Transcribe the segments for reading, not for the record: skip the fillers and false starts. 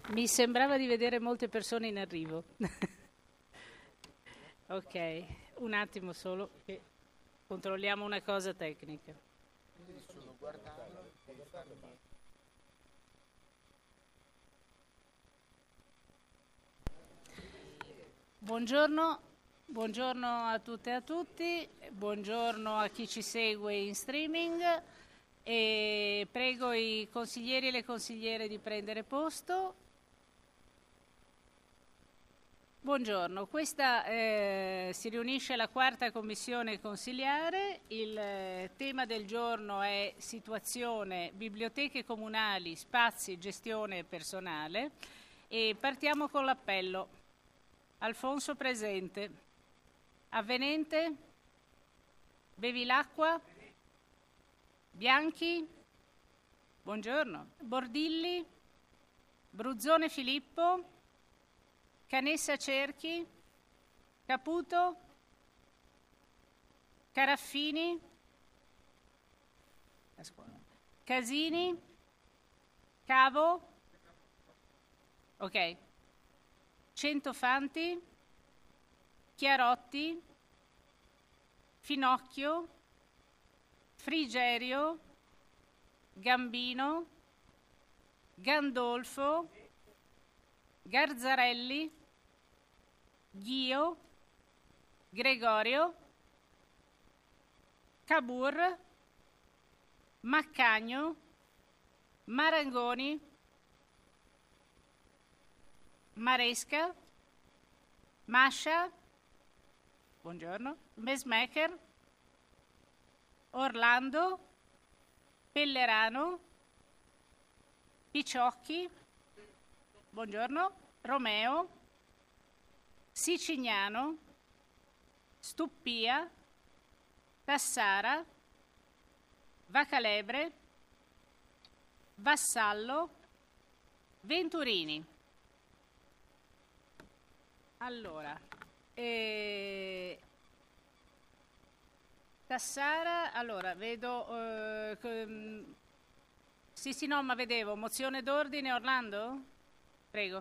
Mi sembrava di vedere molte persone in arrivo. Ok, un attimo solo che controlliamo una cosa tecnica. Buongiorno, buongiorno a tutte e a tutti, buongiorno a chi ci segue in streaming e prego i consiglieri e le consigliere di prendere posto. Buongiorno, questa si riunisce la quarta commissione consiliare, il tema del giorno è situazione, biblioteche comunali, spazi, gestione personale e partiamo con l'appello. Alfonso presente. Avvenente? Bevilacqua? Bianchi? Buongiorno. Bordilli? Bruzzone Filippo? Canessa Cerchi? Caputo? Caraffini? Casini? Cavo? Ok. Centofanti? Chiarotti? Finocchio? Frigerio? Gambino? Gandolfo? Garzarelli? Ghio? Gregorio? Cabur? Maccagno? Marangoni? Maresca? Mascia? Buongiorno. Mesmaker? Orlando? Pellerano? Picciocchi? Buongiorno. Romeo? Sicignano? Stuppia? Tassara? Vacalebre? Vassallo? Venturini. Allora, Tassara, allora vedo, sì, no, ma vedevo, mozione d'ordine, Orlando? Prego.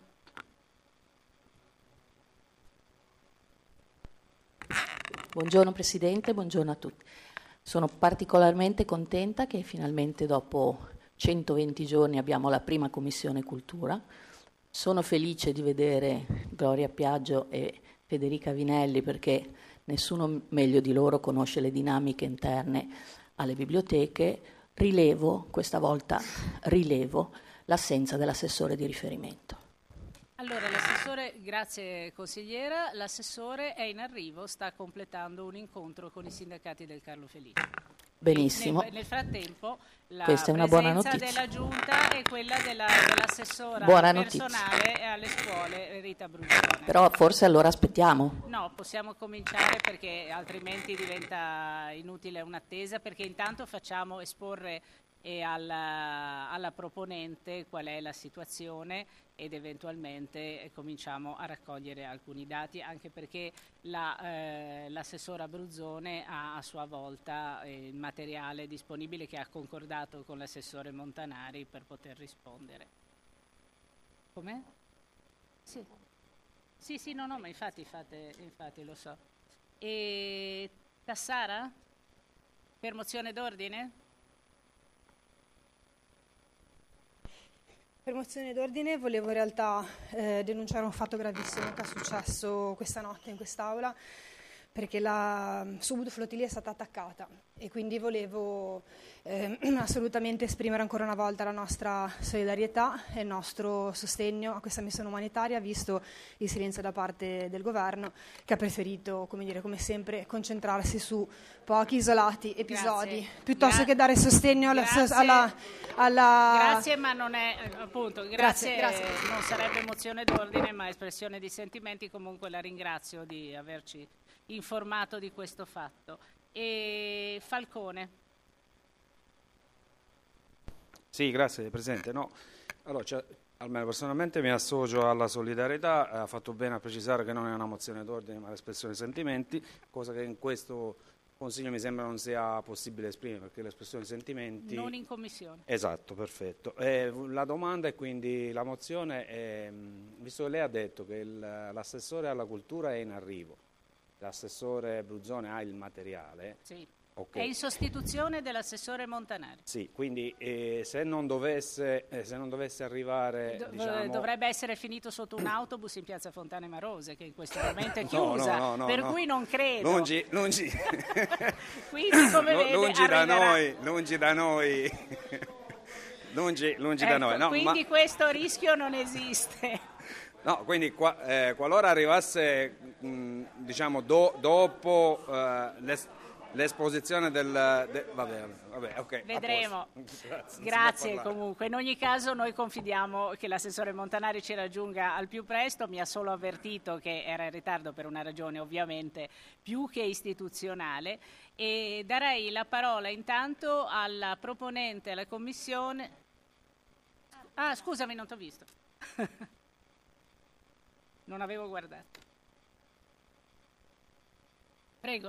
Buongiorno Presidente, buongiorno a tutti. Sono particolarmente contenta che finalmente dopo 120 giorni abbiamo la prima Commissione Cultura. Sono felice di vedere Gloria Piaggio e Federica Vinelli perché nessuno meglio di loro conosce le dinamiche interne alle biblioteche. Questa volta rilevo l'assenza dell'assessore di riferimento. Allora, l'assessore, grazie consigliera, l'assessore è in arrivo, sta completando un incontro con i sindacati del Carlo Felice. Benissimo. Nel frattempo la Questa è una buona presenza notizia. della Giunta è quella dell'assessora Buona personale notizia. alle scuole Rita Bruzzone. Però forse allora aspettiamo. No, possiamo cominciare perché altrimenti diventa inutile un'attesa, perché intanto facciamo esporre alla proponente qual è la situazione ed eventualmente cominciamo a raccogliere alcuni dati, anche perché l'assessora Bruzzone ha a sua volta il materiale disponibile che ha concordato con l'assessore Montanari per poter rispondere. Com'è? Sì. Sì, no, ma infatti lo so. E Tassara? Per mozione d'ordine? Per mozione d'ordine volevo in realtà denunciare un fatto gravissimo che è successo questa notte in quest'Aula, perché la subflottiglia è stata attaccata e quindi volevo assolutamente esprimere ancora una volta la nostra solidarietà e il nostro sostegno a questa missione umanitaria, visto il silenzio da parte del governo, che ha preferito, come sempre, concentrarsi su pochi isolati episodi, piuttosto che dare sostegno alla... Grazie, ma non è, appunto, grazie. Non sarebbe mozione d'ordine, ma espressione di sentimenti. Comunque la ringrazio di averci informato di questo fatto. E Falcone. Sì, grazie Presidente. No, allora, almeno personalmente mi associo alla solidarietà, ha fatto bene a precisare che non è una mozione d'ordine ma l'espressione di sentimenti, cosa che in questo Consiglio mi sembra non sia possibile esprimere, perché l'espressione di sentimenti... Non in commissione. Esatto, perfetto. La domanda è quindi, la mozione è, visto che lei ha detto che l'assessore alla cultura è in arrivo, l'assessore Bruzzone ha il materiale... Sì. Okay. È in sostituzione dell'assessore Montanari. Sì, quindi se non dovesse arrivare... Dovrebbe essere finito sotto un autobus in piazza Fontane Marose, che in questo momento è chiusa, no, cui non credo. Lungi. Quindi, come vede, lungi da noi. Da noi. No, quindi questo rischio non esiste. No, quindi qualora arrivasse, dopo l'esposizione vabbè, ok. Vedremo. Grazie comunque. In ogni caso noi confidiamo che l'assessore Montanari ci raggiunga al più presto. Mi ha solo avvertito che era in ritardo per una ragione ovviamente più che istituzionale, e darei la parola intanto alla proponente alla commissione. Ah, scusami, non ti ho visto. Non avevo guardato. Prego.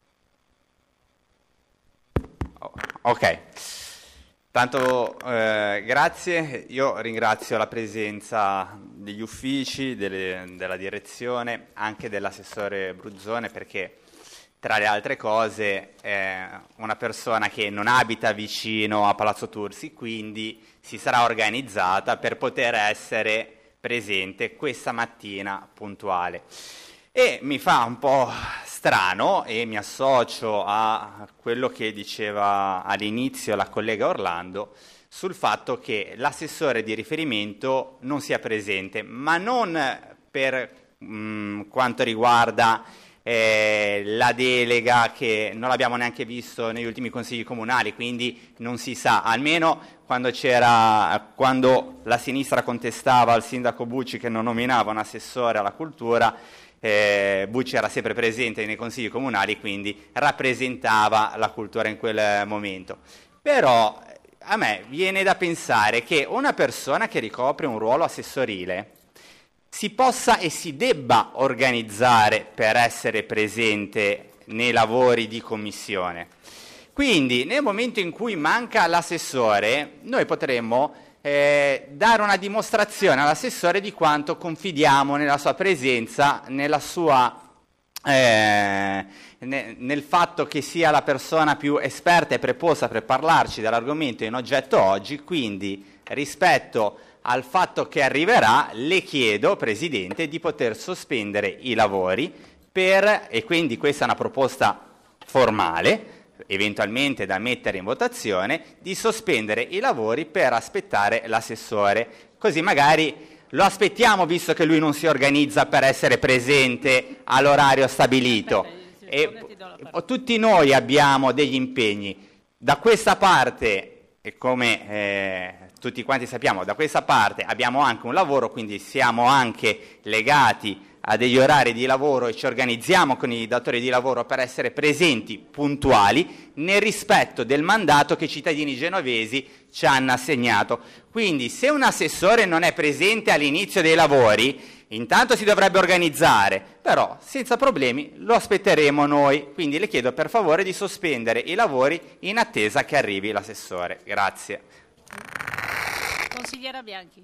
Ok, tanto grazie, io ringrazio la presenza degli uffici, della direzione, anche dell'assessore Bruzzone, perché tra le altre cose è una persona che non abita vicino a Palazzo Tursi, quindi si sarà organizzata per poter essere presente questa mattina puntuale. E mi fa un po' strano, e mi associo a quello che diceva all'inizio la collega Orlando, sul fatto che l'assessore di riferimento non sia presente, ma non per quanto riguarda la delega, che non l'abbiamo neanche visto negli ultimi consigli comunali, quindi non si sa, almeno quando la sinistra contestava al sindaco Bucci che non nominava un assessore alla cultura, Bucci era sempre presente nei consigli comunali, quindi rappresentava la cultura in quel momento. Però a me viene da pensare che una persona che ricopre un ruolo assessorile si possa e si debba organizzare per essere presente nei lavori di commissione. Quindi nel momento in cui manca l'assessore, noi potremmo dare una dimostrazione all'assessore di quanto confidiamo nella sua presenza, nel fatto che sia la persona più esperta e preposta per parlarci dell'argomento in oggetto oggi. Quindi, rispetto al fatto che arriverà, le chiedo, Presidente, di poter sospendere i lavori e quindi questa è una proposta formale, eventualmente da mettere in votazione, di sospendere i lavori per aspettare l'assessore, così magari lo aspettiamo, visto che lui non si organizza per essere presente all'orario stabilito. Tutti noi abbiamo degli impegni. Da questa parte, e come tutti quanti sappiamo, da questa parte abbiamo anche un lavoro, quindi siamo anche legati a degli orari di lavoro e ci organizziamo con i datori di lavoro per essere presenti, puntuali, nel rispetto del mandato che i cittadini genovesi ci hanno assegnato. Quindi se un assessore non è presente all'inizio dei lavori, intanto si dovrebbe organizzare, però senza problemi lo aspetteremo noi. Quindi le chiedo per favore di sospendere i lavori in attesa che arrivi l'assessore. Grazie. Consigliera Bianchi.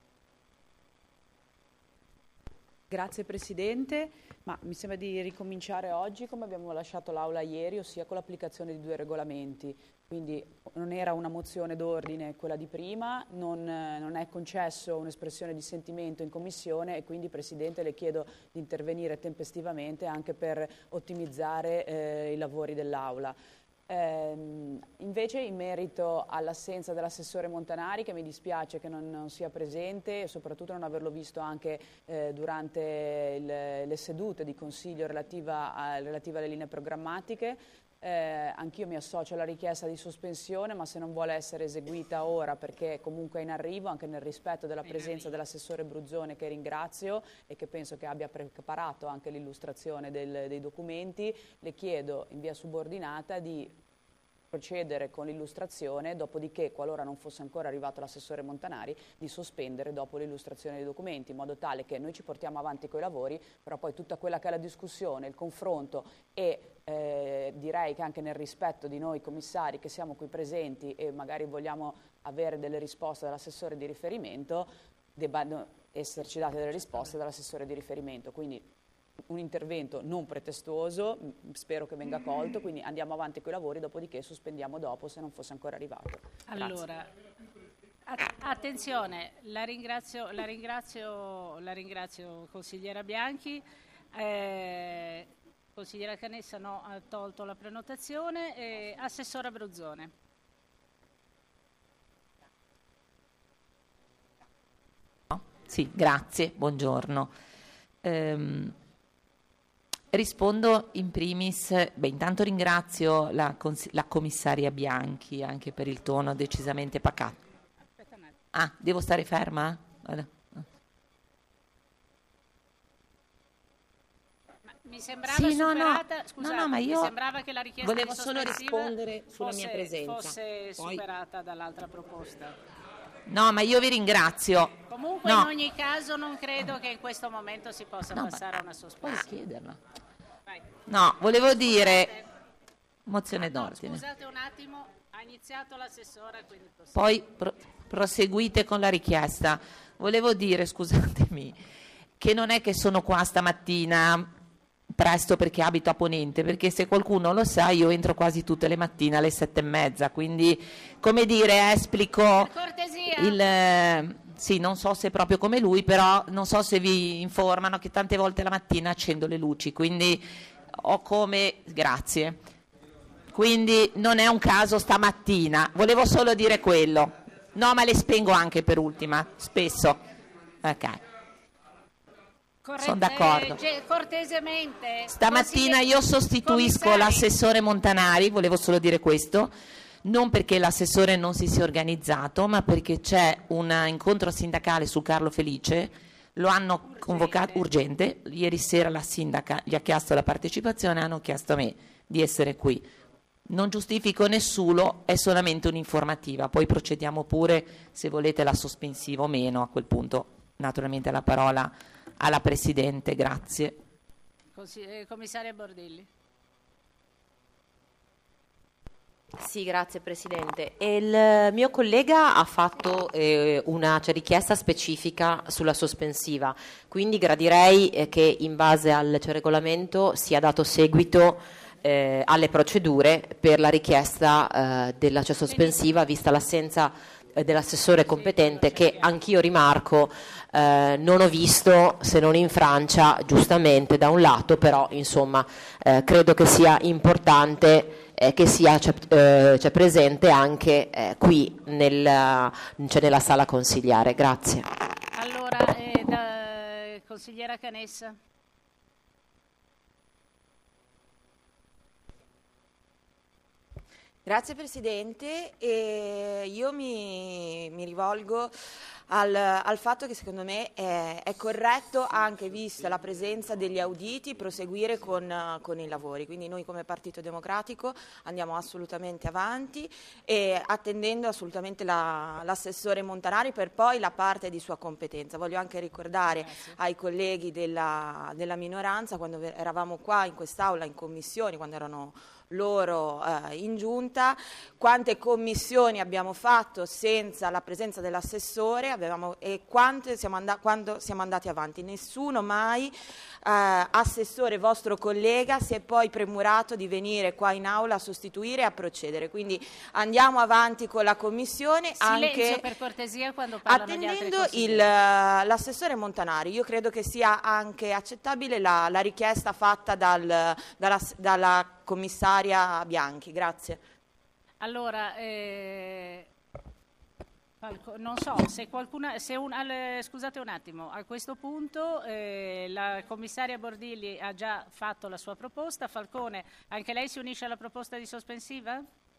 Grazie Presidente, ma mi sembra di ricominciare oggi come abbiamo lasciato l'Aula ieri, ossia con l'applicazione di 2 regolamenti. Quindi non era una mozione d'ordine quella di prima, non è concesso un'espressione di sentimento in Commissione, e quindi Presidente le chiedo di intervenire tempestivamente anche per ottimizzare i lavori dell'Aula. Invece in merito all'assenza dell'assessore Montanari, che mi dispiace che non sia presente, e soprattutto non averlo visto anche durante le sedute di consiglio relative alle linee programmatiche, anch'io mi associo alla richiesta di sospensione, ma se non vuole essere eseguita ora, perché comunque è in arrivo, anche nel rispetto della presenza dell'assessore Bruzzone, che ringrazio e che penso che abbia preparato anche l'illustrazione dei documenti, le chiedo in via subordinata di procedere con l'illustrazione, dopodiché, qualora non fosse ancora arrivato l'assessore Montanari, di sospendere dopo l'illustrazione dei documenti, in modo tale che noi ci portiamo avanti coi lavori, però poi tutta quella che è la discussione, il confronto e direi che anche nel rispetto di noi commissari che siamo qui presenti e magari vogliamo avere delle risposte dall'assessore di riferimento, debbano esserci date delle risposte dall'assessore di riferimento. Quindi un intervento non pretestuoso, spero che venga colto, quindi andiamo avanti con i lavori, dopodiché sospendiamo dopo se non fosse ancora arrivato. Allora, attenzione, la ringrazio consigliera Bianchi. Consigliera Canessa no, ha tolto la prenotazione. Assessora Bruzzone. Sì, grazie, buongiorno. Rispondo in primis, intanto ringrazio la commissaria Bianchi anche per il tono decisamente pacato. Aspetta un attimo. Ah, devo stare ferma? Mi sembrava Sì, superata, no, scusate, ma io mi sembrava che la richiesta volevo di solo sospensiva rispondere sulla mia presenza. fosse Poi... superata dall'altra proposta. No, ma io vi ringrazio. Comunque no. in ogni caso non credo che in questo momento si possa passare a una sospensiva. Puoi chiederla. Vai. No, volevo dire mozione No, d'ordine. scusate un attimo, ha iniziato l'assessora, quindi Poi proseguite con la richiesta. Volevo dire, scusatemi, che non è che sono qua stamattina presto perché abito a Ponente, perché se qualcuno lo sa io entro quasi tutte le mattine alle 7:30, quindi come dire esplico cortesia. Sì, non so se è proprio come lui, però non so se vi informano che tante volte la mattina accendo le luci, quindi ho come... Grazie. Quindi non è un caso stamattina, volevo solo dire quello. No, ma le spengo anche per ultima, spesso. Ok. Sono d'accordo. Cortesemente. Stamattina io sostituisco l'assessore Montanari, volevo solo dire questo, non perché l'assessore non si sia organizzato, ma perché c'è un incontro sindacale su Carlo Felice, lo hanno convocato urgente, ieri sera la sindaca gli ha chiesto la partecipazione, hanno chiesto a me di essere qui. Non giustifico nessuno, è solamente un'informativa, poi procediamo pure se volete la sospensiva o meno, a quel punto naturalmente la parola alla Presidente, grazie. Commissaria Bordilli. Sì, grazie Presidente. Il mio collega ha fatto una richiesta specifica sulla sospensiva, quindi gradirei che in base al regolamento sia dato seguito alle procedure per la richiesta della sospensiva, vista l'assenza dell'assessore competente che anch'io rimarco non ho visto se non in Francia, giustamente da un lato, però insomma credo che sia importante che sia c'è presente anche qui nella sala consigliare. Grazie. Allora, consigliera Canessa. Grazie Presidente, io mi rivolgo al fatto che secondo me è corretto, anche vista la presenza degli auditi, proseguire con i lavori. Quindi noi come Partito Democratico andiamo assolutamente avanti e attendendo assolutamente l'assessore Montanari per poi la parte di sua competenza. Voglio anche ricordare ai colleghi della minoranza, quando eravamo qua in quest'Aula, in commissioni, quando erano loro in giunta, quante commissioni abbiamo fatto senza la presenza dell'assessore e quando siamo andati avanti. Nessuno mai, assessore vostro collega, si è poi premurato di venire qua in aula a sostituire e a procedere. Quindi andiamo avanti con la commissione. Silenzio anche per cortesia quando parlano gli altri attendendo l'assessore Montanari. Io credo che sia anche accettabile la richiesta fatta dalla commissaria Bianchi. Grazie. Allora, non so se qualcuno, scusate un attimo, a questo punto la commissaria Bordilli ha già fatto la sua proposta. Falcone, anche lei si unisce alla proposta di sospensiva?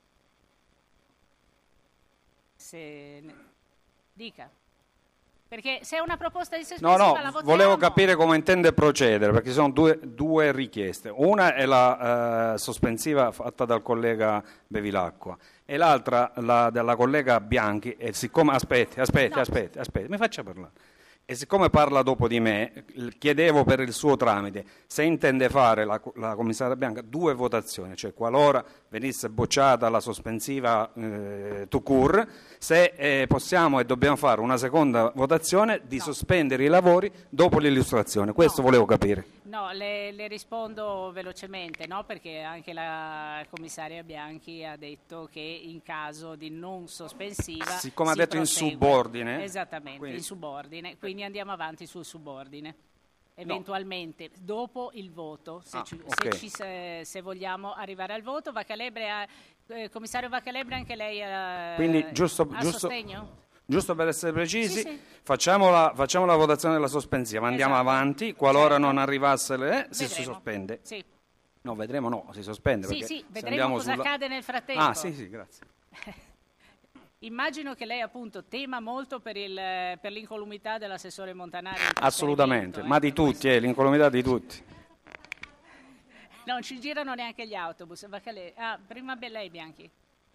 Dica. Perché se è una proposta di sospensiva la votiamo. Volevo capire come intende procedere, perché ci sono due richieste. Una è la sospensiva fatta dal collega Bevilacqua e l'altra della collega Bianchi. E siccome aspetti, mi faccia parlare. e siccome parla dopo di me, chiedevo per il suo tramite se intende fare la commissaria Bianca 2 votazioni, cioè qualora venisse bocciata la sospensiva tout court, se possiamo e dobbiamo fare una seconda votazione di sospendere i lavori dopo l'illustrazione. Questo volevo capire. No, le rispondo velocemente, no? Perché anche la commissaria Bianchi ha detto che in caso di non sospensiva siccome ha detto prosegue. In subordine, esattamente, quindi. In subordine, quindi andiamo avanti sul subordine eventualmente dopo il voto, se vogliamo arrivare al voto. Commissario Vacalebre, anche lei quindi giusto sostegno? Giusto per essere precisi, sì. Facciamo la votazione della sospensiva, andiamo avanti, qualora non arrivasse si sospende. Sì. No, vedremo, no, si sospende. Sì, vedremo cosa accade nel frattempo. Sì, grazie. Immagino che lei appunto tema molto per l'incolumità dell'assessore Montanari. Assolutamente, ma di tutti, l'incolumità di tutti. Non ci girano neanche gli autobus. Prima lei, Bianchi.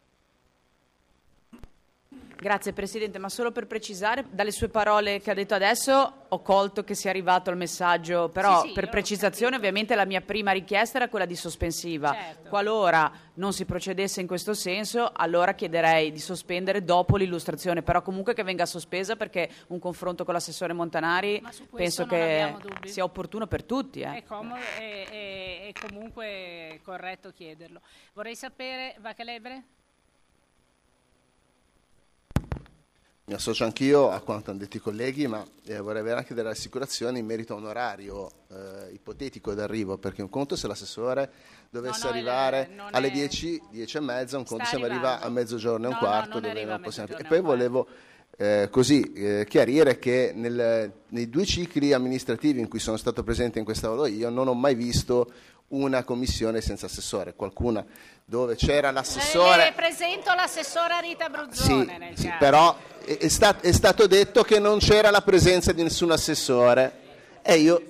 Grazie Presidente, ma solo per precisare, dalle sue parole che ha detto adesso ho colto che sia arrivato il messaggio, però per precisazione ovviamente la mia prima richiesta era quella di sospensiva. Certo. Qualora non si procedesse in questo senso, allora chiederei di sospendere dopo l'illustrazione, però comunque che venga sospesa, perché un confronto con l'assessore Montanari penso che sia opportuno per tutti. È comodo e comunque corretto chiederlo. Vorrei sapere, Vacalebre? Mi associo anch'io a quanto hanno detto i colleghi, ma vorrei avere anche delle rassicurazioni in merito a un orario ipotetico d'arrivo, perché un conto se l'assessore dovesse arrivare alle 10:30, un conto se arriva a mezzogiorno e un quarto, dove non possiamo più. E poi volevo chiarire che nei 2 cicli amministrativi in cui sono stato presente in quest'aula io non ho mai visto una commissione senza assessore, qualcuna dove c'era l'assessore. Le presento l'assessora Rita Bruzzone nel caso. Però è stato detto che non c'era la presenza di nessun assessore. E io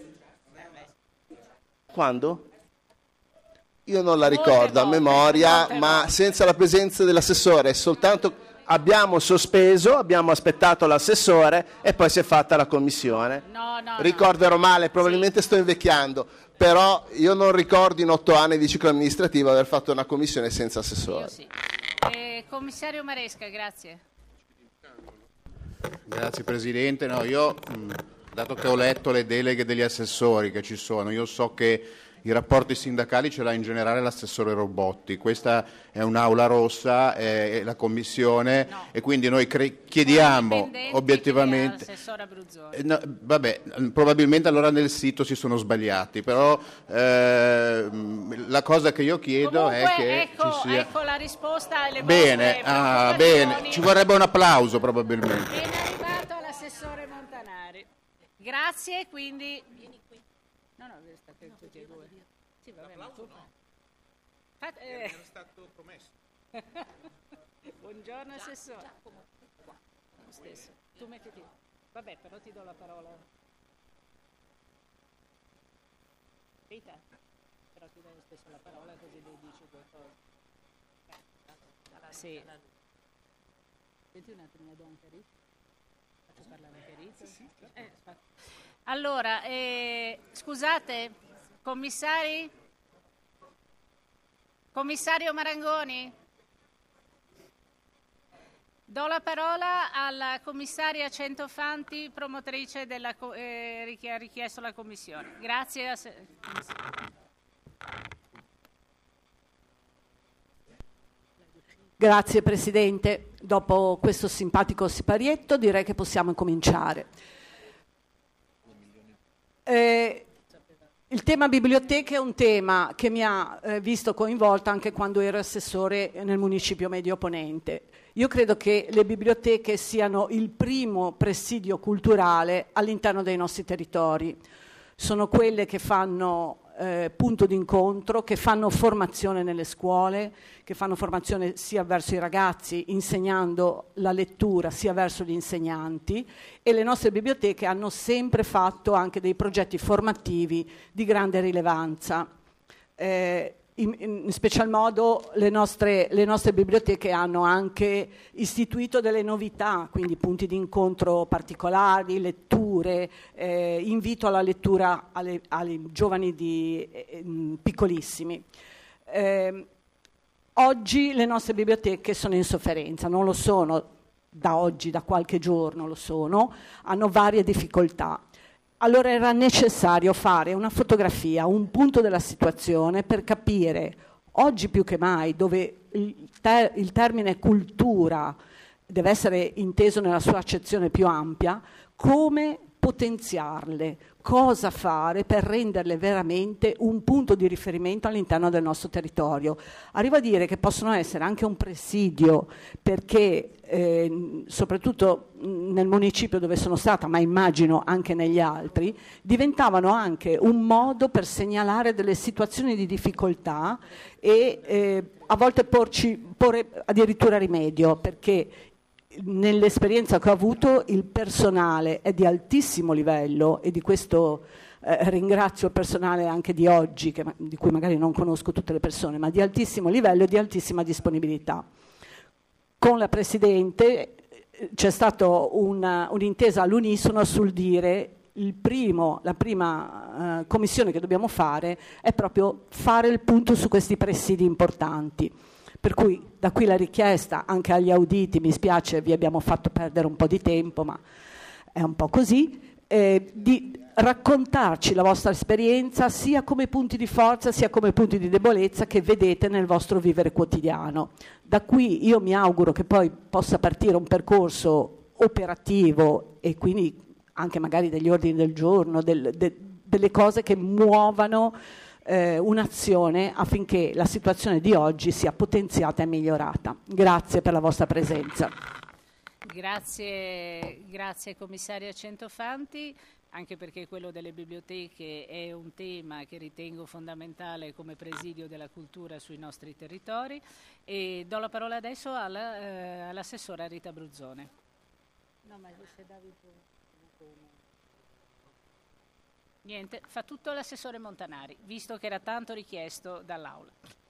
quando? Io non la ricordo a memoria, ma senza la presenza dell'assessore, soltanto abbiamo sospeso, abbiamo aspettato l'assessore e poi si è fatta la commissione. Ricorderò male, probabilmente sto invecchiando, però io non ricordo in 8 anni di ciclo amministrativo aver fatto una commissione senza assessore. Io sì. Commissario Maresca, grazie. Grazie Presidente. No, io, dato che ho letto le deleghe degli assessori che ci sono, io so che i rapporti sindacali ce l'ha in generale l'assessore Robotti. Questa è un'aula rossa, è la commissione, e quindi noi chiediamo obiettivamente. Probabilmente allora nel sito si sono sbagliati, però la cosa che io chiedo è che ci sia. Ecco la risposta alle bene, bene, ci vorrebbe un applauso probabilmente. È arrivato l'assessore Montanari. Grazie, quindi. No, state tutti e 2. Sì, vabbè, ma tu. Era stato promesso. Buongiorno assessore. Lo stesso. Tu mettiti. Vabbè, però ti do la parola. Rita, però ti do lo stesso la parola così lui dice qualcosa. Sì. Senti un attimo, anche Rita. Faccio parlare anche Rita. Sì. Allora, scusate, commissari? Commissario Marangoni? Do la parola alla commissaria Centofanti, promotrice della che ha richiesto la commissione. Grazie. Grazie Presidente. Dopo questo simpatico siparietto direi che possiamo cominciare. Il tema biblioteche è un tema che mi ha visto coinvolta anche quando ero assessore nel municipio medio ponente. Io credo che le biblioteche siano il primo presidio culturale all'interno dei nostri territori. Sono quelle che fanno punto d'incontro, che fanno formazione nelle scuole, che fanno formazione sia verso i ragazzi insegnando la lettura, sia verso gli insegnanti, e le nostre biblioteche hanno sempre fatto anche dei progetti formativi di grande rilevanza. In special modo le nostre biblioteche hanno anche istituito delle novità, quindi punti di incontro particolari, letture, oppure invito alla lettura ai giovani piccolissimi. Oggi le nostre biblioteche sono in sofferenza, non lo sono da oggi, da qualche giorno lo sono, hanno varie difficoltà. Allora era necessario fare una fotografia, un punto della situazione per capire, oggi più che mai, dove il termine cultura deve essere inteso nella sua accezione più ampia, come potenziarle, cosa fare per renderle veramente un punto di riferimento all'interno del nostro territorio. Arrivo a dire che possono essere anche un presidio, perché soprattutto nel municipio dove sono stata, ma immagino anche negli altri, diventavano anche un modo per segnalare delle situazioni di difficoltà e a volte porre addirittura rimedio, perché nell'esperienza che ho avuto il personale è di altissimo livello, e di questo ringrazio il personale anche di oggi, di cui magari non conosco tutte le persone, ma di altissimo livello e di altissima disponibilità. Con la Presidente c'è stata un'intesa all'unisono sul dire la prima commissione che dobbiamo fare è proprio fare il punto su questi presidi importanti. Per cui da qui la richiesta anche agli auditi, mi spiace vi abbiamo fatto perdere un po' di tempo, ma è un po' così, di raccontarci la vostra esperienza sia come punti di forza sia come punti di debolezza che vedete nel vostro vivere quotidiano. Da qui io mi auguro che poi possa partire un percorso operativo e quindi anche magari degli ordini del giorno, delle cose che muovano un'azione affinché la situazione di oggi sia potenziata e migliorata. Grazie per la vostra presenza. Grazie commissaria Centofanti, anche perché quello delle biblioteche è un tema che ritengo fondamentale come presidio della cultura sui nostri territori, e do la parola adesso all'assessora Rita Bruzzone. No, ma se niente, fa tutto l'assessore Montanari, visto che era tanto richiesto dall'Aula.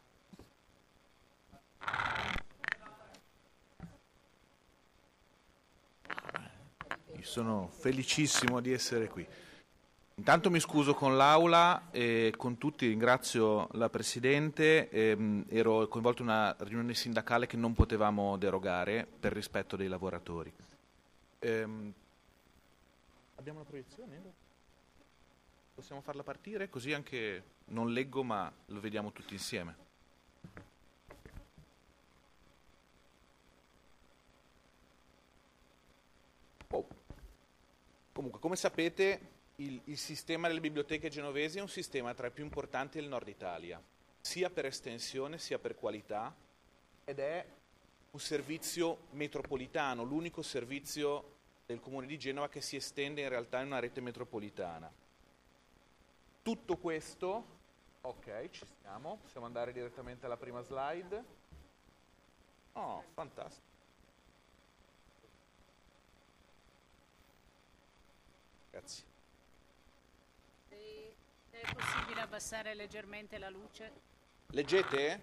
Io sono felicissimo di essere qui. Intanto mi scuso con l'Aula e con tutti, ringrazio la Presidente, ero coinvolto in una riunione sindacale che non potevamo derogare per rispetto dei lavoratori. Abbiamo la proiezione? Possiamo farla partire? Così anche non leggo ma lo vediamo tutti insieme. Comunque, come sapete, il sistema delle biblioteche genovesi è un sistema tra i più importanti del nord Italia, sia per estensione sia per qualità, ed è un servizio metropolitano, l'unico servizio del Comune di Genova che si estende in realtà in una rete metropolitana. Tutto questo, ok, ci siamo, possiamo andare direttamente alla prima slide. Oh, fantastico. Grazie. Se è possibile abbassare leggermente la luce. Leggete?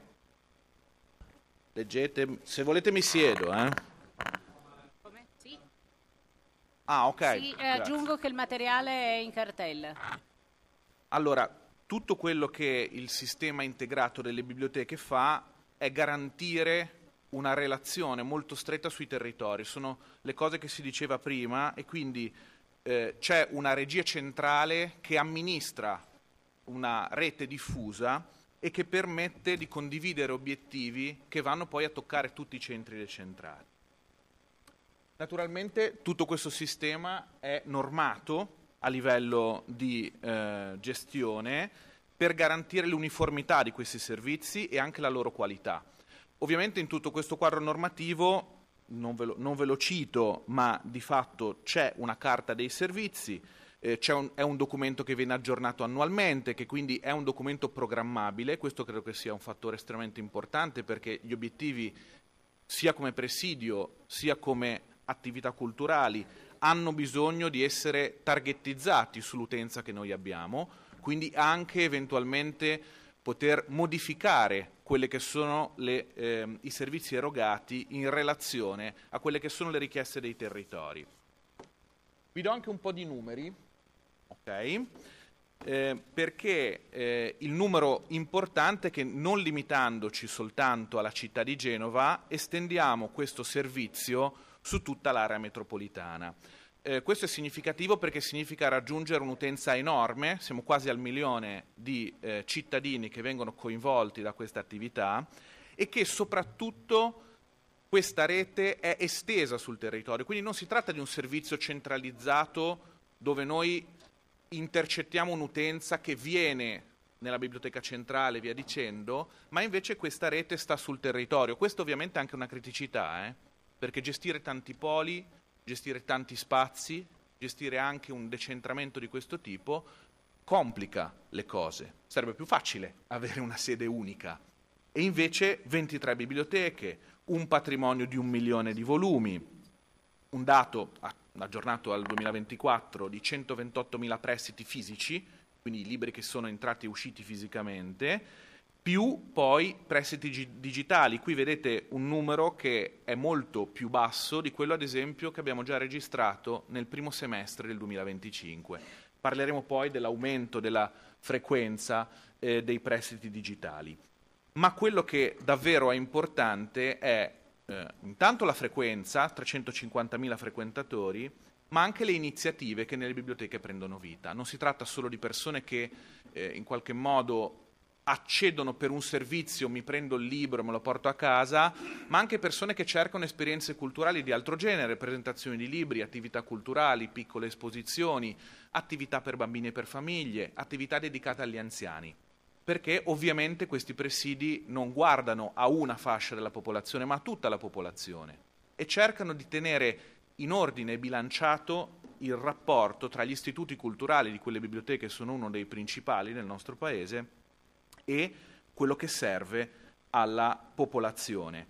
Leggete? Se volete mi siedo, Come? Sì. Ah, ok. Sì, aggiungo che il materiale è in cartella. Allora, tutto quello che il sistema integrato delle biblioteche fa è garantire una relazione molto stretta sui territori. Sono le cose che si diceva prima, e quindi c'è una regia centrale che amministra una rete diffusa e che permette di condividere obiettivi che vanno poi a toccare tutti i centri decentrati. Naturalmente tutto questo sistema è normato a livello di gestione per garantire l'uniformità di questi servizi e anche la loro qualità. Ovviamente in tutto questo quadro normativo, non ve lo cito, ma di fatto c'è una carta dei servizi, è un documento che viene aggiornato annualmente, che quindi è un documento programmabile. Questo credo che sia un fattore estremamente importante, perché gli obiettivi, sia come presidio sia come attività culturali, hanno bisogno di essere targetizzati sull'utenza che noi abbiamo, quindi anche eventualmente poter modificare quelle che sono i servizi erogati in relazione a quelle che sono le richieste dei territori. Vi do anche un po' di numeri, ok? Perché il numero importante è che, non limitandoci soltanto alla città di Genova, estendiamo questo servizio su tutta l'area metropolitana. Questo è significativo perché significa raggiungere un'utenza enorme, siamo quasi al 1 milione di cittadini che vengono coinvolti da questa attività, e che soprattutto questa rete è estesa sul territorio, quindi non si tratta di un servizio centralizzato dove noi intercettiamo un'utenza che viene nella biblioteca centrale, via dicendo, ma invece questa rete sta sul territorio. Questo ovviamente è anche una criticità, perché gestire tanti poli, gestire tanti spazi, gestire anche un decentramento di questo tipo complica le cose. Sarebbe più facile avere una sede unica. E invece 23 biblioteche, un patrimonio di 1 milione di volumi, un dato aggiornato al 2024 di 128.000 prestiti fisici, quindi i libri che sono entrati e usciti fisicamente, più poi prestiti digitali. Qui vedete un numero che è molto più basso di quello, ad esempio, che abbiamo già registrato nel primo semestre del 2025. Parleremo poi dell'aumento della frequenza dei prestiti digitali. Ma quello che davvero è importante è intanto la frequenza, 350.000 frequentatori, ma anche le iniziative che nelle biblioteche prendono vita. Non si tratta solo di persone che in qualche modo accedono per un servizio, mi prendo il libro e me lo porto a casa, ma anche persone che cercano esperienze culturali di altro genere, presentazioni di libri, attività culturali, piccole esposizioni, attività per bambini e per famiglie, attività dedicate agli anziani. Perché ovviamente questi presidi non guardano a una fascia della popolazione, ma a tutta la popolazione, e cercano di tenere in ordine e bilanciato il rapporto tra gli istituti culturali, di quelle biblioteche sono uno dei principali nel nostro paese, e quello che serve alla popolazione.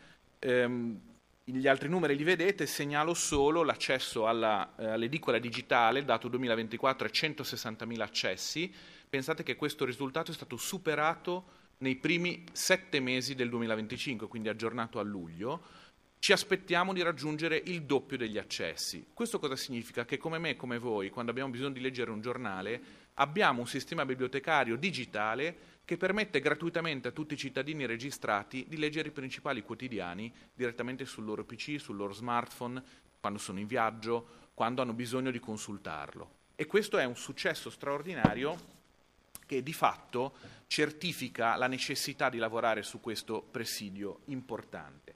Gli altri numeri li vedete, segnalo solo l'accesso all'edicola digitale, il dato 2024 è 160.000 accessi. Pensate che questo risultato è stato superato nei primi 7 mesi del 2025, quindi aggiornato a luglio. Ci aspettiamo di raggiungere il doppio degli accessi. Questo cosa significa? Che come me e come voi, quando abbiamo bisogno di leggere un giornale, abbiamo un sistema bibliotecario digitale che permette gratuitamente a tutti i cittadini registrati di leggere i principali quotidiani direttamente sul loro PC, sul loro smartphone, quando sono in viaggio, quando hanno bisogno di consultarlo. E questo è un successo straordinario che di fatto certifica la necessità di lavorare su questo presidio importante.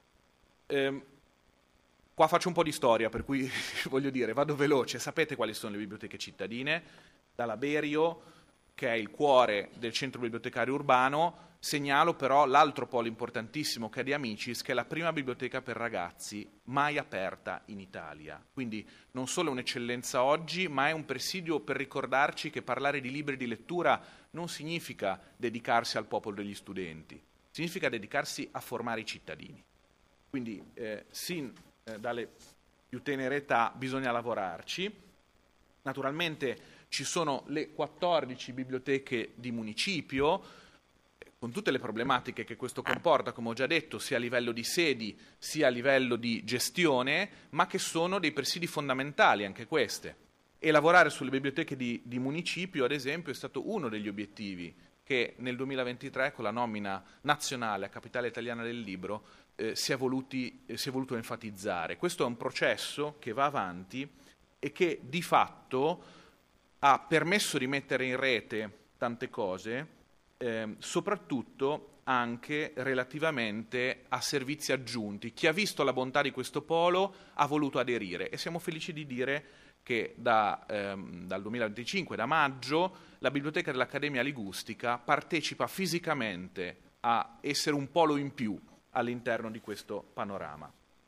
Qua faccio un po' di storia, per cui voglio dire, vado veloce. Sapete quali sono le biblioteche cittadine? Dalla Berio, che è il cuore del centro bibliotecario urbano. Segnalo però l'altro polo importantissimo, che è di Amicis, che è la prima biblioteca per ragazzi mai aperta in Italia. Quindi non solo è un'eccellenza oggi, ma è un presidio per ricordarci che parlare di libri di lettura non significa dedicarsi al popolo degli studenti, significa dedicarsi a formare i cittadini. Quindi sin dalle più tenere età bisogna lavorarci. Naturalmente ci sono le 14 biblioteche di municipio, con tutte le problematiche che questo comporta, come ho già detto, sia a livello di sedi, sia a livello di gestione, ma che sono dei presidi fondamentali anche queste. E lavorare sulle biblioteche di municipio, ad esempio, è stato uno degli obiettivi che nel 2023, con la nomina nazionale a Capitale Italiana del Libro, si è voluto enfatizzare. Questo è un processo che va avanti e che di fatto ha permesso di mettere in rete tante cose, soprattutto anche relativamente a servizi aggiunti. Chi ha visto la bontà di questo polo ha voluto aderire, e siamo felici di dire che dal 2025, da maggio, la Biblioteca dell'Accademia Ligustica partecipa fisicamente a essere un polo in più all'interno di questo panorama.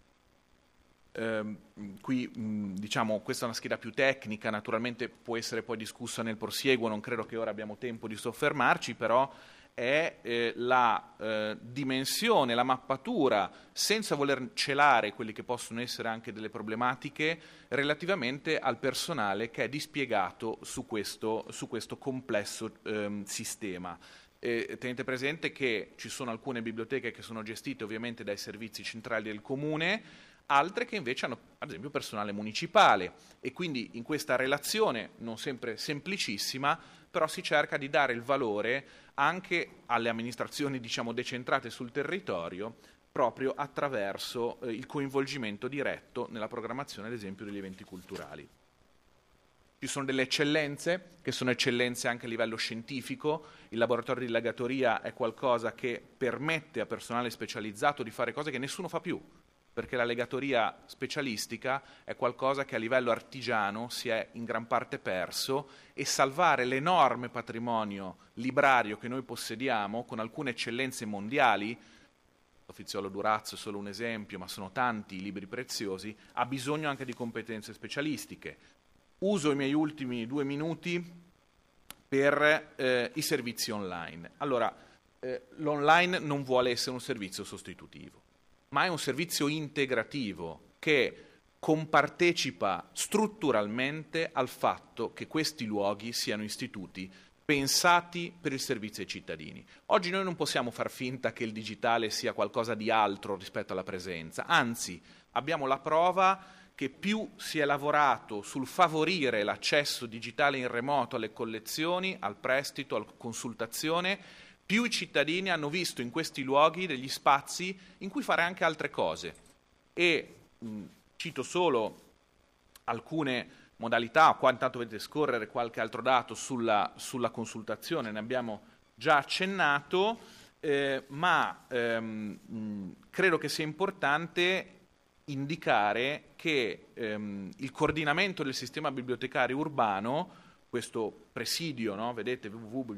Qui diciamo questa è una scheda più tecnica, naturalmente può essere poi discussa nel prosieguo, non credo che ora abbiamo tempo di soffermarci, però è la dimensione, la mappatura, senza voler celare quelli che possono essere anche delle problematiche relativamente al personale che è dispiegato su questo complesso sistema. Tenete presente che ci sono alcune biblioteche che sono gestite ovviamente dai servizi centrali del comune, altre che invece hanno ad esempio personale municipale, e quindi in questa relazione, non sempre semplicissima, però si cerca di dare il valore anche alle amministrazioni, diciamo, decentrate sul territorio, proprio attraverso il coinvolgimento diretto nella programmazione, ad esempio, degli eventi culturali. Ci sono delle eccellenze, che sono eccellenze anche a livello scientifico. Il laboratorio di legatoria è qualcosa che permette a personale specializzato di fare cose che nessuno fa più, perché la legatoria specialistica è qualcosa che a livello artigiano si è in gran parte perso, e salvare l'enorme patrimonio librario che noi possediamo, con alcune eccellenze mondiali, l'Offiziolo Durazzo è solo un esempio, ma sono tanti i libri preziosi, ha bisogno anche di competenze specialistiche. Uso i miei ultimi 2 minuti per i servizi online. Allora, l'online non vuole essere un servizio sostitutivo, ma è un servizio integrativo che compartecipa strutturalmente al fatto che questi luoghi siano istituti pensati per il servizio ai cittadini. Oggi noi non possiamo far finta che il digitale sia qualcosa di altro rispetto alla presenza, anzi abbiamo la prova che più si è lavorato sul favorire l'accesso digitale in remoto alle collezioni, al prestito, alla consultazione, più i cittadini hanno visto in questi luoghi degli spazi in cui fare anche altre cose. E cito solo alcune modalità, qua intanto vedete scorrere qualche altro dato sulla consultazione, ne abbiamo già accennato, ma credo che sia importante indicare che il coordinamento del sistema bibliotecario urbano, questo presidio, no? Vedete,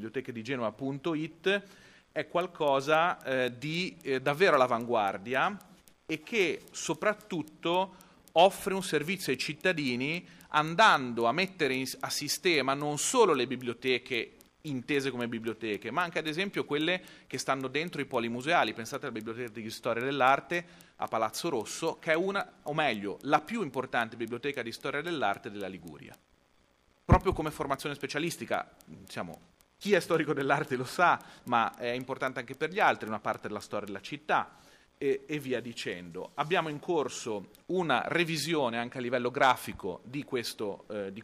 www.bibliotechedigenova.it, è qualcosa di davvero all'avanguardia, e che soprattutto offre un servizio ai cittadini, andando a mettere a sistema non solo le biblioteche intese come biblioteche, ma anche ad esempio quelle che stanno dentro i poli museali. Pensate alla Biblioteca di Storia dell'Arte a Palazzo Rosso, che è una, o meglio, la più importante biblioteca di storia dell'arte della Liguria. Proprio come formazione specialistica, diciamo, chi è storico dell'arte lo sa, ma è importante anche per gli altri, una parte della storia della città, e via dicendo. Abbiamo in corso una revisione anche a livello grafico di questo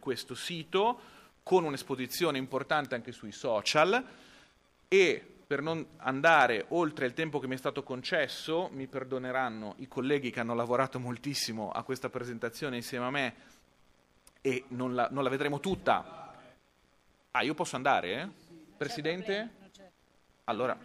sito, con un'esposizione importante anche sui social, e per non andare oltre il tempo che mi è stato concesso, mi perdoneranno i colleghi che hanno lavorato moltissimo a questa presentazione insieme a me, e non la vedremo tutta. Ah, io posso andare? Presidente? Allora...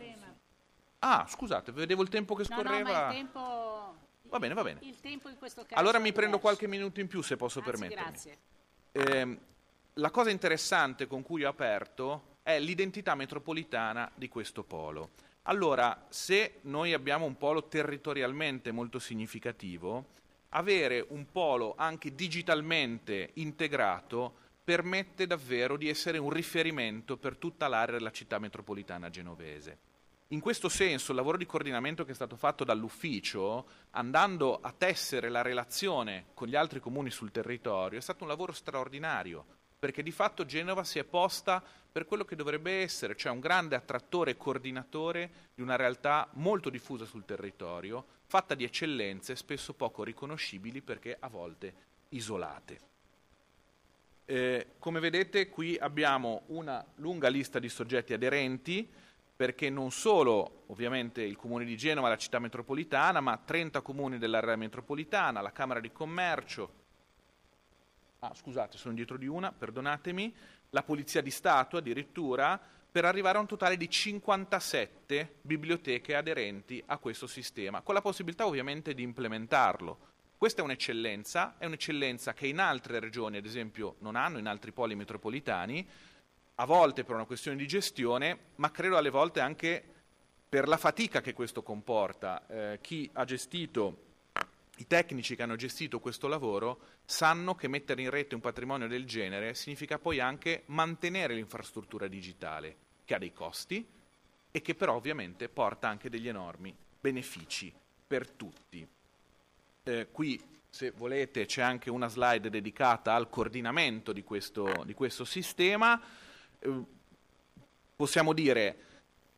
Ah, scusate, vedevo il tempo che scorreva. No, ma il tempo... Va bene, va bene. Il tempo in questo caso allora mi prendo qualche minuto in più, se posso Anzi, permettermi. Grazie. La cosa interessante con cui ho aperto è l'identità metropolitana di questo polo. Allora, se noi abbiamo un polo territorialmente molto significativo, avere un polo anche digitalmente integrato permette davvero di essere un riferimento per tutta l'area della città metropolitana genovese. In questo senso il lavoro di coordinamento che è stato fatto dall'ufficio, andando a tessere la relazione con gli altri comuni sul territorio, è stato un lavoro straordinario, perché di fatto Genova si è posta per quello che dovrebbe essere, cioè un grande attrattore e coordinatore di una realtà molto diffusa sul territorio, fatta di eccellenze spesso poco riconoscibili perché a volte isolate. Come vedete qui abbiamo una lunga lista di soggetti aderenti, perché non solo ovviamente il Comune di Genova, la città metropolitana, ma 30 comuni dell'area metropolitana, la Camera di Commercio, scusate, sono dietro di una, perdonatemi, la Polizia di Stato addirittura, per arrivare a un totale di 57 biblioteche aderenti a questo sistema, con la possibilità ovviamente di implementarlo. Questa è un'eccellenza che in altre regioni, ad esempio, non hanno, in altri poli metropolitani, a volte per una questione di gestione, ma credo alle volte anche per la fatica che questo comporta. Chi ha gestito, i tecnici che hanno gestito questo lavoro, sanno che mettere in rete un patrimonio del genere significa poi anche mantenere l'infrastruttura digitale, che ha dei costi e che però ovviamente porta anche degli enormi benefici per tutti. Qui, se volete, c'è anche una slide dedicata al coordinamento di questo sistema. Possiamo dire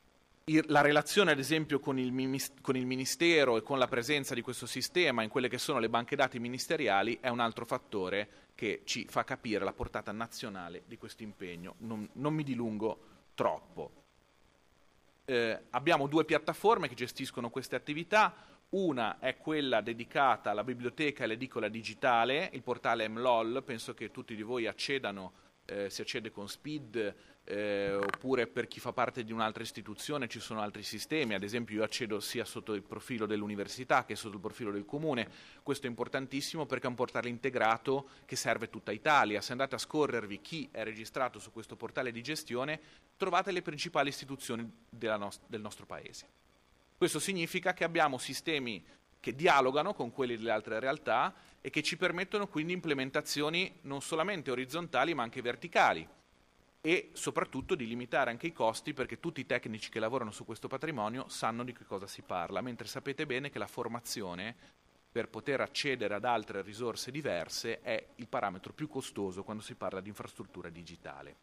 La relazione ad esempio con il Ministero e con la presenza di questo sistema in quelle che sono le banche dati ministeriali è un altro fattore che ci fa capire la portata nazionale di questo impegno. Non mi dilungo troppo. Abbiamo 2 piattaforme che gestiscono queste attività. Una è quella dedicata alla biblioteca e all'edicola digitale, il portale MLOL, penso che tutti di voi accedano, si accede con SPID, oppure per chi fa parte di un'altra istituzione ci sono altri sistemi, ad esempio io accedo sia sotto il profilo dell'università che sotto il profilo del comune. Questo è importantissimo perché è un portale integrato che serve tutta Italia. Se andate a scorrervi chi è registrato su questo portale di gestione, trovate le principali istituzioni del nostro paese. Questo significa che abbiamo sistemi che dialogano con quelli delle altre realtà e che ci permettono quindi implementazioni non solamente orizzontali ma anche verticali, e soprattutto di limitare anche i costi, perché tutti i tecnici che lavorano su questo patrimonio sanno di che cosa si parla, mentre sapete bene che la formazione per poter accedere ad altre risorse diverse è il parametro più costoso quando si parla di infrastruttura digitale.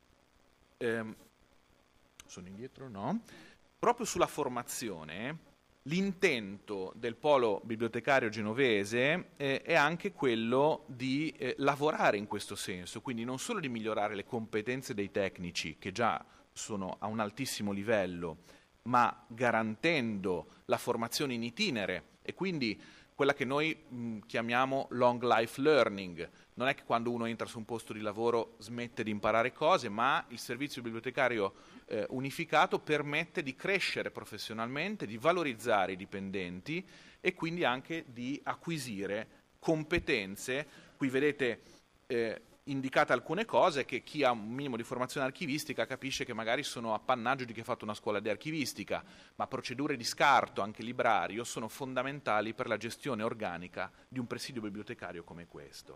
Sono indietro? No. Proprio sulla formazione, l'intento del polo bibliotecario genovese è anche quello di lavorare in questo senso, quindi non solo di migliorare le competenze dei tecnici, che già sono a un altissimo livello, ma garantendo la formazione in itinere e quindi quella che noi chiamiamo long life learning. Non è che quando uno entra su un posto di lavoro smette di imparare cose, ma il servizio bibliotecario unificato permette di crescere professionalmente, di valorizzare i dipendenti e quindi anche di acquisire competenze. Qui vedete indicate alcune cose che chi ha un minimo di formazione archivistica capisce che magari sono appannaggio di chi ha fatto una scuola di archivistica, ma procedure di scarto, anche librario, sono fondamentali per la gestione organica di un presidio bibliotecario come questo.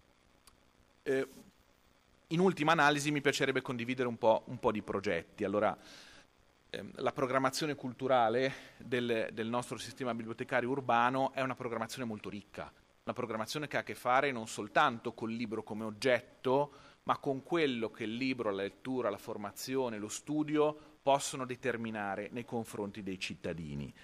In ultima analisi mi piacerebbe condividere un po' di progetti. Allora, la programmazione culturale del nostro sistema bibliotecario urbano è una programmazione molto ricca, una programmazione che ha a che fare non soltanto col libro come oggetto, ma con quello che il libro, la lettura, la formazione, lo studio possono determinare nei confronti dei cittadini.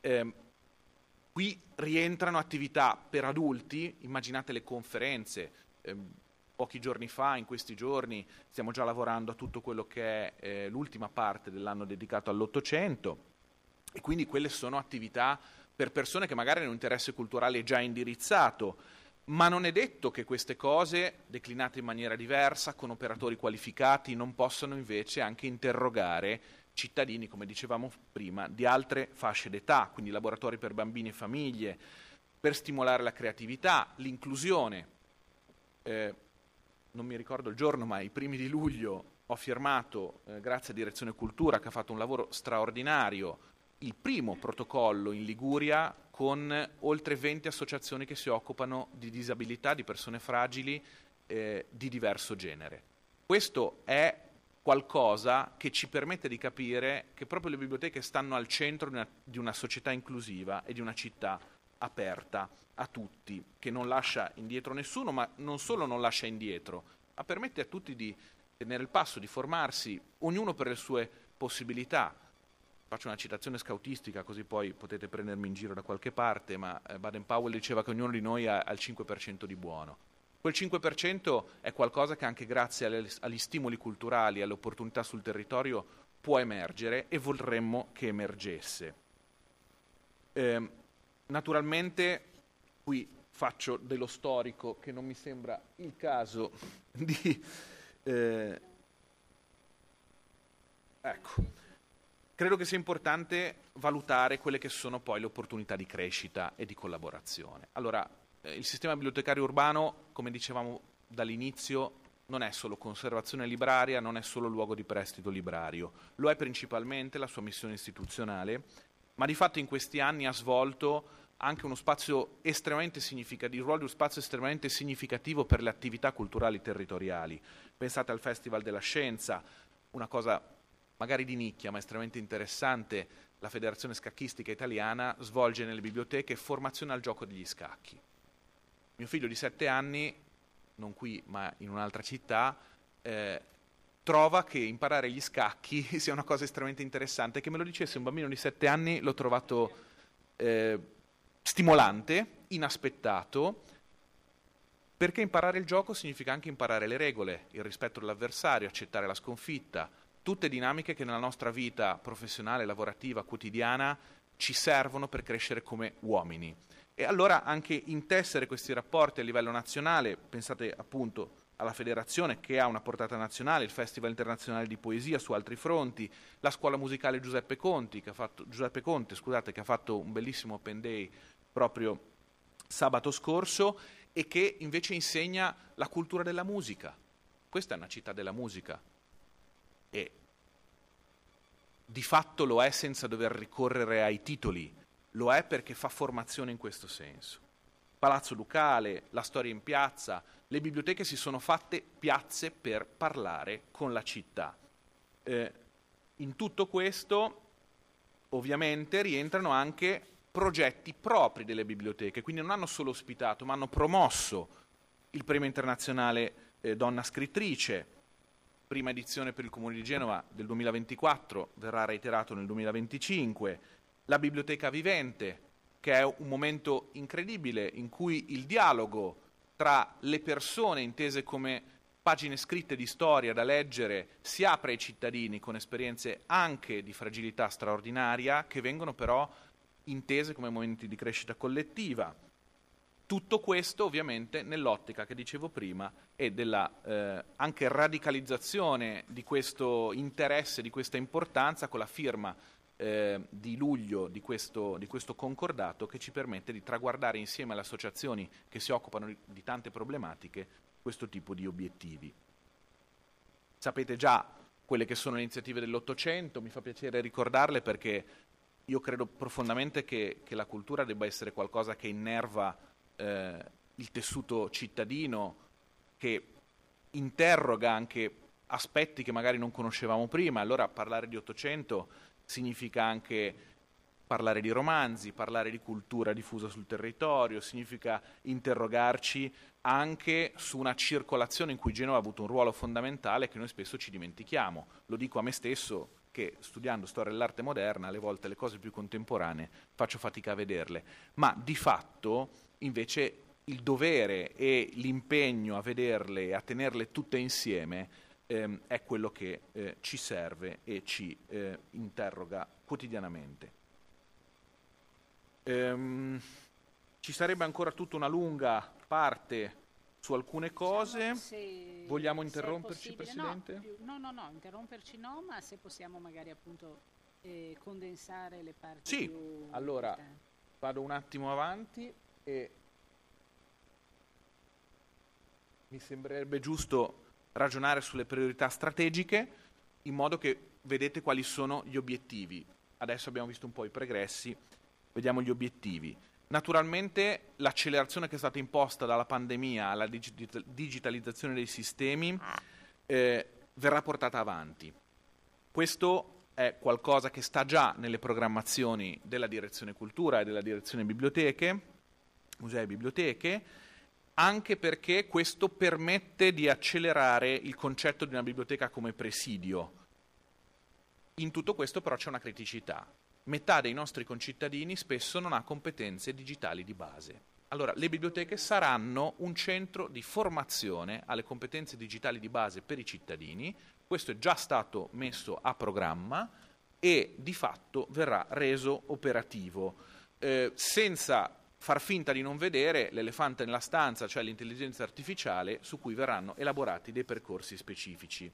Qui rientrano attività per adulti, immaginate le conferenze. Pochi giorni fa, in questi giorni, stiamo già lavorando a tutto quello che è l'ultima parte dell'anno dedicato all'Ottocento, e quindi quelle sono attività per persone che magari hanno un interesse culturale già indirizzato, ma non è detto che queste cose, declinate in maniera diversa, con operatori qualificati, non possano invece anche interrogare cittadini, come dicevamo prima, di altre fasce d'età, quindi laboratori per bambini e famiglie, per stimolare la creatività, l'inclusione. Non mi ricordo il giorno, ma i primi di luglio ho firmato, grazie a Direzione Cultura, che ha fatto un lavoro straordinario, il primo protocollo in Liguria con oltre 20 associazioni che si occupano di disabilità, di persone fragili di diverso genere. Questo è qualcosa che ci permette di capire che proprio le biblioteche stanno al centro di una società inclusiva e di una città aperta a tutti, che non lascia indietro nessuno, ma non solo non lascia indietro, ma permette a tutti di tenere il passo, di formarsi, ognuno per le sue possibilità. Faccio una citazione scautistica, così poi potete prendermi in giro da qualche parte, ma Baden-Powell diceva che ognuno di noi ha il 5% di buono. Quel 5% è qualcosa che anche grazie agli stimoli culturali, alle opportunità sul territorio può emergere, e vorremmo che emergesse. Naturalmente qui faccio dello storico, che non mi sembra il caso di... Ecco. Credo che sia importante valutare quelle che sono poi le opportunità di crescita e di collaborazione. Allora, il sistema bibliotecario urbano, come dicevamo dall'inizio, non è solo conservazione libraria, non è solo luogo di prestito librario, lo è principalmente la sua missione istituzionale, ma di fatto in questi anni ha svolto anche uno spazio estremamente significativo, il ruolo di uno spazio estremamente significativo per le attività culturali territoriali. Pensate al Festival della Scienza, una cosa magari di nicchia ma estremamente interessante. La Federazione Scacchistica Italiana svolge nelle biblioteche formazione al gioco degli scacchi. Mio figlio di 7 anni, non qui ma in un'altra città, trova che imparare gli scacchi sia una cosa estremamente interessante. Che me lo dicesse un bambino di 7 anni l'ho trovato stimolante, inaspettato, perché imparare il gioco significa anche imparare le regole, il rispetto dell'avversario, accettare la sconfitta, tutte dinamiche che nella nostra vita professionale, lavorativa, quotidiana ci servono per crescere come uomini. E allora anche intessere questi rapporti a livello nazionale, pensate appunto alla federazione che ha una portata nazionale, il Festival Internazionale di Poesia su altri fronti, la scuola musicale Giuseppe Conte, che ha fatto un bellissimo open day proprio sabato scorso e che invece insegna la cultura della musica. Questa è una città della musica e di fatto lo è senza dover ricorrere ai titoli, lo è perché fa formazione in questo senso. Palazzo Ducale, la storia in piazza, le biblioteche si sono fatte piazze per parlare con la città. In tutto questo ovviamente rientrano anche progetti propri delle biblioteche, quindi non hanno solo ospitato, ma hanno promosso il premio internazionale Donna Scrittrice, prima edizione per il Comune di Genova del 2024, verrà reiterato nel 2025, la Biblioteca Vivente, che è un momento incredibile in cui il dialogo tra le persone intese come pagine scritte di storia da leggere si apre ai cittadini con esperienze anche di fragilità straordinaria che vengono però intese come momenti di crescita collettiva. Tutto questo ovviamente nell'ottica che dicevo prima e della anche radicalizzazione di questo interesse, di questa importanza con la firma di luglio di questo concordato che ci permette di traguardare insieme alle associazioni che si occupano di tante problematiche questo tipo di obiettivi. Sapete già quelle che sono le iniziative dell'Ottocento, mi fa piacere ricordarle perché io credo profondamente che la cultura debba essere qualcosa che innerva il tessuto cittadino, che interroga anche aspetti che magari non conoscevamo prima. Allora parlare di Ottocento significa anche parlare di romanzi, parlare di cultura diffusa sul territorio, significa interrogarci anche su una circolazione in cui Genova ha avuto un ruolo fondamentale che noi spesso ci dimentichiamo. Lo dico a me stesso che studiando storia dell'arte moderna alle volte le cose più contemporanee faccio fatica a vederle, ma di fatto invece il dovere e l'impegno a vederle e a tenerle tutte insieme è quello che ci serve e ci interroga quotidianamente. Ci sarebbe ancora tutta una lunga parte su alcune cose. Vogliamo interromperci, Presidente? No, interromperci no, ma se possiamo magari appunto condensare le parti Sì, più allora importanti. vado un attimo avanti e mi sembrerebbe giusto ragionare sulle priorità strategiche in modo che vedete quali sono gli obiettivi. Adesso abbiamo visto un po' i pregressi, vediamo gli obiettivi. Naturalmente l'accelerazione che è stata imposta dalla pandemia alla digitalizzazione dei sistemi verrà portata avanti. Questo è qualcosa che sta già nelle programmazioni della Direzione Cultura e della Direzione Biblioteche, Musei e Biblioteche, anche perché questo permette di accelerare il concetto di una biblioteca come presidio. In tutto questo però c'è una criticità. Metà dei nostri concittadini spesso non ha competenze digitali di base. Allora, le biblioteche saranno un centro di formazione alle competenze digitali di base per i cittadini. Questo è già stato messo a programma e di fatto verrà reso operativo, senza far finta di non vedere l'elefante nella stanza, cioè l'intelligenza artificiale, su cui verranno elaborati dei percorsi specifici.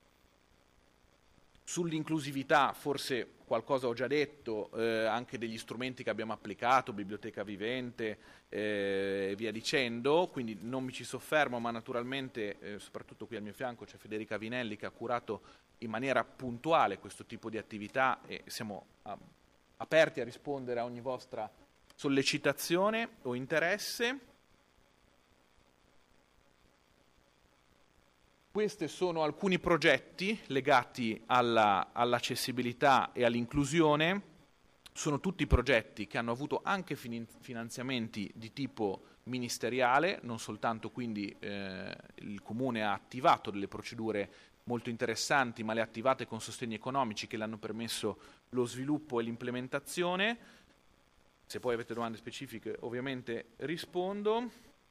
Sull'inclusività forse qualcosa ho già detto, anche degli strumenti che abbiamo applicato, Biblioteca Vivente e via dicendo, quindi non mi ci soffermo, ma naturalmente soprattutto qui al mio fianco c'è Federica Vinelli che ha curato in maniera puntuale questo tipo di attività e siamo aperti a rispondere a ogni vostra sollecitazione o interesse. Questi sono alcuni progetti legati all'accessibilità e all'inclusione. Sono tutti progetti che hanno avuto anche finanziamenti di tipo ministeriale, non soltanto quindi il Comune ha attivato delle procedure molto interessanti, ma le ha attivate con sostegni economici che le hanno permesso lo sviluppo e l'implementazione. Se poi avete domande specifiche ovviamente rispondo.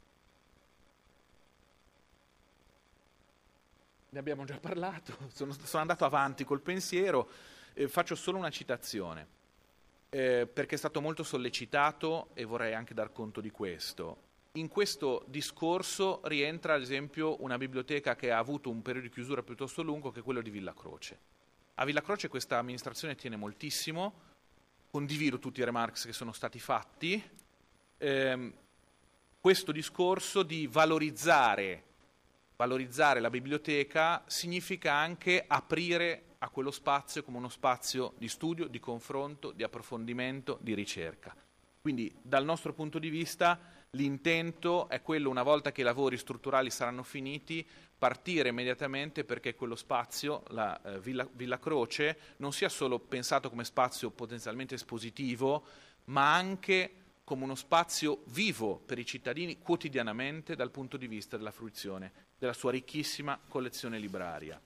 Ne abbiamo già parlato, sono andato avanti col pensiero, faccio solo una citazione, perché è stato molto sollecitato e vorrei anche dar conto di questo. In questo discorso rientra ad esempio una biblioteca che ha avuto un periodo di chiusura piuttosto lungo, che è quello di Villa Croce. A Villa Croce questa amministrazione tiene moltissimo, condivido tutti i remarks che sono stati fatti. Questo discorso di valorizzare la biblioteca significa anche aprire a quello spazio come uno spazio di studio, di confronto, di approfondimento, di ricerca. Quindi dal nostro punto di vista l'intento è quello, una volta che i lavori strutturali saranno finiti, partire immediatamente perché quello spazio, la Villa Croce, non sia solo pensato come spazio potenzialmente espositivo, ma anche come uno spazio vivo per i cittadini quotidianamente dal punto di vista della fruizione della sua ricchissima collezione libraria.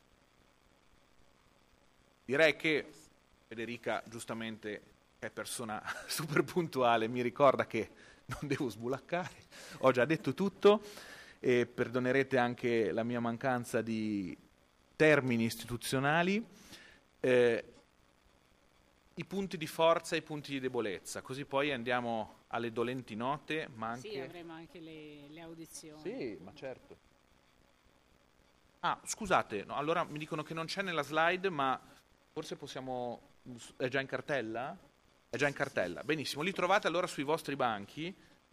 Direi che Federica, giustamente, è persona super puntuale, mi ricorda che non devo sbulaccare, ho già detto tutto e perdonerete anche la mia mancanza di termini istituzionali. I punti di forza e i punti di debolezza, così poi andiamo alle dolenti note, ma anche... Sì, avremo anche le audizioni. Sì, ma certo. Ah, scusate, no, allora mi dicono che non c'è nella slide, ma forse possiamo... È già in cartella? È già in cartella, benissimo. Li trovate allora sui vostri banchi.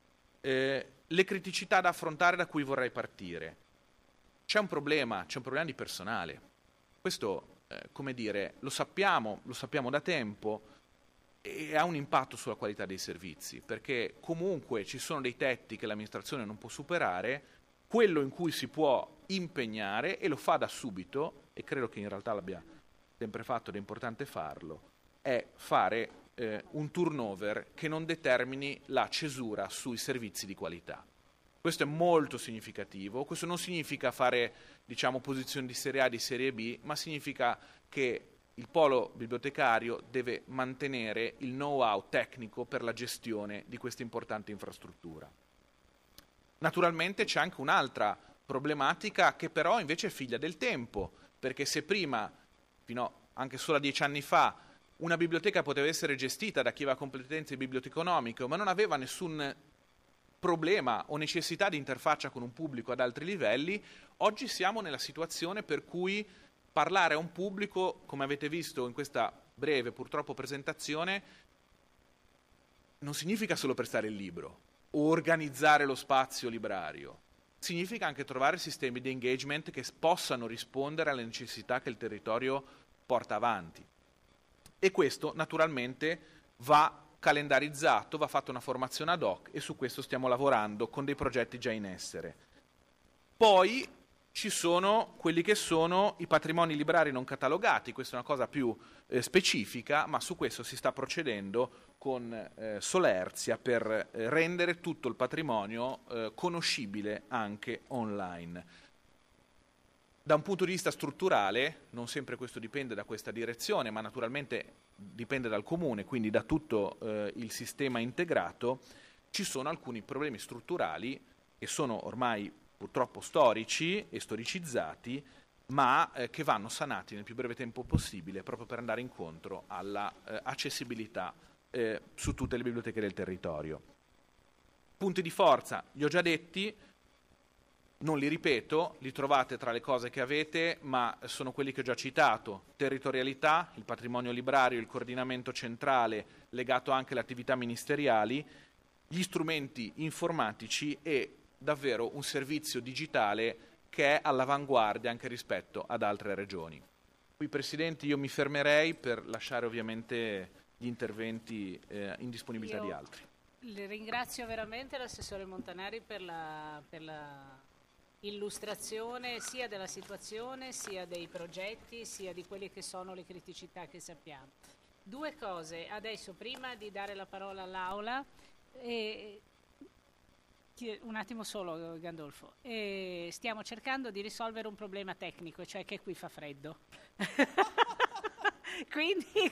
Le criticità da affrontare da cui vorrei partire. C'è un problema di personale. Questo, come dire, lo sappiamo da tempo e ha un impatto sulla qualità dei servizi, perché comunque ci sono dei tetti che l'amministrazione non può superare. Quello in cui si può impegnare, e lo fa da subito, e credo che in realtà l'abbia sempre fatto ed è importante farlo, è fare un turnover che non determini la cesura sui servizi di qualità. Questo è molto significativo. Questo non significa fare, diciamo, posizioni di serie A, di serie B, ma significa che il polo bibliotecario deve mantenere il know-how tecnico per la gestione di questa importante infrastruttura. Naturalmente c'è anche un'altra problematica che però invece è figlia del tempo, perché se prima, fino anche solo a 10 anni fa, una biblioteca poteva essere gestita da chi aveva competenze biblioteconomiche, ma non aveva nessun problema o necessità di interfaccia con un pubblico ad altri livelli, oggi siamo nella situazione per cui parlare a un pubblico, come avete visto in questa breve purtroppo presentazione, non significa solo prestare il libro o organizzare lo spazio librario, significa anche trovare sistemi di engagement che possano rispondere alle necessità che il territorio porta avanti. E questo naturalmente va calendarizzato, va fatta una formazione ad hoc e su questo stiamo lavorando con dei progetti già in essere. Poi ci sono quelli che sono i patrimoni librari non catalogati, questa è una cosa più specifica, ma su questo si sta procedendo con solerzia per rendere tutto il patrimonio conoscibile anche online. Da un punto di vista strutturale, non sempre questo dipende da questa direzione, ma naturalmente dipende dal comune, quindi da tutto il sistema integrato, ci sono alcuni problemi strutturali che sono ormai purtroppo storici e storicizzati, ma che vanno sanati nel più breve tempo possibile proprio per andare incontro alla accessibilità su tutte le biblioteche del territorio. Punti di forza, li ho già detti, non li ripeto, li trovate tra le cose che avete, ma sono quelli che ho già citato: territorialità, il patrimonio librario, il coordinamento centrale legato anche alle attività ministeriali, gli strumenti informatici e davvero un servizio digitale che è all'avanguardia anche rispetto ad altre regioni. Qui, Presidente, io mi fermerei per lasciare ovviamente gli interventi in disponibilità di altri. Le ringrazio veramente l'assessore Montanari per la illustrazione sia della situazione, sia dei progetti, sia di quelle che sono le criticità che sappiamo. Due cose, adesso prima di dare la parola all'Aula, Un attimo solo, Gandolfo. Stiamo cercando di risolvere un problema tecnico, cioè che qui fa freddo. Quindi,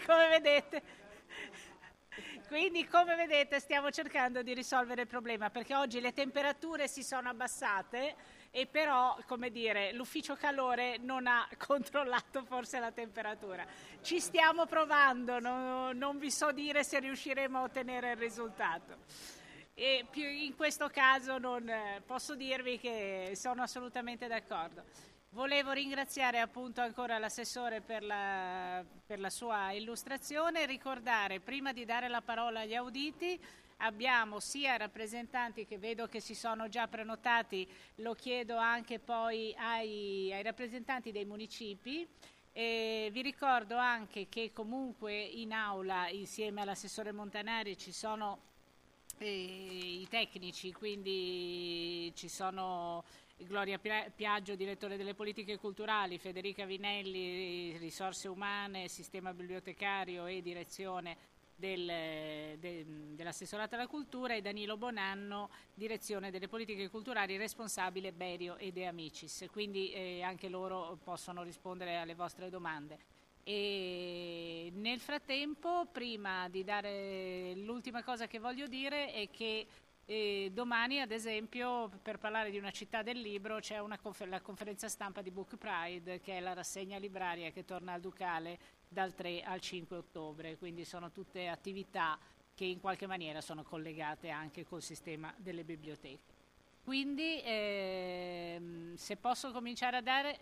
come vedete, stiamo cercando di risolvere il problema, perché oggi le temperature si sono abbassate e però, come dire, l'ufficio calore non ha controllato forse la temperatura. Ci stiamo provando, non vi so dire se riusciremo a ottenere il risultato. E in questo caso non posso dirvi che sono assolutamente d'accordo. Volevo ringraziare appunto ancora l'assessore per la sua illustrazione, ricordare prima di dare la parola agli auditi abbiamo sia rappresentanti che vedo che si sono già prenotati, lo chiedo anche poi ai rappresentanti dei municipi. Vi ricordo anche che comunque in aula insieme all'assessore Montanari ci sono i tecnici, quindi ci sono Gloria Piaggio, direttore delle politiche culturali, Federica Vinelli, risorse umane, sistema bibliotecario e direzione dell'assessorato alla cultura, e Danilo Bonanno, direzione delle politiche culturali, responsabile Berio e De Amicis, quindi anche loro possono rispondere alle vostre domande. E nel frattempo, prima di dare l'ultima cosa che voglio dire è che domani, ad esempio, per parlare di una città del libro, c'è la conferenza stampa di Book Pride, che è la rassegna libraria che torna al Ducale dal 3 al 5 ottobre, quindi sono tutte attività che in qualche maniera sono collegate anche col sistema delle biblioteche. Quindi se posso cominciare a dare...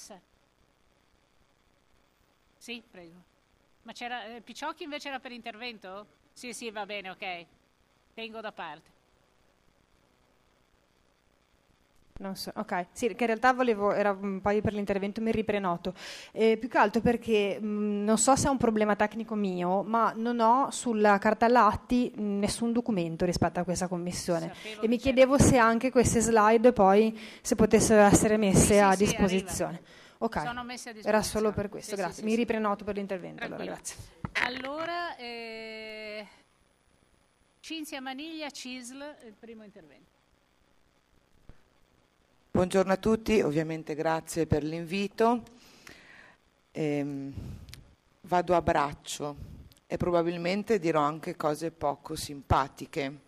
Sì, prego. Ma c'era Picciocchi invece era per intervento? Sì, va bene, ok. Tengo da parte. Non so, ok, sì, che in realtà era un paio per l'intervento, mi riprenoto. Più che altro perché non so se è un problema tecnico mio, ma non ho sulla cartella atti nessun documento rispetto a questa commissione. E mi chiedevo se anche queste slide poi se potessero essere messe a disposizione. Ok, sono messe a disposizione. Era solo per questo, grazie. Mi riprenoto per l'intervento, allora, grazie. Allora, Cinzia Maniglia, CISL, il primo intervento. Buongiorno a tutti, ovviamente grazie per l'invito. Vado a braccio e probabilmente dirò anche cose poco simpatiche.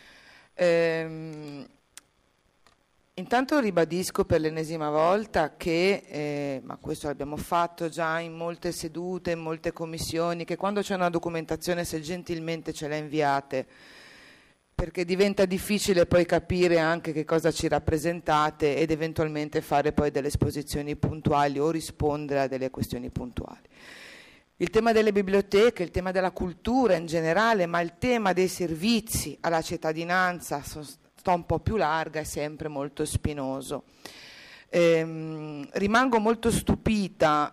Intanto ribadisco per l'ennesima volta che, ma questo l'abbiamo fatto già in molte sedute, in molte commissioni, che quando c'è una documentazione, se gentilmente ce la inviate, perché diventa difficile poi capire anche che cosa ci rappresentate ed eventualmente fare poi delle esposizioni puntuali o rispondere a delle questioni puntuali. Il tema delle biblioteche, il tema della cultura in generale, ma il tema dei servizi alla cittadinanza, sto un po' più larga, è sempre molto spinoso. Rimango molto stupita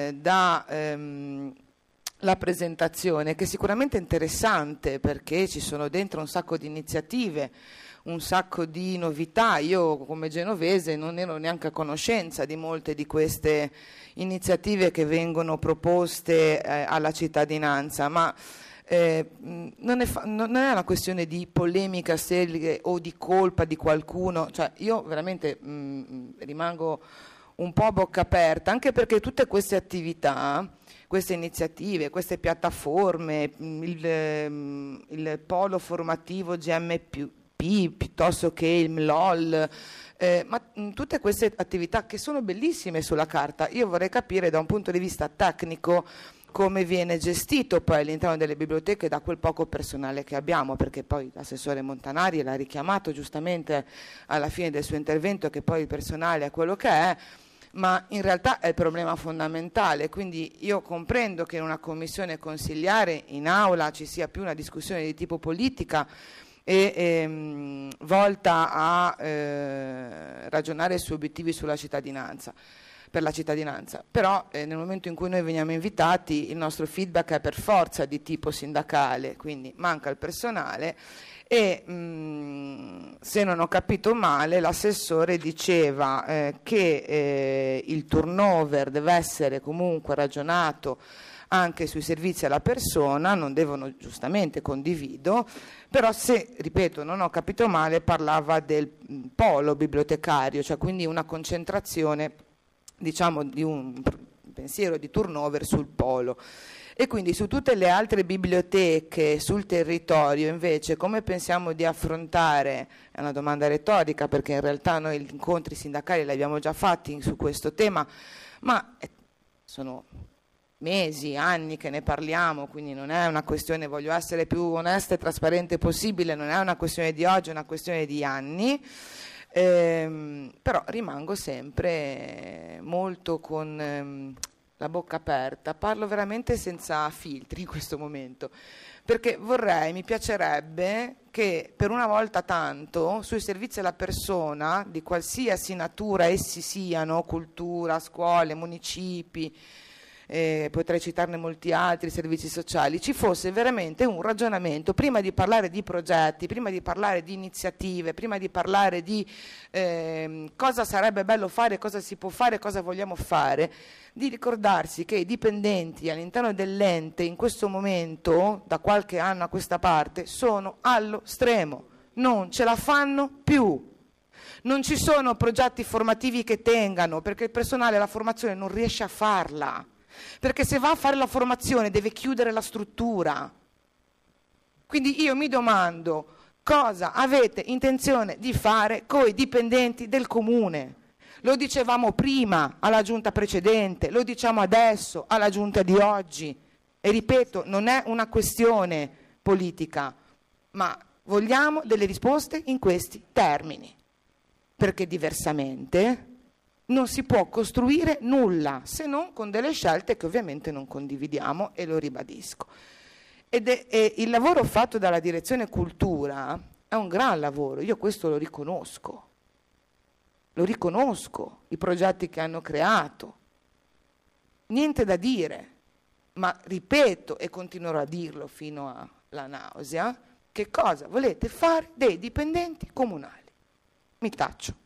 la presentazione, che è sicuramente interessante perché ci sono dentro un sacco di iniziative, un sacco di novità. Io come genovese non ero neanche a conoscenza di molte di queste iniziative che vengono proposte alla cittadinanza, ma non è una questione di polemica sterile o di colpa di qualcuno, cioè io veramente rimango un po' a bocca aperta, anche perché tutte queste attività, queste iniziative, queste piattaforme, il polo formativo GMP piuttosto che il MLOL, ma tutte queste attività che sono bellissime sulla carta, io vorrei capire da un punto di vista tecnico come viene gestito poi all'interno delle biblioteche da quel poco personale che abbiamo, perché poi l'assessore Montanari l'ha richiamato giustamente alla fine del suo intervento, che poi il personale è quello che è, ma in realtà è il problema fondamentale. Quindi io comprendo che in una commissione consiliare in aula ci sia più una discussione di tipo politica e volta a ragionare sui obiettivi sulla cittadinanza, per la cittadinanza, però nel momento in cui noi veniamo invitati il nostro feedback è per forza di tipo sindacale, quindi manca il personale e se non ho capito male l'assessore diceva che il turnover deve essere comunque ragionato anche sui servizi alla persona, non devono, giustamente condivido, però se, ripeto, non ho capito male, parlava del polo bibliotecario, cioè quindi una concentrazione, diciamo, di un pensiero di turnover sul polo. E quindi su tutte le altre biblioteche sul territorio invece come pensiamo di affrontare, è una domanda retorica perché in realtà noi gli incontri sindacali li abbiamo già fatti su questo tema, ma sono mesi, anni che ne parliamo, quindi non è una questione, voglio essere più onesta e trasparente possibile, non è una questione di oggi, è una questione di anni. Però rimango sempre molto con la bocca aperta, parlo veramente senza filtri in questo momento, perché mi piacerebbe che per una volta tanto sui servizi alla persona, di qualsiasi natura essi siano, cultura, scuole, municipi, potrei citarne molti altri servizi sociali, ci fosse veramente un ragionamento prima di parlare di progetti, prima di parlare di iniziative, prima di parlare di cosa sarebbe bello fare, cosa si può fare, cosa vogliamo fare, di ricordarsi che i dipendenti all'interno dell'ente in questo momento, da qualche anno a questa parte, sono allo stremo, non ce la fanno più. Non ci sono progetti formativi che tengano, perché il personale la formazione non riesce a farla. Perché se va a fare la formazione deve chiudere la struttura. Quindi io mi domando cosa avete intenzione di fare con i dipendenti del comune. Lo dicevamo prima alla giunta precedente, lo diciamo adesso alla giunta di oggi e ripeto, non è una questione politica, ma vogliamo delle risposte in questi termini, perché diversamente non si può costruire nulla se non con delle scelte che ovviamente non condividiamo e lo ribadisco. E il lavoro fatto dalla direzione cultura è un gran lavoro, io questo lo riconosco, i progetti che hanno creato, niente da dire, ma ripeto e continuerò a dirlo fino alla nausea, che cosa volete fare dei dipendenti comunali? Mi taccio.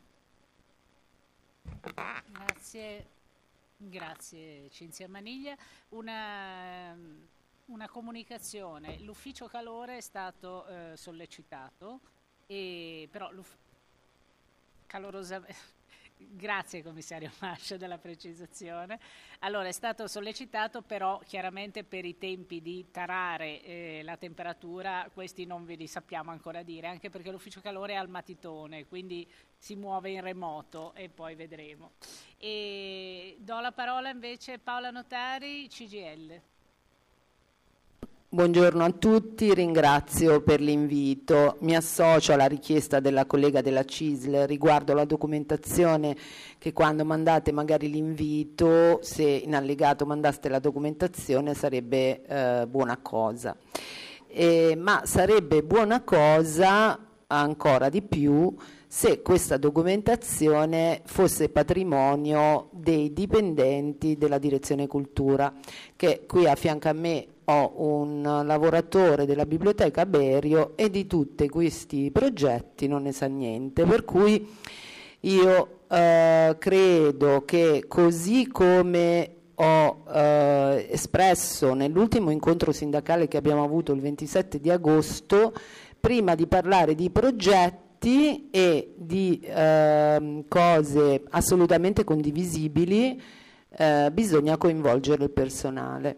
Grazie Cinzia Maniglia. Una comunicazione, l'ufficio calore è stato sollecitato, però calorosamente. Grazie commissario Mascia della precisazione. Allora è stato sollecitato, però chiaramente per i tempi di tarare la temperatura questi non ve li sappiamo ancora dire, anche perché l'ufficio calore è al Matitone, quindi si muove in remoto e poi vedremo. E do la parola invece a Paola Notari, CGIL. Buongiorno a tutti, ringrazio per l'invito. Mi associo alla richiesta della collega della CISL riguardo la documentazione, che quando mandate magari l'invito, se in allegato mandaste la documentazione sarebbe buona cosa. Ma sarebbe buona cosa ancora di più se questa documentazione fosse patrimonio dei dipendenti della direzione cultura, che qui a fianco a me ho un lavoratore della biblioteca Berio e di tutti questi progetti non ne sa niente, per cui io credo che così come ho espresso nell'ultimo incontro sindacale che abbiamo avuto il 27 di agosto, prima di parlare di progetti e di cose assolutamente condivisibili bisogna coinvolgere il personale.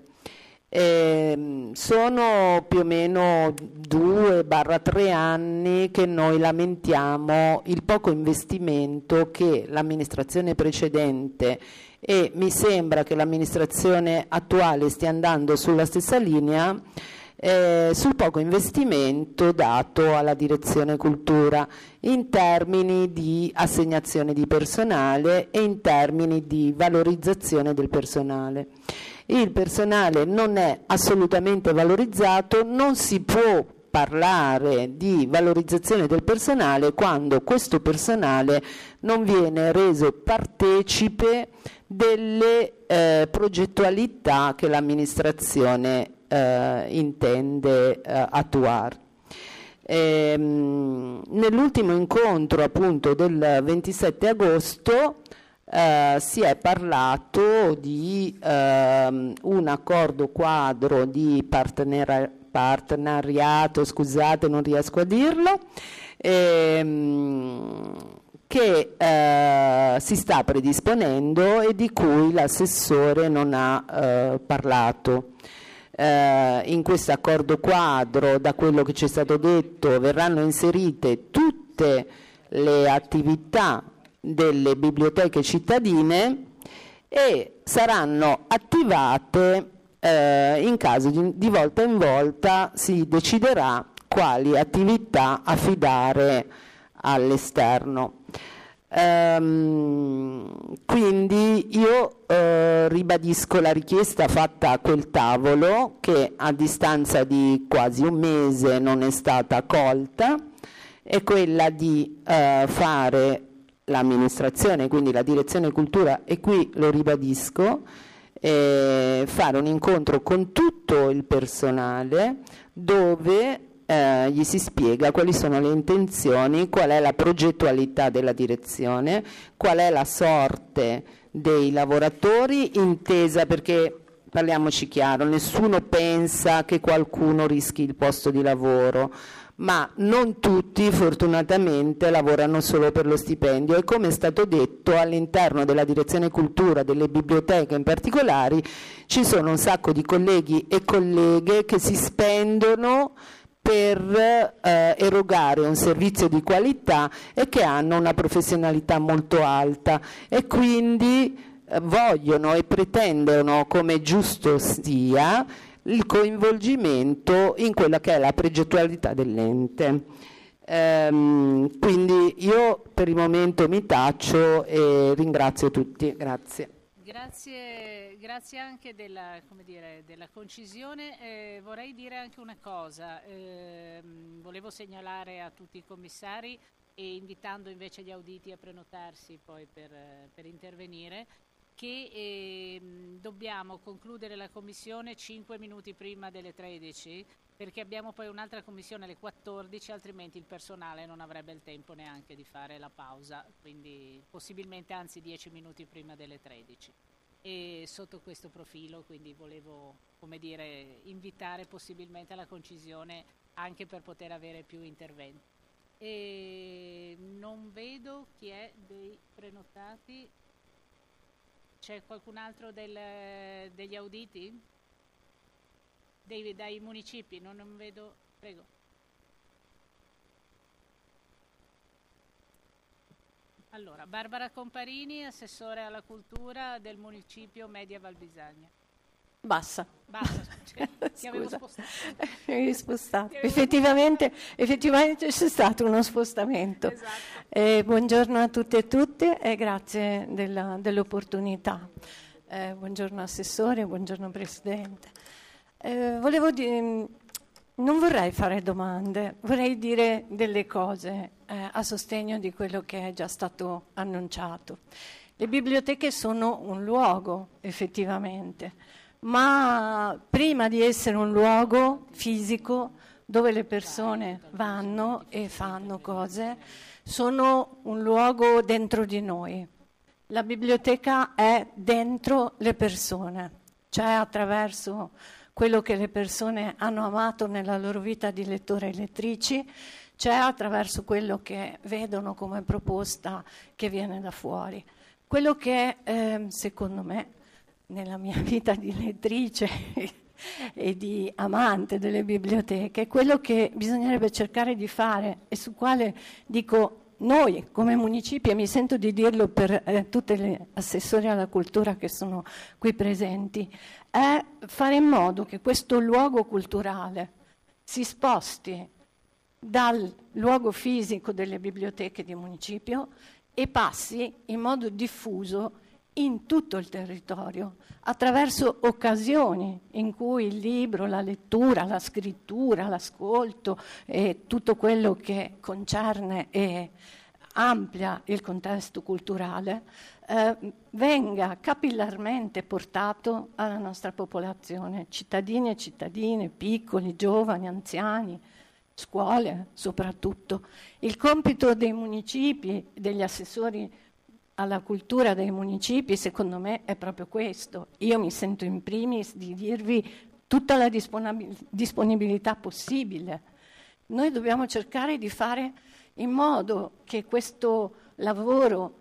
Sono più o meno 2-3 anni che noi lamentiamo il poco investimento che l'amministrazione precedente, e mi sembra che l'amministrazione attuale stia andando sulla stessa linea, sul poco investimento dato alla direzione cultura in termini di assegnazione di personale e in termini di valorizzazione del personale. Il personale non è assolutamente valorizzato, non si può parlare di valorizzazione del personale quando questo personale non viene reso partecipe delle progettualità che l'amministrazione intende attuare. Nell'ultimo incontro appunto del 27 agosto si è parlato di un accordo quadro di partenariato, scusate, non riesco a dirlo, che si sta predisponendo e di cui l'assessore non ha parlato. In questo accordo quadro, da quello che ci è stato detto, verranno inserite tutte le attività delle biblioteche cittadine e saranno attivate in caso di volta in volta si deciderà quali attività affidare all'esterno. Quindi io ribadisco la richiesta fatta a quel tavolo, che a distanza di quasi un mese non è stata accolta, è quella di fare l'amministrazione, quindi la direzione cultura, e qui lo ribadisco, fare un incontro con tutto il personale dove gli si spiega quali sono le intenzioni, qual è la progettualità della direzione, qual è la sorte dei lavoratori, intesa, perché parliamoci chiaro, nessuno pensa che qualcuno rischi il posto di lavoro, ma non tutti fortunatamente lavorano solo per lo stipendio, e come è stato detto all'interno della direzione cultura, delle biblioteche in particolare, ci sono un sacco di colleghi e colleghe che si spendono per erogare un servizio di qualità e che hanno una professionalità molto alta, e quindi vogliono e pretendono, come giusto sia, il coinvolgimento in quella che è la progettualità dell'ente. Quindi io per il momento mi taccio e ringrazio tutti. Grazie. Grazie anche della concisione. Vorrei dire anche una cosa, volevo segnalare a tutti i commissari, e invitando invece gli auditi a prenotarsi poi per intervenire, che dobbiamo concludere la commissione 5 minuti prima delle 13, perché abbiamo poi un'altra commissione alle 14, altrimenti il personale non avrebbe il tempo neanche di fare la pausa, quindi possibilmente anzi 10 minuti prima delle 13. E sotto questo profilo quindi volevo, invitare possibilmente alla concisione, anche per poter avere più interventi. E non vedo chi è dei prenotati. C'è qualcun altro degli auditi? Dai municipi? Non vedo. Prego. Allora, Barbara Comparini, assessore alla cultura del municipio Media Valbisagna. Basta, ti avevo spostato. Mi spostato. Effettivamente c'è stato uno spostamento. Esatto. Buongiorno a tutti e tutte e grazie dell'opportunità. Buongiorno Assessore, buongiorno Presidente. Non vorrei fare domande, vorrei dire delle cose a sostegno di quello che è già stato annunciato. Le biblioteche sono un luogo, effettivamente, ma prima di essere un luogo fisico dove le persone vanno e fanno cose, sono un luogo dentro di noi. La biblioteca è dentro le persone, cioè attraverso quello che le persone hanno amato nella loro vita di lettori e lettrici, cioè attraverso quello che vedono come proposta che viene da fuori. Quello che secondo me, nella mia vita di lettrice e di amante delle biblioteche, quello che bisognerebbe cercare di fare, e su quale dico noi come municipio, e mi sento di dirlo per tutte le assessori alla cultura che sono qui presenti, è fare in modo che questo luogo culturale si sposti dal luogo fisico delle biblioteche di municipio e passi in modo diffuso in tutto il territorio, attraverso occasioni in cui il libro, la lettura, la scrittura, l'ascolto e tutto quello che concerne e amplia il contesto culturale venga capillarmente portato alla nostra popolazione, cittadini e cittadine, piccoli, giovani, anziani, scuole soprattutto. Il compito dei municipi, degli assessori alla cultura dei municipi, secondo me, è proprio questo. Io mi sento in primis di dirvi tutta la disponibilità possibile. Noi dobbiamo cercare di fare in modo che questo lavoro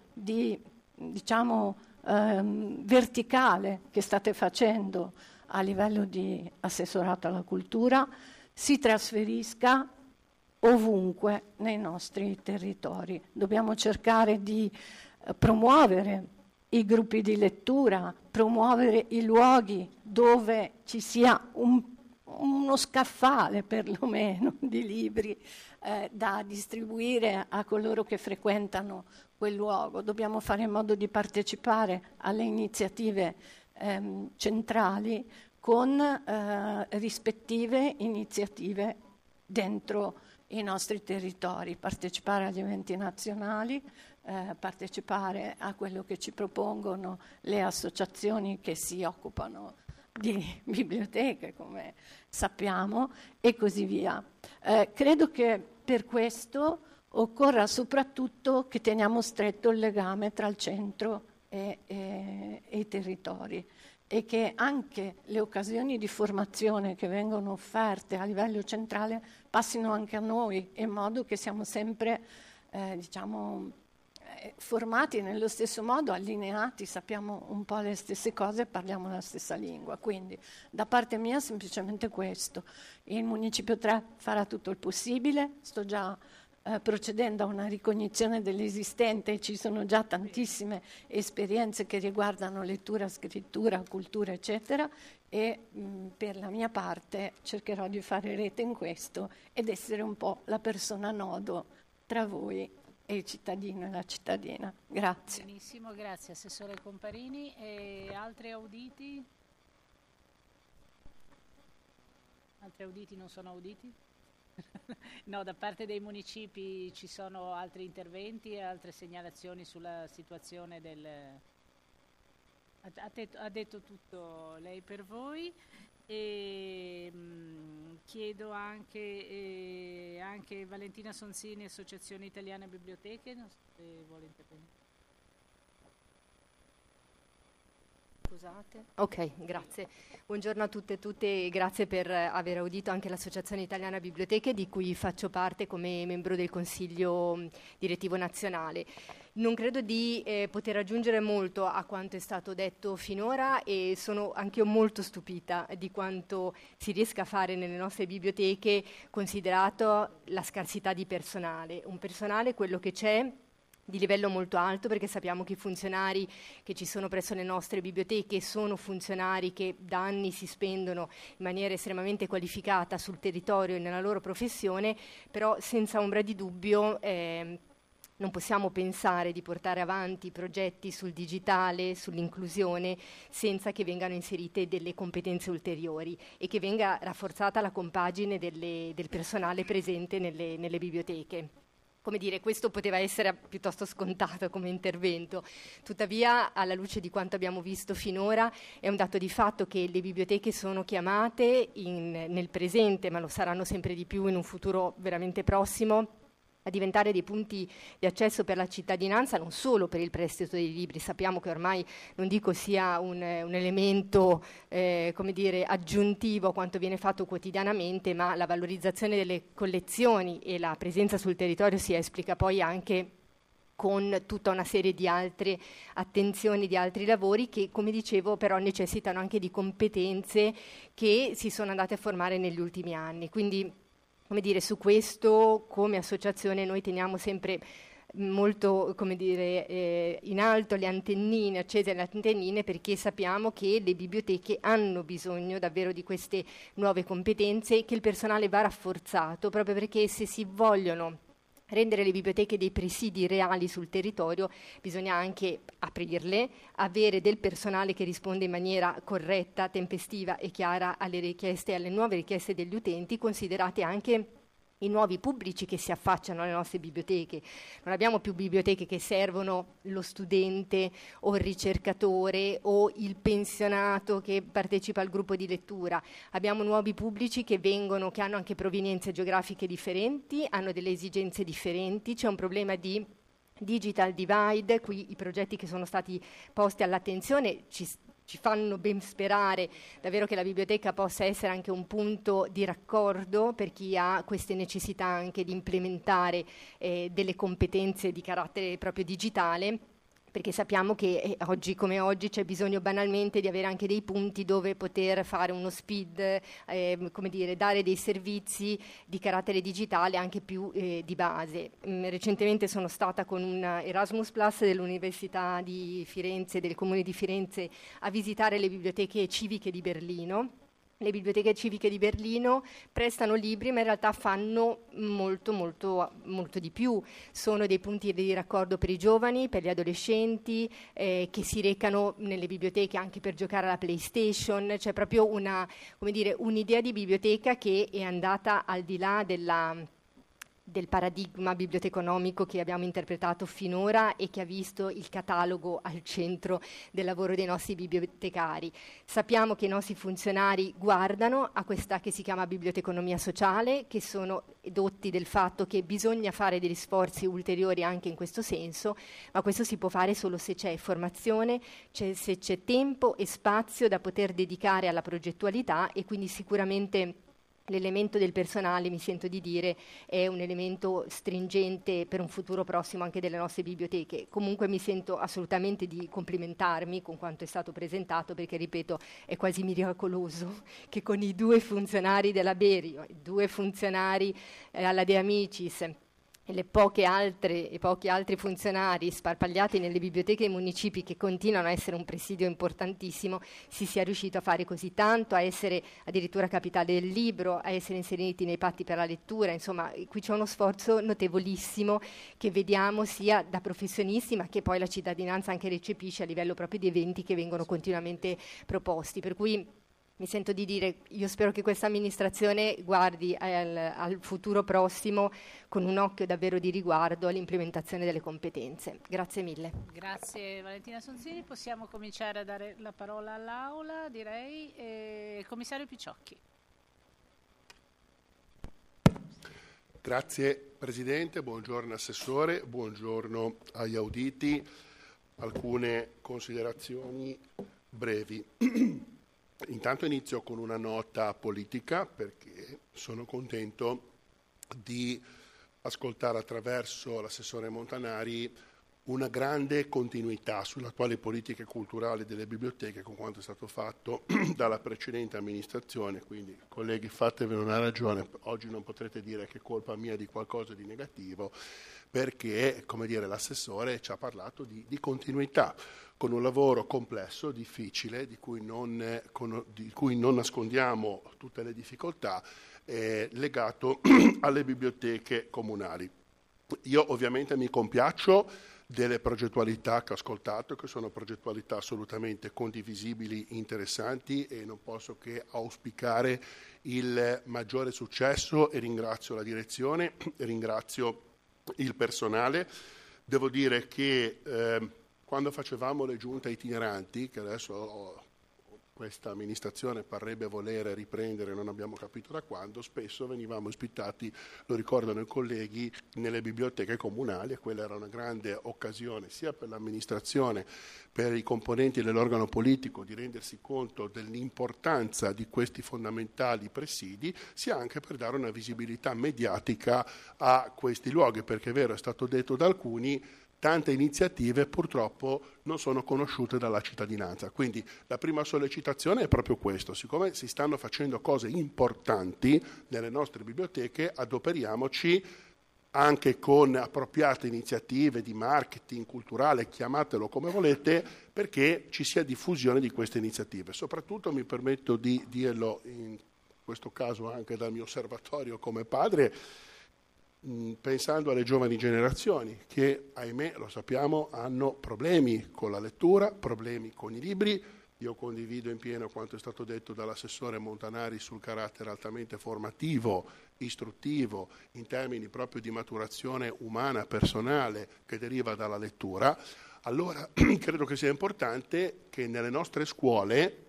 verticale che state facendo a livello di assessorato alla cultura si trasferisca ovunque nei nostri territori. Dobbiamo cercare di promuovere i gruppi di lettura, promuovere i luoghi dove ci sia uno scaffale perlomeno di libri da distribuire a coloro che frequentano quel luogo. Dobbiamo fare in modo di partecipare alle iniziative centrali con rispettive iniziative dentro i nostri territori, partecipare agli eventi nazionali, partecipare a quello che ci propongono le associazioni che si occupano di biblioteche, come sappiamo, e così via. Credo che per questo occorra soprattutto che teniamo stretto il legame tra il centro e i territori, e che anche le occasioni di formazione che vengono offerte a livello centrale passino anche a noi, in modo che siamo sempre formati nello stesso modo, allineati, sappiamo un po' le stesse cose e parliamo la stessa lingua. Quindi da parte mia semplicemente questo. Il Municipio 3 farà tutto il possibile, sto già procedendo a una ricognizione dell'esistente, ci sono già tantissime esperienze che riguardano lettura, scrittura, cultura, eccetera, e per la mia parte cercherò di fare rete in questo ed essere un po' la persona nodo tra voi e il cittadino e la cittadina. Grazie. Benissimo, grazie Assessore Comparini. E altri auditi? Altri auditi non sono auditi? No, da parte dei municipi ci sono altri interventi e altre segnalazioni sulla situazione del... Ha detto tutto lei per voi. E chiedo anche Valentina Sonsini, Associazione Italiana Biblioteche, non so se vuole intervenire. Scusate. Ok, grazie. Buongiorno a tutte e tutti e grazie per aver audito anche l'Associazione Italiana Biblioteche, di cui faccio parte come membro del Consiglio Direttivo Nazionale. Non credo di poter aggiungere molto a quanto è stato detto finora, e sono anche io molto stupita di quanto si riesca a fare nelle nostre biblioteche, considerato la scarsità di personale. Un personale, quello che c'è, di livello molto alto, perché sappiamo che i funzionari che ci sono presso le nostre biblioteche sono funzionari che da anni si spendono in maniera estremamente qualificata sul territorio e nella loro professione, però senza ombra di dubbio non possiamo pensare di portare avanti progetti sul digitale, sull'inclusione, senza che vengano inserite delle competenze ulteriori e che venga rafforzata la compagine del personale presente nelle biblioteche. Come dire, questo poteva essere piuttosto scontato come intervento, tuttavia alla luce di quanto abbiamo visto finora è un dato di fatto che le biblioteche sono chiamate nel presente, ma lo saranno sempre di più in un futuro veramente prossimo, a diventare dei punti di accesso per la cittadinanza, non solo per il prestito dei libri. Sappiamo che ormai, non dico sia un elemento come dire, aggiuntivo a quanto viene fatto quotidianamente, ma la valorizzazione delle collezioni e la presenza sul territorio si esplica poi anche con tutta una serie di altre attenzioni, di altri lavori che, come dicevo, però necessitano anche di competenze che si sono andate a formare negli ultimi anni. Quindi, come dire, su questo come associazione noi teniamo sempre molto, come dire, in alto le antennine, accese le antennine, perché sappiamo che le biblioteche hanno bisogno davvero di queste nuove competenze, che il personale va rafforzato, proprio perché se si vogliono rendere le biblioteche dei presidi reali sul territorio bisogna anche aprirle, avere del personale che risponde in maniera corretta, tempestiva e chiara alle richieste, alle nuove richieste degli utenti, considerate anche i nuovi pubblici che si affacciano alle nostre biblioteche. Non abbiamo più biblioteche che servono lo studente o il ricercatore o il pensionato che partecipa al gruppo di lettura. Abbiamo nuovi pubblici che vengono, che hanno anche provenienze geografiche differenti, hanno delle esigenze differenti, c'è un problema di Digital Divide, qui i progetti che sono stati posti all'attenzione ci fanno ben sperare davvero che la biblioteca possa essere anche un punto di raccordo per chi ha queste necessità anche di implementare delle competenze di carattere proprio digitale, perché sappiamo che oggi come oggi c'è bisogno banalmente di avere anche dei punti dove poter fare uno speed, dare dei servizi di carattere digitale anche più di base. Recentemente sono stata con un Erasmus Plus dell'Università di Firenze, del Comune di Firenze, a visitare le biblioteche civiche di Berlino. Le biblioteche civiche di Berlino prestano libri, ma in realtà fanno molto di più. Sono dei punti di raccordo per i giovani, per gli adolescenti, che si recano nelle biblioteche anche per giocare alla PlayStation. C'è proprio un'idea di biblioteca che è andata al di là del paradigma biblioteconomico che abbiamo interpretato finora e che ha visto il catalogo al centro del lavoro dei nostri bibliotecari. Sappiamo che i nostri funzionari guardano a questa che si chiama biblioteconomia sociale, che sono dotti del fatto che bisogna fare degli sforzi ulteriori anche in questo senso, ma questo si può fare solo se c'è formazione, se c'è tempo e spazio da poter dedicare alla progettualità, e quindi sicuramente l'elemento del personale, mi sento di dire, è un elemento stringente per un futuro prossimo anche delle nostre biblioteche. Comunque mi sento assolutamente di complimentarmi con quanto è stato presentato, perché, ripeto, è quasi miracoloso che con i 2 funzionari della Berio, i 2 funzionari alla De Amicis e le pochi altri funzionari sparpagliati nelle biblioteche dei municipi, che continuano a essere un presidio importantissimo, si sia riuscito a fare così tanto, a essere addirittura capitale del libro, a essere inseriti nei patti per la lettura. Insomma, qui c'è uno sforzo notevolissimo che vediamo sia da professionisti, ma che poi la cittadinanza anche recepisce a livello proprio di eventi che vengono continuamente proposti. Per cui mi sento di dire, io spero che questa amministrazione guardi al futuro prossimo con un occhio davvero di riguardo all'implementazione delle competenze. Grazie mille. Grazie Valentina Sonzini, possiamo cominciare a dare la parola all'Aula, direi. Commissario Picciocchi. Grazie Presidente, buongiorno Assessore, buongiorno agli auditi. Alcune considerazioni brevi. Intanto inizio con una nota politica, perché sono contento di ascoltare attraverso l'assessore Montanari una grande continuità sull'attuale politica culturale delle biblioteche con quanto è stato fatto dalla precedente amministrazione. Quindi, colleghi, fatevene una ragione, oggi non potrete dire che è colpa mia di qualcosa di negativo, perché, come dire, l'assessore ci ha parlato di continuità, con un lavoro complesso, difficile, di cui non nascondiamo tutte le difficoltà, legato alle biblioteche comunali. Io ovviamente mi compiaccio delle progettualità che ho ascoltato, che sono progettualità assolutamente condivisibili, interessanti, e non posso che auspicare il maggiore successo, e ringrazio la direzione, ringrazio il personale. Devo dire che quando facevamo le giunte itineranti, che adesso questa amministrazione parrebbe volere riprendere, non abbiamo capito da quando, spesso venivamo ospitati, lo ricordano i colleghi, nelle biblioteche comunali, e quella era una grande occasione sia per l'amministrazione, per i componenti dell'organo politico di rendersi conto dell'importanza di questi fondamentali presidi, sia anche per dare una visibilità mediatica a questi luoghi, perché è vero, è stato detto da alcuni, tante iniziative purtroppo non sono conosciute dalla cittadinanza. Quindi la prima sollecitazione è proprio questo: siccome si stanno facendo cose importanti nelle nostre biblioteche, adoperiamoci anche con appropriate iniziative di marketing culturale, chiamatelo come volete, perché ci sia diffusione di queste iniziative. Soprattutto mi permetto di dirlo, in questo caso anche dal mio osservatorio come padre, pensando alle giovani generazioni che, ahimè, lo sappiamo, hanno problemi con la lettura, problemi con i libri. Io condivido in pieno quanto è stato detto dall'assessore Montanari sul carattere altamente formativo, istruttivo, in termini proprio di maturazione umana, personale, che deriva dalla lettura. Allora credo che sia importante che nelle nostre scuole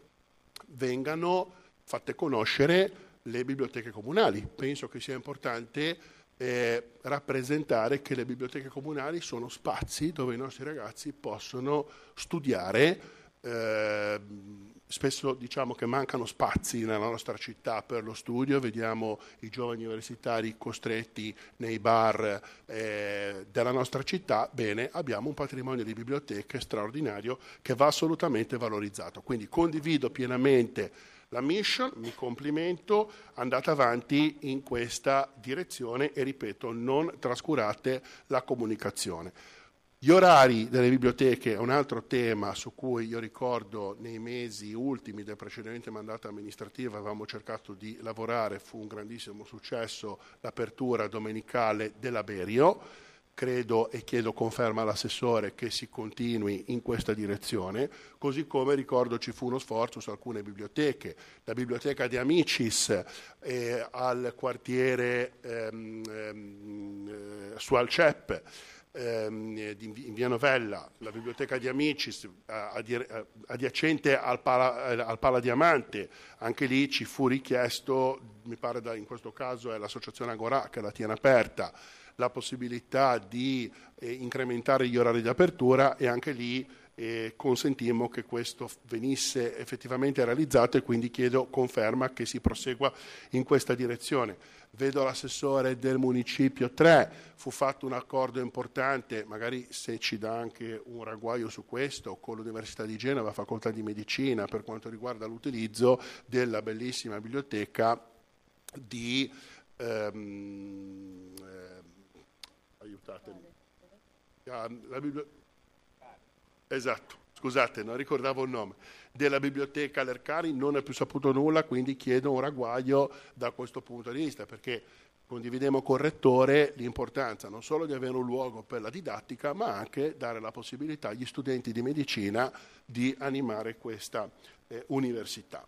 vengano fatte conoscere le biblioteche comunali. Penso che sia importante rappresentare che le biblioteche comunali sono spazi dove i nostri ragazzi possono studiare. Spesso diciamo che mancano spazi nella nostra città per lo studio, vediamo i giovani universitari costretti nei bar della nostra città. Bene, abbiamo un patrimonio di biblioteche straordinario che va assolutamente valorizzato. Quindi condivido pienamente la mission, mi complimento, andate avanti in questa direzione e ripeto, non trascurate la comunicazione. Gli orari delle biblioteche è un altro tema su cui io ricordo nei mesi ultimi del precedente mandato amministrativo avevamo cercato di lavorare, fu un grandissimo successo l'apertura domenicale della Berio. Credo e chiedo conferma all'assessore che si continui in questa direzione, così come ricordo ci fu uno sforzo su alcune biblioteche, la biblioteca di Amicis al quartiere su Alcep, in via Novella, la biblioteca di Amicis adiacente al Pala Diamante, anche lì ci fu richiesto, mi pare in questo caso è l'associazione Agorà che la tiene aperta, la possibilità di incrementare gli orari di apertura e anche lì consentimmo che questo venisse effettivamente realizzato e quindi chiedo conferma che si prosegua in questa direzione. Vedo l'assessore del municipio 3, fu fatto un accordo importante, magari se ci dà anche un ragguaglio su questo, con l'Università di Genova, Facoltà di Medicina, per quanto riguarda l'utilizzo della bellissima biblioteca di... aiutatemi. Esatto, scusate, non ricordavo il nome. Della biblioteca Lercari non è più saputo nulla, quindi chiedo un ragguaglio da questo punto di vista, perché condividiamo col Rettore l'importanza non solo di avere un luogo per la didattica, ma anche dare la possibilità agli studenti di medicina di animare questa università.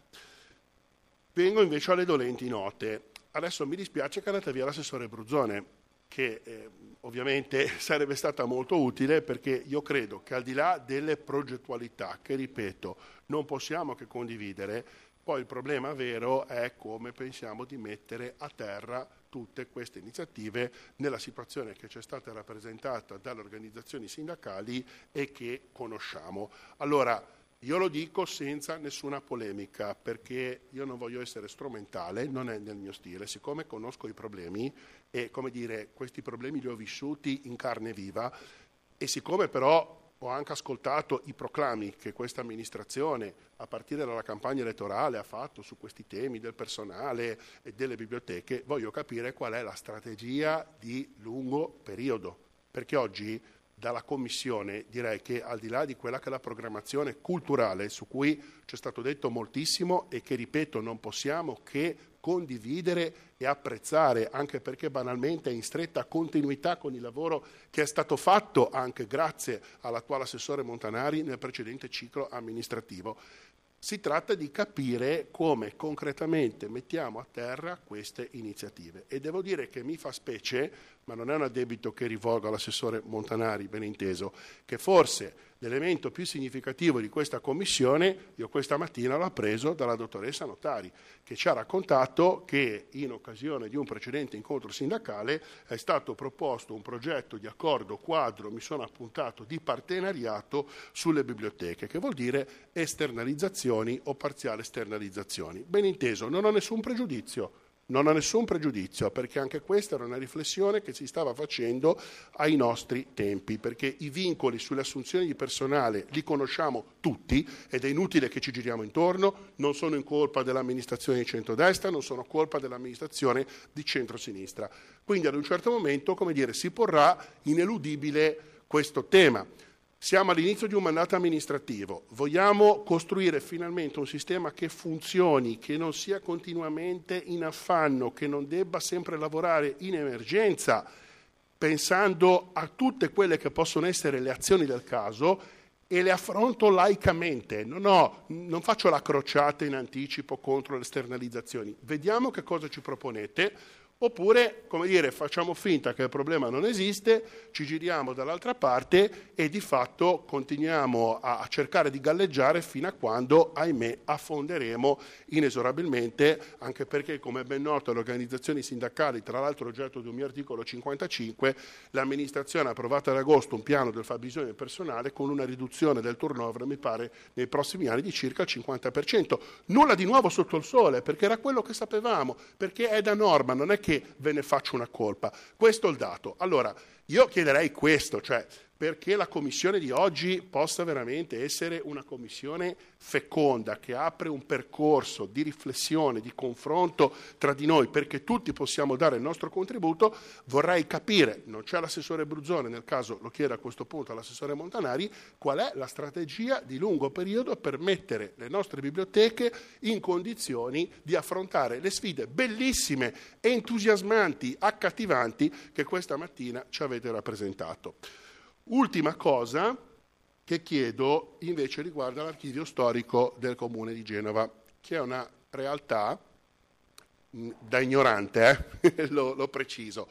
Vengo invece alle dolenti note. Adesso mi dispiace che è andata via l'assessore Bruzzone, che ovviamente sarebbe stata molto utile, perché io credo che al di là delle progettualità, che ripeto non possiamo che condividere, poi il problema vero è come pensiamo di mettere a terra tutte queste iniziative nella situazione che ci è stata rappresentata dalle organizzazioni sindacali e che conosciamo. Allora, io lo dico senza nessuna polemica, perché io non voglio essere strumentale, non è nel mio stile, siccome conosco i problemi e, come dire, questi problemi li ho vissuti in carne viva e siccome però ho anche ascoltato i proclami che questa amministrazione, a partire dalla campagna elettorale, ha fatto su questi temi del personale e delle biblioteche, voglio capire qual è la strategia di lungo periodo, perché oggi dalla Commissione direi che al di là di quella che è la programmazione culturale, su cui c'è stato detto moltissimo e che, ripeto, non possiamo che condividere e apprezzare, anche perché banalmente è in stretta continuità con il lavoro che è stato fatto anche grazie all'attuale assessore Montanari nel precedente ciclo amministrativo. Si tratta di capire come concretamente mettiamo a terra queste iniziative e devo dire che mi fa specie, ma non è un addebito che rivolgo all'assessore Montanari, ben inteso, che forse l'elemento più significativo di questa commissione io questa mattina l'ho appreso dalla dottoressa Notari, che ci ha raccontato che in occasione di un precedente incontro sindacale è stato proposto un progetto di accordo quadro, mi sono appuntato, di partenariato sulle biblioteche, che vuol dire esternalizzazioni o parziali esternalizzazioni. Ben inteso, non ho nessun pregiudizio. Non ho nessun pregiudizio, perché anche questa era una riflessione che si stava facendo ai nostri tempi, perché i vincoli sulle assunzioni di personale li conosciamo tutti ed è inutile che ci giriamo intorno, non sono in colpa dell'amministrazione di centrodestra, non sono colpa dell'amministrazione di centrosinistra. Quindi ad un certo momento, come dire, si porrà ineludibile questo tema. Siamo all'inizio di un mandato amministrativo, vogliamo costruire finalmente un sistema che funzioni, che non sia continuamente in affanno, che non debba sempre lavorare in emergenza, pensando a tutte quelle che possono essere le azioni del caso e le affronto laicamente, non faccio la crociata in anticipo contro le esternalizzazioni. Vediamo che cosa ci proponete. Oppure, come dire, facciamo finta che il problema non esiste, ci giriamo dall'altra parte e di fatto continuiamo a cercare di galleggiare fino a quando, ahimè, affonderemo inesorabilmente, anche perché, come è ben noto, le organizzazioni sindacali, tra l'altro oggetto di un mio articolo 55, l'amministrazione ha approvato ad agosto un piano del fabbisogno del personale con una riduzione del turnover, mi pare, nei prossimi anni di circa il 50%. Nulla di nuovo sotto il sole, perché era quello che sapevamo, perché è da norma, non è che ve ne faccio una colpa. Questo è il dato. Allora, io chiederei questo, cioè perché la commissione di oggi possa veramente essere una commissione feconda, che apre un percorso di riflessione, di confronto tra di noi, perché tutti possiamo dare il nostro contributo. Vorrei capire, non c'è l'assessore Bruzzone, nel caso lo chiedo a questo punto all'assessore Montanari, qual è la strategia di lungo periodo per mettere le nostre biblioteche in condizioni di affrontare le sfide bellissime, entusiasmanti, accattivanti che questa mattina ci avete rappresentato. Ultima cosa che chiedo invece riguarda l'archivio storico del Comune di Genova, che è una realtà, da ignorante, lo preciso,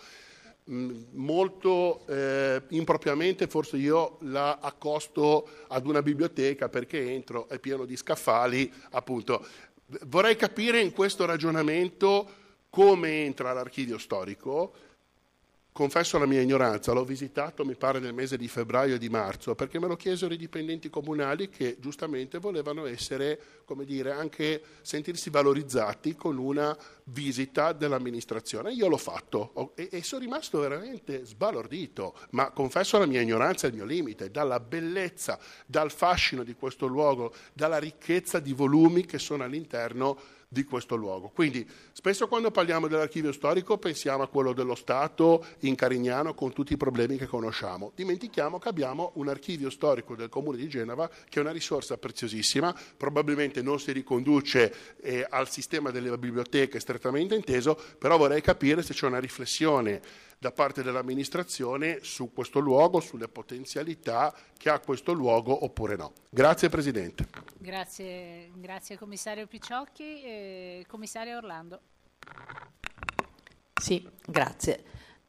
molto impropriamente forse io la accosto ad una biblioteca perché entro, è pieno di scaffali, appunto. Vorrei capire in questo ragionamento come entra l'archivio storico. Confesso la mia ignoranza, l'ho visitato mi pare nel mese di febbraio e di marzo, perché me lo chiesero i dipendenti comunali che giustamente volevano essere, come dire, anche sentirsi valorizzati con una visita dell'amministrazione. Io l'ho fatto e sono rimasto veramente sbalordito, ma confesso la mia ignoranza e il mio limite, dalla bellezza, dal fascino di questo luogo, dalla ricchezza di volumi che sono all'interno di questo luogo. Quindi spesso quando parliamo dell'archivio storico pensiamo a quello dello Stato in Carignano con tutti i problemi che conosciamo. Dimentichiamo che abbiamo un archivio storico del Comune di Genova che è una risorsa preziosissima, probabilmente non si riconduce al sistema delle biblioteche strettamente inteso, però vorrei capire se c'è una riflessione da parte dell'amministrazione su questo luogo, sulle potenzialità che ha questo luogo oppure no. Grazie Presidente. Grazie Commissario Picciocchi. Commissario Orlando. Sì, grazie.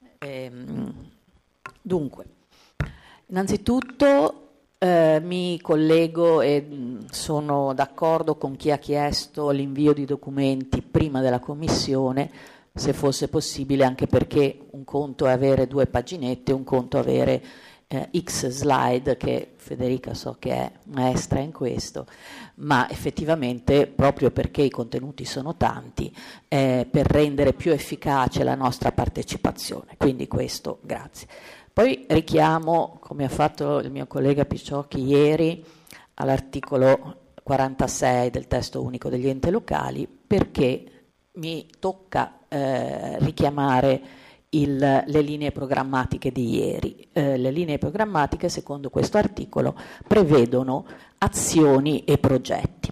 Dunque, innanzitutto mi collego e sono d'accordo con chi ha chiesto l'invio di documenti prima della Commissione, se fosse possibile, anche perché un conto è avere 2 paginette, un conto avere X slide, che Federica so che è maestra in questo, ma effettivamente proprio perché i contenuti sono tanti, per rendere più efficace la nostra partecipazione. Quindi questo, grazie. Poi richiamo, come ha fatto il mio collega Picciocchi ieri, all'articolo 46 del testo unico degli enti locali, perché mi tocca richiamare le linee programmatiche di ieri. Le linee programmatiche, secondo questo articolo, prevedono azioni e progetti.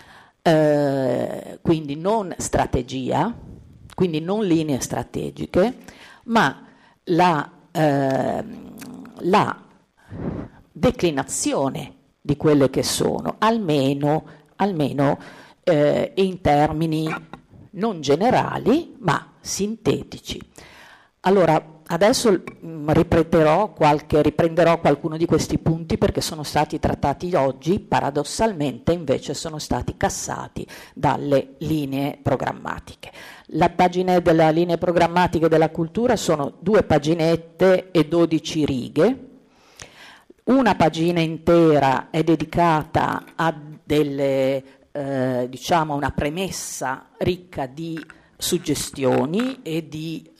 Quindi non strategia, quindi non linee strategiche, ma la declinazione di quelle che sono, almeno in termini non generali, ma sintetici. Allora, adesso riprenderò qualcuno di questi punti perché sono stati trattati oggi, paradossalmente invece sono stati cassati dalle linee programmatiche. La pagina delle linee programmatiche della cultura sono 2 paginette e 12 righe. Una pagina intera è dedicata a una premessa ricca di suggestioni e di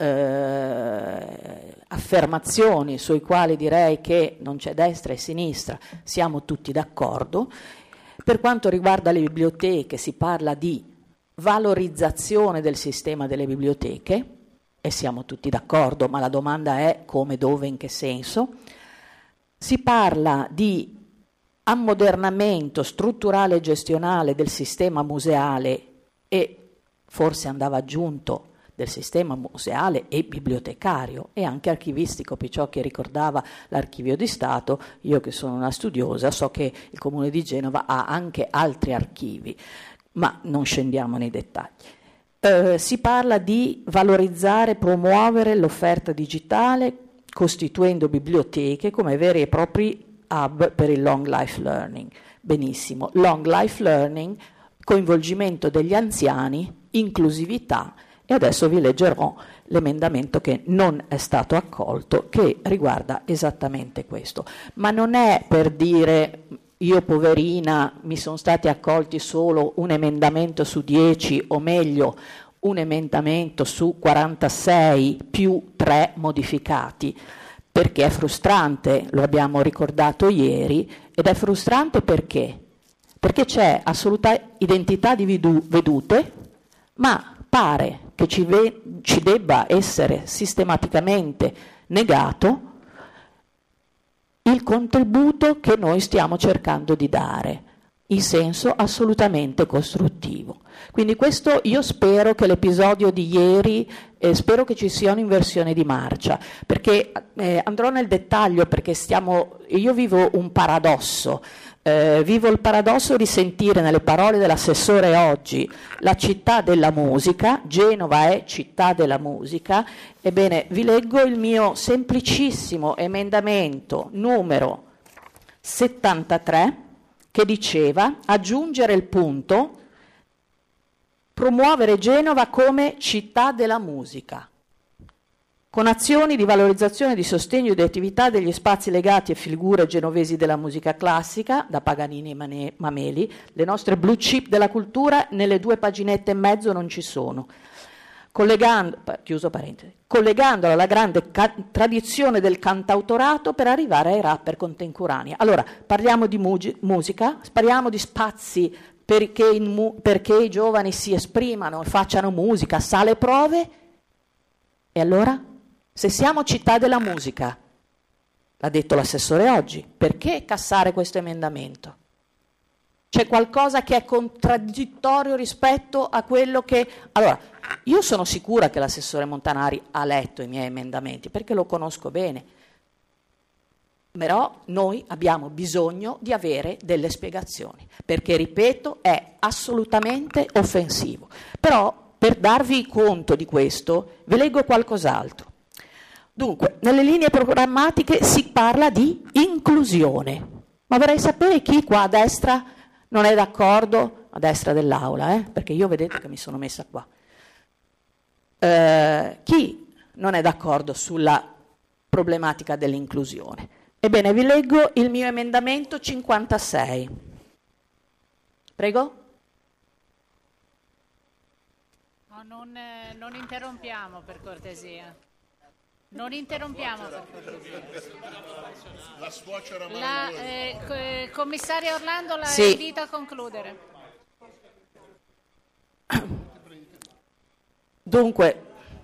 affermazioni sui quali direi che non c'è destra e sinistra, siamo tutti d'accordo. Per quanto riguarda le biblioteche si parla di valorizzazione del sistema delle biblioteche e siamo tutti d'accordo, ma la domanda è come, dove, in che senso. Si parla di ammodernamento strutturale e gestionale del sistema museale e forse andava aggiunto del sistema museale e bibliotecario e anche archivistico. Picciocchi ricordava l'archivio di Stato, io che sono una studiosa so che il Comune di Genova ha anche altri archivi, ma non scendiamo nei dettagli. Si parla di valorizzare e promuovere l'offerta digitale, costituendo biblioteche come veri e propri hub per il long life learning. Benissimo, long life learning, coinvolgimento degli anziani, inclusività, e adesso vi leggerò l'emendamento che non è stato accolto, che riguarda esattamente questo. Ma non è per dire io poverina mi sono stati accolti solo un emendamento su 10, o meglio un emendamento su 46 più 3 modificati, perché è frustrante, lo abbiamo ricordato ieri, ed è frustrante perché c'è assoluta identità di vedute, ma pare che ci debba essere sistematicamente negato il contributo che noi stiamo cercando di dare, in senso assolutamente costruttivo. Quindi questo, io spero che l'episodio di ieri, spero che ci sia un'inversione di marcia, perché andrò nel dettaglio, perché io vivo un paradosso. Vivo il paradosso di sentire nelle parole dell'assessore oggi la città della musica, Genova è città della musica. Ebbene, vi leggo il mio semplicissimo emendamento numero 73 che diceva aggiungere il punto promuovere Genova come città della musica, con azioni di valorizzazione e di sostegno di attività degli spazi legati a figure genovesi della musica classica, da Paganini e Mameli. Le nostre blue chip della cultura nelle 2 paginette e mezzo non ci sono. Collegandola alla grande tradizione del cantautorato per arrivare ai rapper contemporanei. Allora, parliamo di musica, parliamo di spazi perché i giovani si esprimano, facciano musica, sale prove, e allora? Se siamo città della musica, l'ha detto l'assessore oggi, perché cassare questo emendamento? C'è qualcosa che è contraddittorio rispetto a quello che... Allora, io sono sicura che l'assessore Montanari ha letto i miei emendamenti, perché lo conosco bene, però noi abbiamo bisogno di avere delle spiegazioni, perché, ripeto, è assolutamente offensivo. Però, per darvi conto di questo, vi leggo qualcos'altro. Dunque, nelle linee programmatiche si parla di inclusione, ma vorrei sapere chi qua a destra non è d'accordo, a destra dell'aula, perché io vedete che mi sono messa qua. Chi non è d'accordo sulla problematica dell'inclusione? Ebbene, vi leggo il mio emendamento 56. Prego? No, non interrompiamo, per cortesia. Non interrompiamo, per cortesia. La suocera commissaria Orlando la Sì. invito a concludere. Dunque,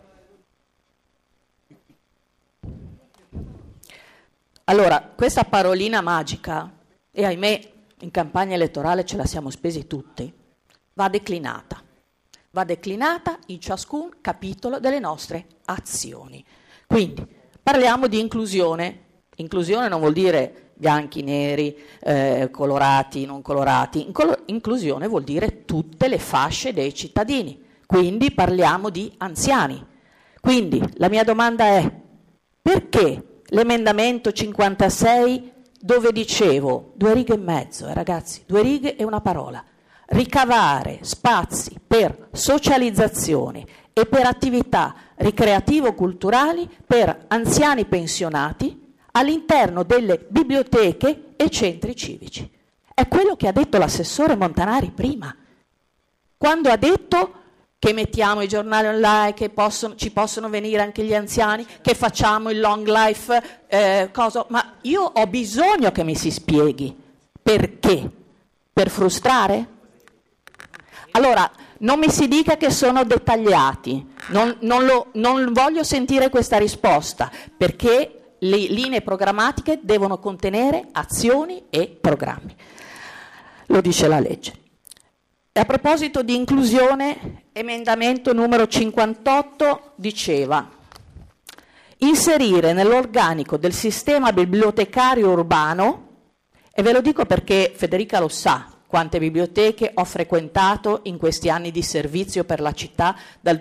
allora, questa parolina magica, e ahimè in campagna elettorale ce la siamo spesi tutti, va declinata in ciascun capitolo delle nostre azioni. Quindi parliamo di inclusione. Inclusione non vuol dire bianchi, neri, colorati, non colorati. Inclusione vuol dire tutte le fasce dei cittadini. Quindi parliamo di anziani. Quindi la mia domanda è: perché l'emendamento 56, dove dicevo 2 righe e mezzo, ragazzi, 2 righe e una parola, ricavare spazi per socializzazione e per attività ricreativo-culturali per anziani pensionati all'interno delle biblioteche e centri civici? È quello che ha detto l'assessore Montanari prima, quando ha detto che mettiamo i giornali online, che ci possono venire anche gli anziani, che facciamo il long life, ma io ho bisogno che mi si spieghi perché. Per frustrare? Allora, non mi si dica che sono dettagliati, non voglio sentire questa risposta, perché le linee programmatiche devono contenere azioni e programmi. Lo dice la legge. E a proposito di inclusione, emendamento numero 58 diceva: inserire nell'organico del sistema bibliotecario urbano, e ve lo dico perché Federica lo sa, quante biblioteche ho frequentato in questi anni di servizio per la città dal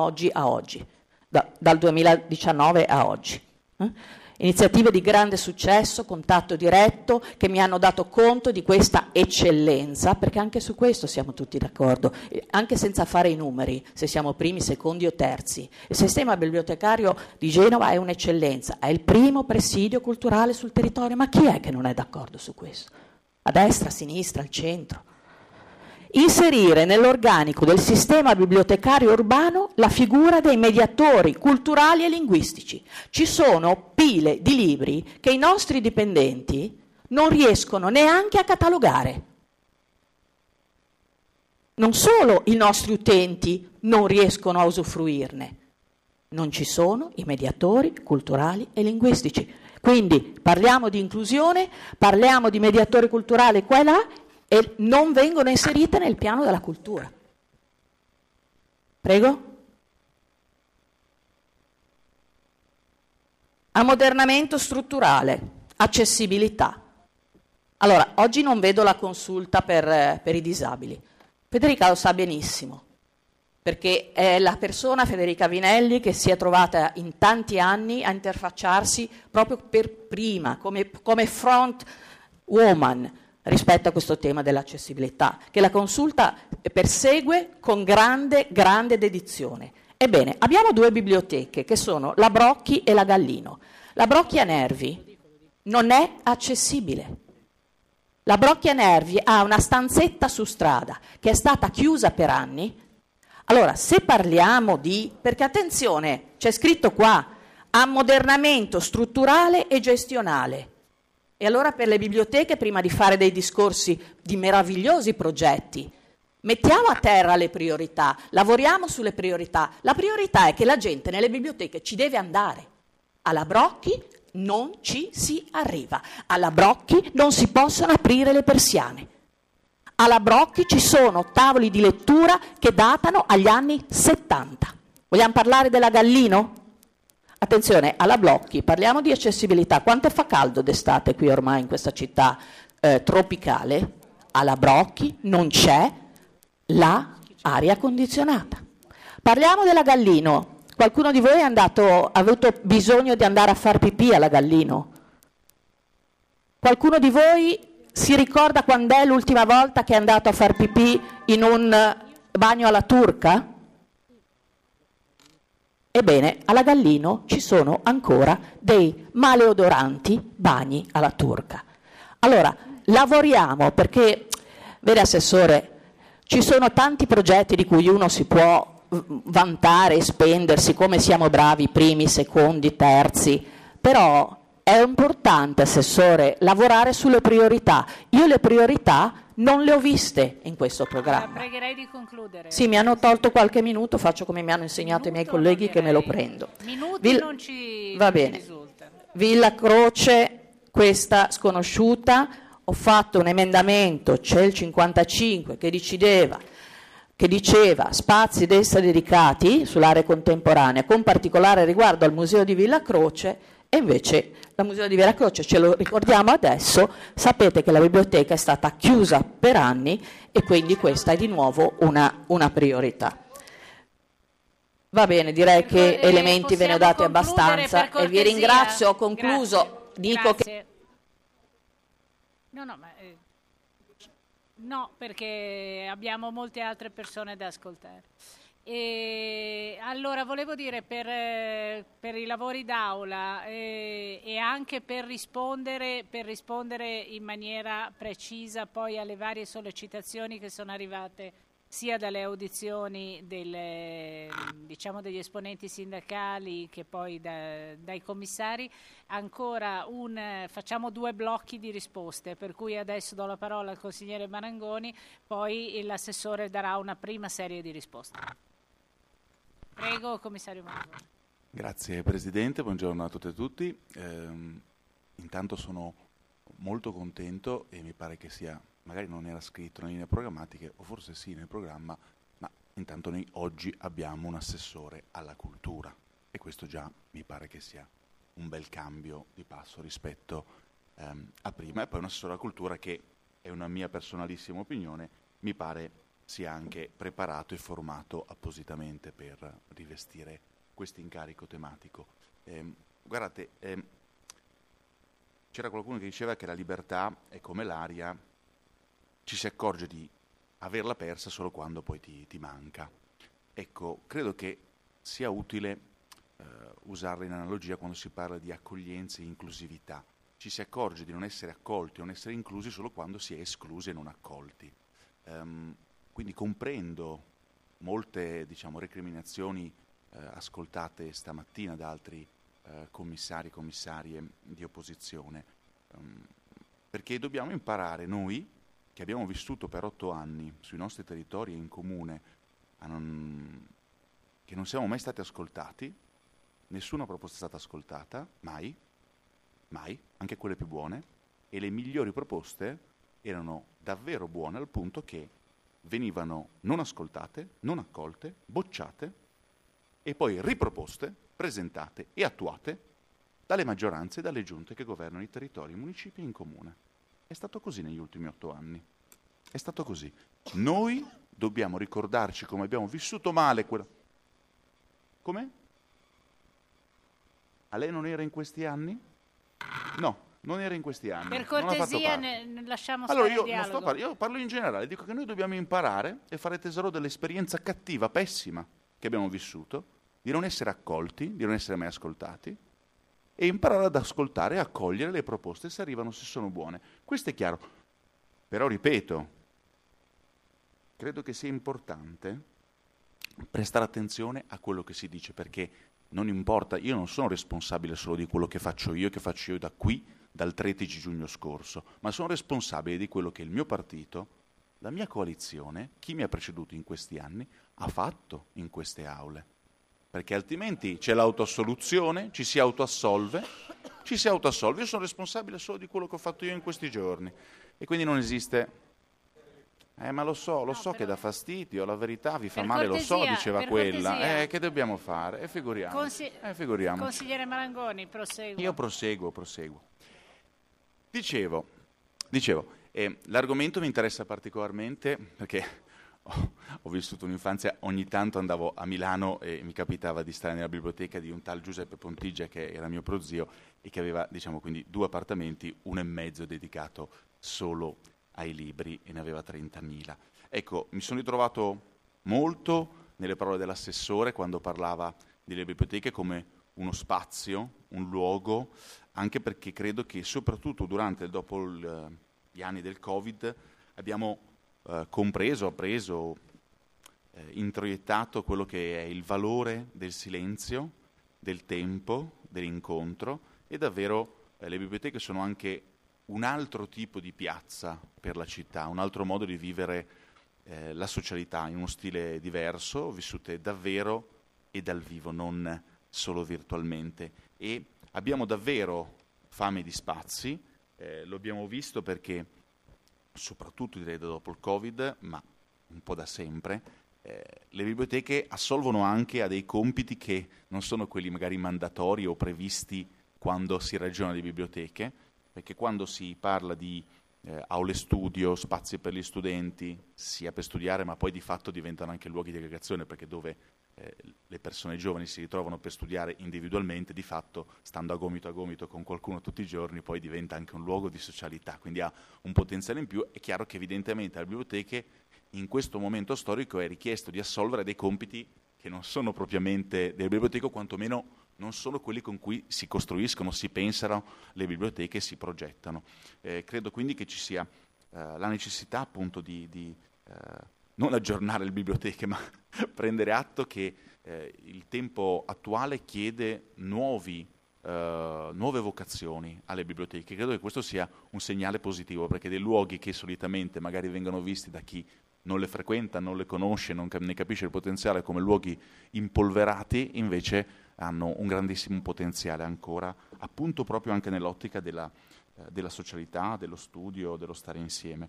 2019 a oggi. Iniziative di grande successo, contatto diretto, che mi hanno dato conto di questa eccellenza, perché anche su questo siamo tutti d'accordo, anche senza fare i numeri, se siamo primi, secondi o terzi. Il sistema bibliotecario di Genova è un'eccellenza, è il primo presidio culturale sul territorio, ma chi è che non è d'accordo su questo? A destra, a sinistra, al centro? Inserire nell'organico del sistema bibliotecario urbano la figura dei mediatori culturali e linguistici. Ci sono pile di libri che i nostri dipendenti non riescono neanche a catalogare. Non solo i nostri utenti non riescono a usufruirne, non ci sono i mediatori culturali e linguistici. Quindi parliamo di inclusione, parliamo di mediatori culturali qua e là, e non vengono inserite nel piano della cultura. Prego? Ammodernamento strutturale, accessibilità. Allora, oggi non vedo la consulta per i disabili. Federica lo sa benissimo, perché è la persona, Federica Vinelli, che si è trovata in tanti anni a interfacciarsi proprio per prima, come front woman, rispetto a questo tema dell'accessibilità, che la consulta persegue con grande dedizione. Ebbene, abbiamo due biblioteche, che sono la Brocchi e la Gallino. La Brocchi a Nervi non è accessibile. La Brocchi a Nervi ha una stanzetta su strada, che è stata chiusa per anni. Allora, se parliamo perché attenzione, c'è scritto qua, ammodernamento strutturale e gestionale. E allora per le biblioteche, prima di fare dei discorsi di meravigliosi progetti, mettiamo a terra le priorità, lavoriamo sulle priorità. La priorità è che la gente nelle biblioteche ci deve andare. Alla Brocchi non ci si arriva. Alla Brocchi non si possono aprire le persiane. Alla Brocchi ci sono tavoli di lettura che datano agli anni 70. Vogliamo parlare della Gallino? Attenzione, alla Blocchi, parliamo di accessibilità. Quanto fa caldo d'estate qui ormai in questa città tropicale? Alla Brocchi non c'è l'aria condizionata. Parliamo della Gallino. Qualcuno di voi ha avuto bisogno di andare a far pipì alla Gallino? Qualcuno di voi si ricorda quando è l'ultima volta che è andato a far pipì in un bagno alla turca? Ebbene, alla Gallino ci sono ancora dei maleodoranti bagni alla turca. Allora, lavoriamo perché, vede Assessore, ci sono tanti progetti di cui uno si può vantare e spendersi, come siamo bravi, primi, secondi, terzi, però è importante, Assessore, lavorare sulle priorità. Io le priorità non le ho viste in questo programma. Pregherei di concludere. Sì, mi hanno tolto qualche minuto, faccio come mi hanno insegnato i miei colleghi che me lo prendo. Minuti non ci risultano. Villa Croce, questa sconosciuta, ho fatto un emendamento, c'è il 55, che diceva spazi d'essa dedicati sull'area contemporanea, con particolare riguardo al Museo di Villa Croce, e invece il Museo di Villa Croce ce lo ricordiamo adesso, sapete che la biblioteca è stata chiusa per anni e quindi questa è di nuovo una priorità. Va bene, direi che elementi ve ne ho dati abbastanza e vi ringrazio, ho concluso. Dico che... No, perché abbiamo molte altre persone da ascoltare. E allora volevo dire per i lavori d'aula e anche per rispondere in maniera precisa poi alle varie sollecitazioni che sono arrivate sia dalle audizioni degli esponenti sindacali che poi dai commissari, ancora facciamo 2 blocchi di risposte, per cui adesso do la parola al consigliere Marangoni, poi l'assessore darà una prima serie di risposte. Prego, commissario Marangoni. Grazie Presidente, buongiorno a tutte e tutti. Intanto sono molto contento e mi pare che sia, magari non era scritto nelle linee programmatiche, o forse sì nel programma, ma intanto noi oggi abbiamo un assessore alla cultura e questo già mi pare che sia un bel cambio di passo rispetto a prima, e poi un assessore alla cultura che è una mia personalissima opinione, mi pare sia anche preparato e formato appositamente per rivestire questo incarico tematico. Guardate, c'era qualcuno che diceva che la libertà è come l'aria, ci si accorge di averla persa solo quando poi ti manca. Ecco, credo che sia utile usarla in analogia quando si parla di accoglienza e inclusività. Ci si accorge di non essere accolti, non essere inclusi solo quando si è esclusi e non accolti. Quindi comprendo molte, recriminazioni ascoltate stamattina da altri commissari e commissarie di opposizione, perché dobbiamo imparare noi, che abbiamo vissuto per 8 anni sui nostri territori e in comune, che non siamo mai stati ascoltati, nessuna proposta è stata ascoltata, mai, anche quelle più buone, e le migliori proposte erano davvero buone al punto che venivano non ascoltate, non accolte, bocciate e poi riproposte, presentate e attuate dalle maggioranze e dalle giunte che governano i territori, i municipi e in comune. È stato così negli ultimi 8 anni. È stato così. Noi dobbiamo ricordarci come abbiamo vissuto male quella... Come? A lei non era in questi anni? No, non era in questi anni. Per cortesia lasciamo stare allora, il dialogo. io parlo in generale, dico che noi dobbiamo imparare e fare tesoro dell'esperienza cattiva, pessima, che abbiamo vissuto, di non essere accolti, di non essere mai ascoltati, e imparare ad ascoltare e accogliere le proposte se arrivano, se sono buone. Questo è chiaro. Però, ripeto, credo che sia importante prestare attenzione a quello che si dice, perché non importa, io non sono responsabile solo di quello che faccio io da qui, dal 13 giugno scorso, ma sono responsabile di quello che il mio partito, la mia coalizione, chi mi ha preceduto in questi anni, ha fatto in queste aule. Perché altrimenti c'è l'autoassoluzione, ci si autoassolve. Io sono responsabile solo di quello che ho fatto io in questi giorni. E quindi non esiste... ma lo so che dà fastidio, la verità vi fa male, cortesia, lo so, diceva quella. Che dobbiamo fare? Figuriamoci. Consigliere Marangoni, prosegua. Io proseguo. Dicevo, l'argomento mi interessa particolarmente perché ho vissuto un'infanzia, ogni tanto andavo a Milano e mi capitava di stare nella biblioteca di un tal Giuseppe Pontigia, che era mio prozio e che aveva, quindi 2 appartamenti, 1 e mezzo dedicato solo ai libri, e ne aveva 30.000. Ecco, mi sono ritrovato molto nelle parole dell'assessore quando parlava delle biblioteche come uno spazio, un luogo, anche perché credo che soprattutto dopo gli anni del Covid abbiamo appreso, introiettato quello che è il valore del silenzio, del tempo, dell'incontro, e davvero le biblioteche sono anche un altro tipo di piazza per la città, un altro modo di vivere la socialità in uno stile diverso, vissute davvero e dal vivo, non solo virtualmente. E abbiamo davvero fame di spazi, lo abbiamo visto perché, soprattutto direi dopo il Covid, ma un po' da sempre, le biblioteche assolvono anche a dei compiti che non sono quelli magari mandatori o previsti quando si ragiona di biblioteche, perché quando si parla di aule studio, spazi per gli studenti, sia per studiare, ma poi di fatto diventano anche luoghi di aggregazione, perché dove le persone giovani si ritrovano per studiare individualmente, di fatto, stando a gomito con qualcuno tutti i giorni, poi diventa anche un luogo di socialità, quindi ha un potenziale in più. È chiaro che evidentemente alle biblioteche in questo momento storico è richiesto di assolvere dei compiti che non sono propriamente del biblioteco, quantomeno non sono quelli con cui si costruiscono, si pensano le biblioteche e si progettano. Credo quindi che ci sia la necessità appunto di non aggiornare le biblioteche, ma prendere atto che il tempo attuale chiede nuove vocazioni alle biblioteche. Credo che questo sia un segnale positivo, perché dei luoghi che solitamente magari vengono visti da chi non le frequenta, non le conosce, non ne capisce il potenziale come luoghi impolverati, invece hanno un grandissimo potenziale ancora, appunto proprio anche nell'ottica della socialità, dello studio, dello stare insieme.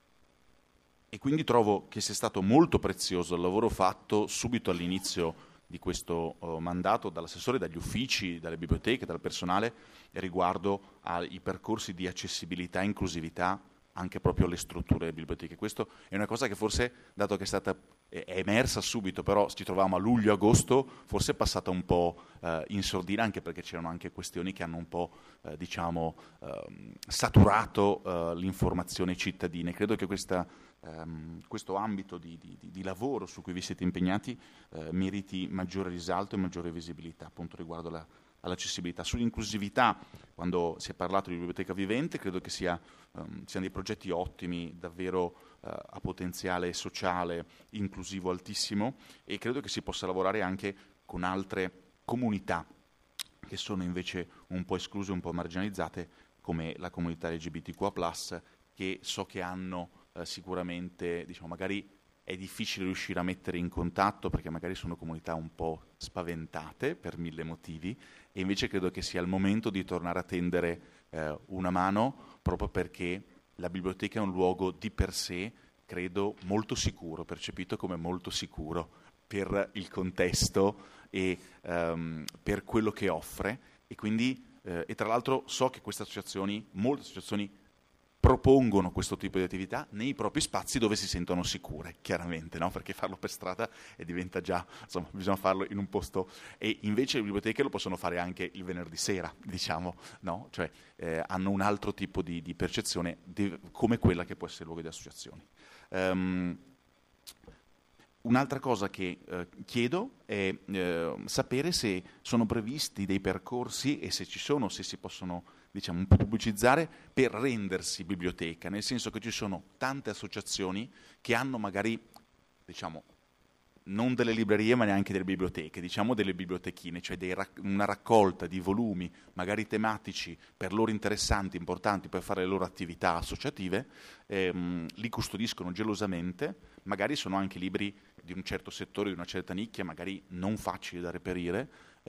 E quindi trovo che sia stato molto prezioso il lavoro fatto subito all'inizio di questo mandato dall'assessore, dagli uffici, dalle biblioteche, dal personale riguardo ai percorsi di accessibilità e inclusività anche proprio alle strutture delle biblioteche. Questo è una cosa che forse, dato che è emersa subito, però ci trovavamo a luglio-agosto, forse è passata un po' in sordina, anche perché c'erano anche questioni che hanno un po' saturato l'informazione cittadina. Credo che questo ambito di lavoro su cui vi siete impegnati meriti maggiore risalto e maggiore visibilità, appunto riguardo all'accessibilità. Sull'inclusività, quando si è parlato di biblioteca vivente, credo che siano dei progetti ottimi, davvero a potenziale sociale inclusivo altissimo, e credo che si possa lavorare anche con altre comunità che sono invece un po' escluse, un po' marginalizzate, come la comunità LGBTQA+, che so che hanno sicuramente, magari è difficile riuscire a mettere in contatto perché magari sono comunità un po' spaventate per 1000 motivi, e invece credo che sia il momento di tornare a tendere una mano, proprio perché la biblioteca è un luogo di per sé, credo, molto sicuro, percepito come molto sicuro per il contesto e per quello che offre, e quindi e tra l'altro so che molte associazioni propongono questo tipo di attività nei propri spazi dove si sentono sicure, chiaramente, no? Perché farlo per strada diventa già, bisogna farlo in un posto, e invece le biblioteche lo possono fare anche il venerdì sera, no? Cioè hanno un altro tipo di percezione come quella che può essere il luogo di associazioni. Un'altra cosa che chiedo è sapere se sono previsti dei percorsi, e se ci sono, se si possono un po' pubblicizzare, per rendersi biblioteca, nel senso che ci sono tante associazioni che hanno magari, non delle librerie ma neanche delle biblioteche, delle bibliotechine, cioè una raccolta di volumi magari tematici per loro interessanti, importanti per fare le loro attività associative, li custodiscono gelosamente, magari sono anche libri di un certo settore, di una certa nicchia, magari non facili da reperire,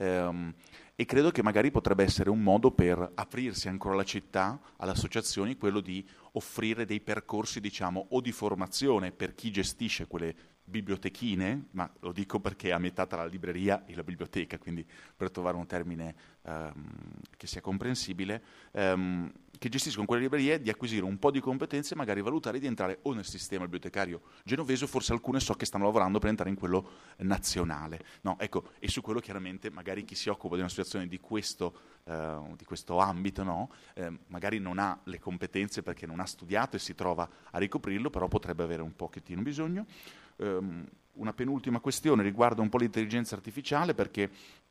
e credo che magari potrebbe essere un modo per aprirsi ancora alla città, alle associazioni, quello di offrire dei percorsi o di formazione per chi gestisce quelle bibliotechine, ma lo dico perché è a metà tra la libreria e la biblioteca, quindi per trovare un termine che sia comprensibile, che gestiscono quelle librerie, di acquisire un po' di competenze e magari valutare di entrare o nel sistema bibliotecario genovese, o forse alcune so che stanno lavorando per entrare in quello nazionale. No, ecco, e su quello chiaramente magari chi si occupa di una situazione di questo ambito, no? Magari non ha le competenze perché non ha studiato e si trova a ricoprirlo, però potrebbe avere un pochettino bisogno. Una penultima questione riguarda un po' l'intelligenza artificiale, perché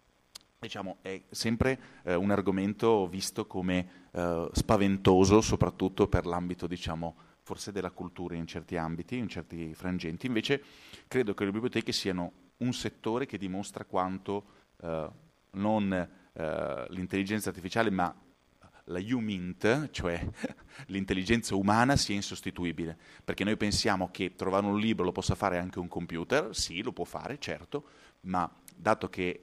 è sempre un argomento visto come spaventoso, soprattutto per l'ambito forse della cultura in certi ambiti, in certi frangenti. Invece credo che le biblioteche siano un settore che dimostra quanto non l'intelligenza artificiale ma la HUMINT, cioè l'intelligenza umana, sia insostituibile, perché noi pensiamo che trovare un libro lo possa fare anche un computer. Sì, lo può fare, certo, ma dato che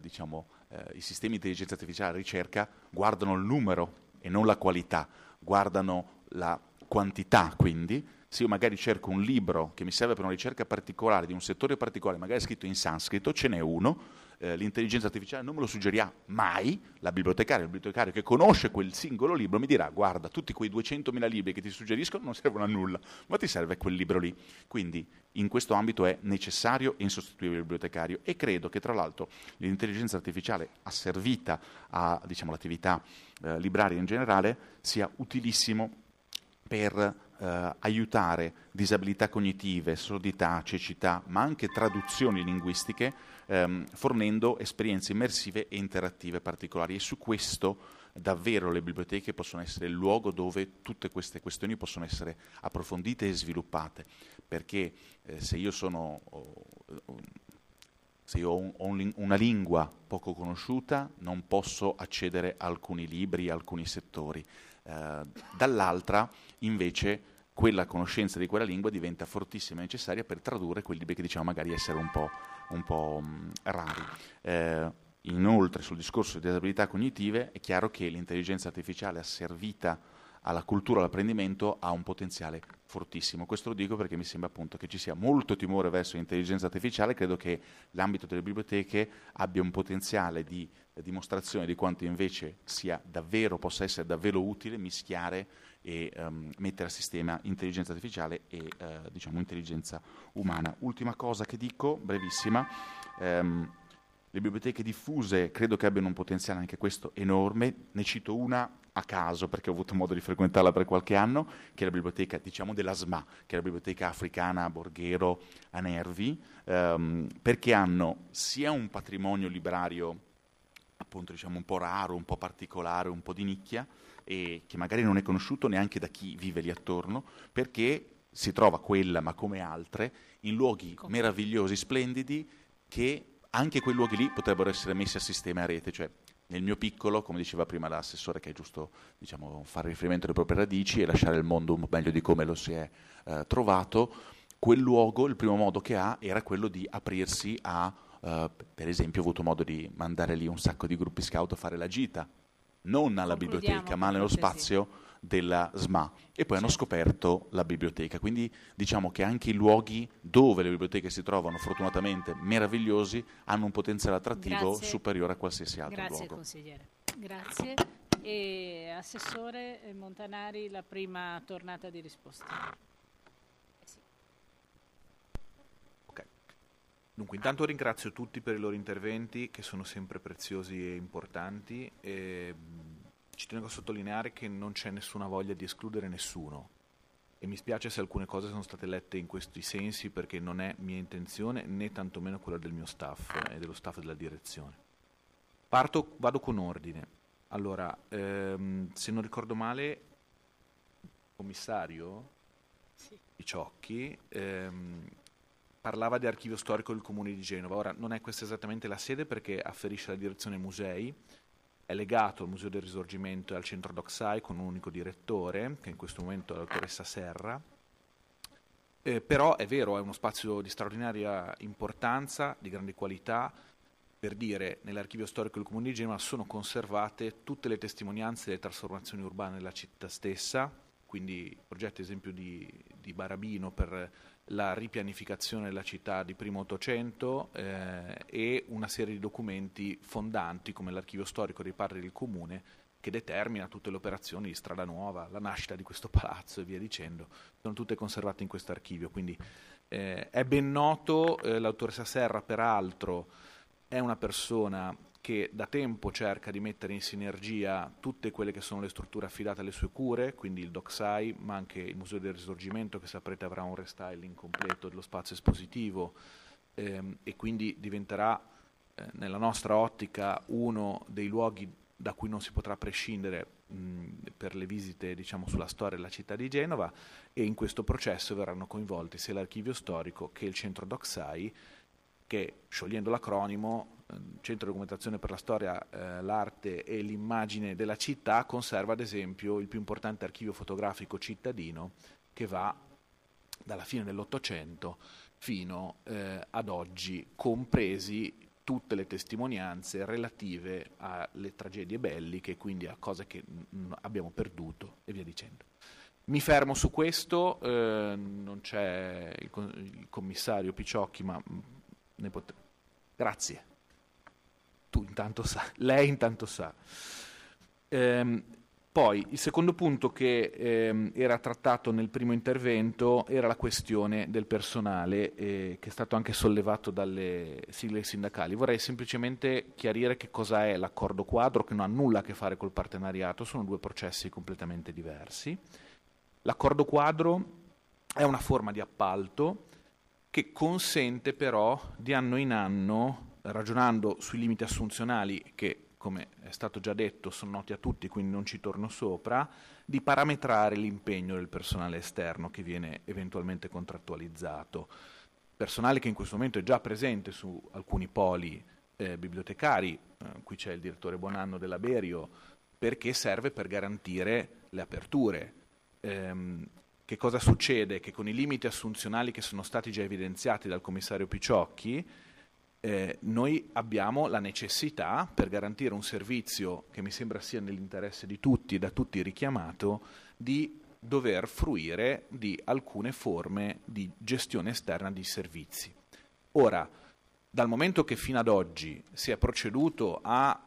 i sistemi di intelligenza artificiale ricerca guardano il numero e non la qualità, guardano la quantità, quindi se io magari cerco un libro che mi serve per una ricerca particolare di un settore particolare, magari scritto in sanscrito, ce n'è uno, l'intelligenza artificiale non me lo suggerirà mai, il bibliotecario che conosce quel singolo libro mi dirà: guarda, tutti quei 200.000 libri che ti suggeriscono non servono a nulla, ma ti serve quel libro lì. Quindi in questo ambito è necessario e insostituibile il bibliotecario, e credo che tra l'altro l'intelligenza artificiale asservita all'attività libraria in generale sia utilissimo per aiutare disabilità cognitive, sordità, cecità, ma anche traduzioni linguistiche, fornendo esperienze immersive e interattive particolari. E su questo davvero le biblioteche possono essere il luogo dove tutte queste questioni possono essere approfondite e sviluppate, perché se io ho una lingua poco conosciuta non posso accedere a alcuni libri, a alcuni settori. Dall'altra invece quella conoscenza di quella lingua diventa fortissima e necessaria per tradurre quei libri che diciamo magari essere un po' rari. Inoltre sul discorso di disabilità cognitive è chiaro che l'intelligenza artificiale asservita alla cultura, all'apprendimento, ha un potenziale fortissimo. Questo lo dico perché mi sembra appunto che ci sia molto timore verso l'intelligenza artificiale. Credo che l'ambito delle biblioteche abbia un potenziale di dimostrazione di quanto invece possa essere davvero utile mischiare e mettere a sistema intelligenza artificiale e intelligenza umana. Ultima cosa che dico, brevissima. Le biblioteche diffuse credo che abbiano un potenziale anche questo enorme. Ne cito una a caso perché ho avuto modo di frequentarla per qualche anno, che è la biblioteca della SMA, che è la biblioteca africana a Borghero a Nervi, perché hanno sia un patrimonio librario appunto un po' raro, un po' particolare, un po' di nicchia, e che magari non è conosciuto neanche da chi vive lì attorno, perché si trova quella, ma come altre, in luoghi meravigliosi, splendidi, che anche quei luoghi lì potrebbero essere messi a sistema a rete. Cioè, nel mio piccolo, come diceva prima l'assessore, che è giusto fare riferimento alle proprie radici e lasciare il mondo un po' meglio di come lo si è trovato, quel luogo, il primo modo che ha era quello di aprirsi a, per esempio, ho avuto modo di mandare lì un sacco di gruppi scout a fare la gita, non alla biblioteca, ma nello spazio della SMA, e poi hanno scoperto la biblioteca. Quindi diciamo che anche i luoghi dove le biblioteche si trovano, fortunatamente meravigliosi, hanno un potenziale attrattivo superiore a qualsiasi altro luogo. Grazie consigliere. Grazie. E assessore Montanari, la prima tornata di risposta. Dunque, intanto ringrazio tutti per i loro interventi, che sono sempre preziosi e importanti. Ci tengo a sottolineare che non c'è nessuna voglia di escludere nessuno, e mi spiace se alcune cose sono state lette in questi sensi, perché non è mia intenzione, né tantomeno quella del mio staff e dello staff della direzione. Vado con ordine. Allora, se non ricordo male, il commissario Picciocchi parlava di archivio storico del Comune di Genova. Ora, non è questa esattamente la sede, perché afferisce alla direzione musei, è legato al Museo del Risorgimento e al Centro Docsai con un unico direttore, che in questo momento è la dottoressa Serra. Però è vero, è uno spazio di straordinaria importanza, di grande qualità. Per dire, nell'archivio storico del Comune di Genova sono conservate tutte le testimonianze delle trasformazioni urbane della città stessa, quindi progetti, ad esempio, di Barabino per la ripianificazione della città di primo Ottocento, e una serie di documenti fondanti come l'archivio storico dei padri del comune, che determina tutte le operazioni di Strada Nuova, la nascita di questo palazzo e via dicendo, sono tutte conservate in questo archivio. Quindi è ben noto, la dottoressa Serra peraltro è una persona che da tempo cerca di mettere in sinergia tutte quelle che sono le strutture affidate alle sue cure, quindi il Docsai, ma anche il Museo del Risorgimento, che saprete avrà un restyling completo dello spazio espositivo, e quindi diventerà nella nostra ottica uno dei luoghi da cui non si potrà prescindere per le visite, sulla storia della città di Genova, e in questo processo verranno coinvolti sia l'archivio storico che il centro Docsai, che, sciogliendo l'acronimo, Centro di Documentazione per la Storia, l'Arte e l'Immagine della Città, conserva ad esempio il più importante archivio fotografico cittadino, che va dalla fine dell'Ottocento fino ad oggi, compresi tutte le testimonianze relative alle tragedie belliche, quindi a cose che abbiamo perduto e via dicendo. Mi fermo su questo, non c'è il commissario Picciocchi, ma grazie. Tu intanto sa, lei intanto sa. Poi il secondo punto che era trattato nel primo intervento era la questione del personale, che è stato anche sollevato dalle sigle sindacali. Vorrei semplicemente chiarire che cosa è l'accordo quadro, che non ha nulla a che fare col partenariato, sono due processi completamente diversi. L'accordo quadro è una forma di appalto che consente però di anno in anno, ragionando sui limiti assunzionali che, come è stato già detto, sono noti a tutti, quindi non ci torno sopra, di parametrare l'impegno del personale esterno che viene eventualmente contrattualizzato. Personale che in questo momento è già presente su alcuni poli bibliotecari, qui c'è il direttore Buonanno della Berio, perché serve per garantire le aperture. Che cosa succede? Che con i limiti assunzionali che sono stati già evidenziati dal commissario Picciocchi, noi abbiamo la necessità, per garantire un servizio che mi sembra sia nell'interesse di tutti e da tutti richiamato, di dover fruire di alcune forme di gestione esterna di servizi. Ora, dal momento che fino ad oggi si è proceduto a,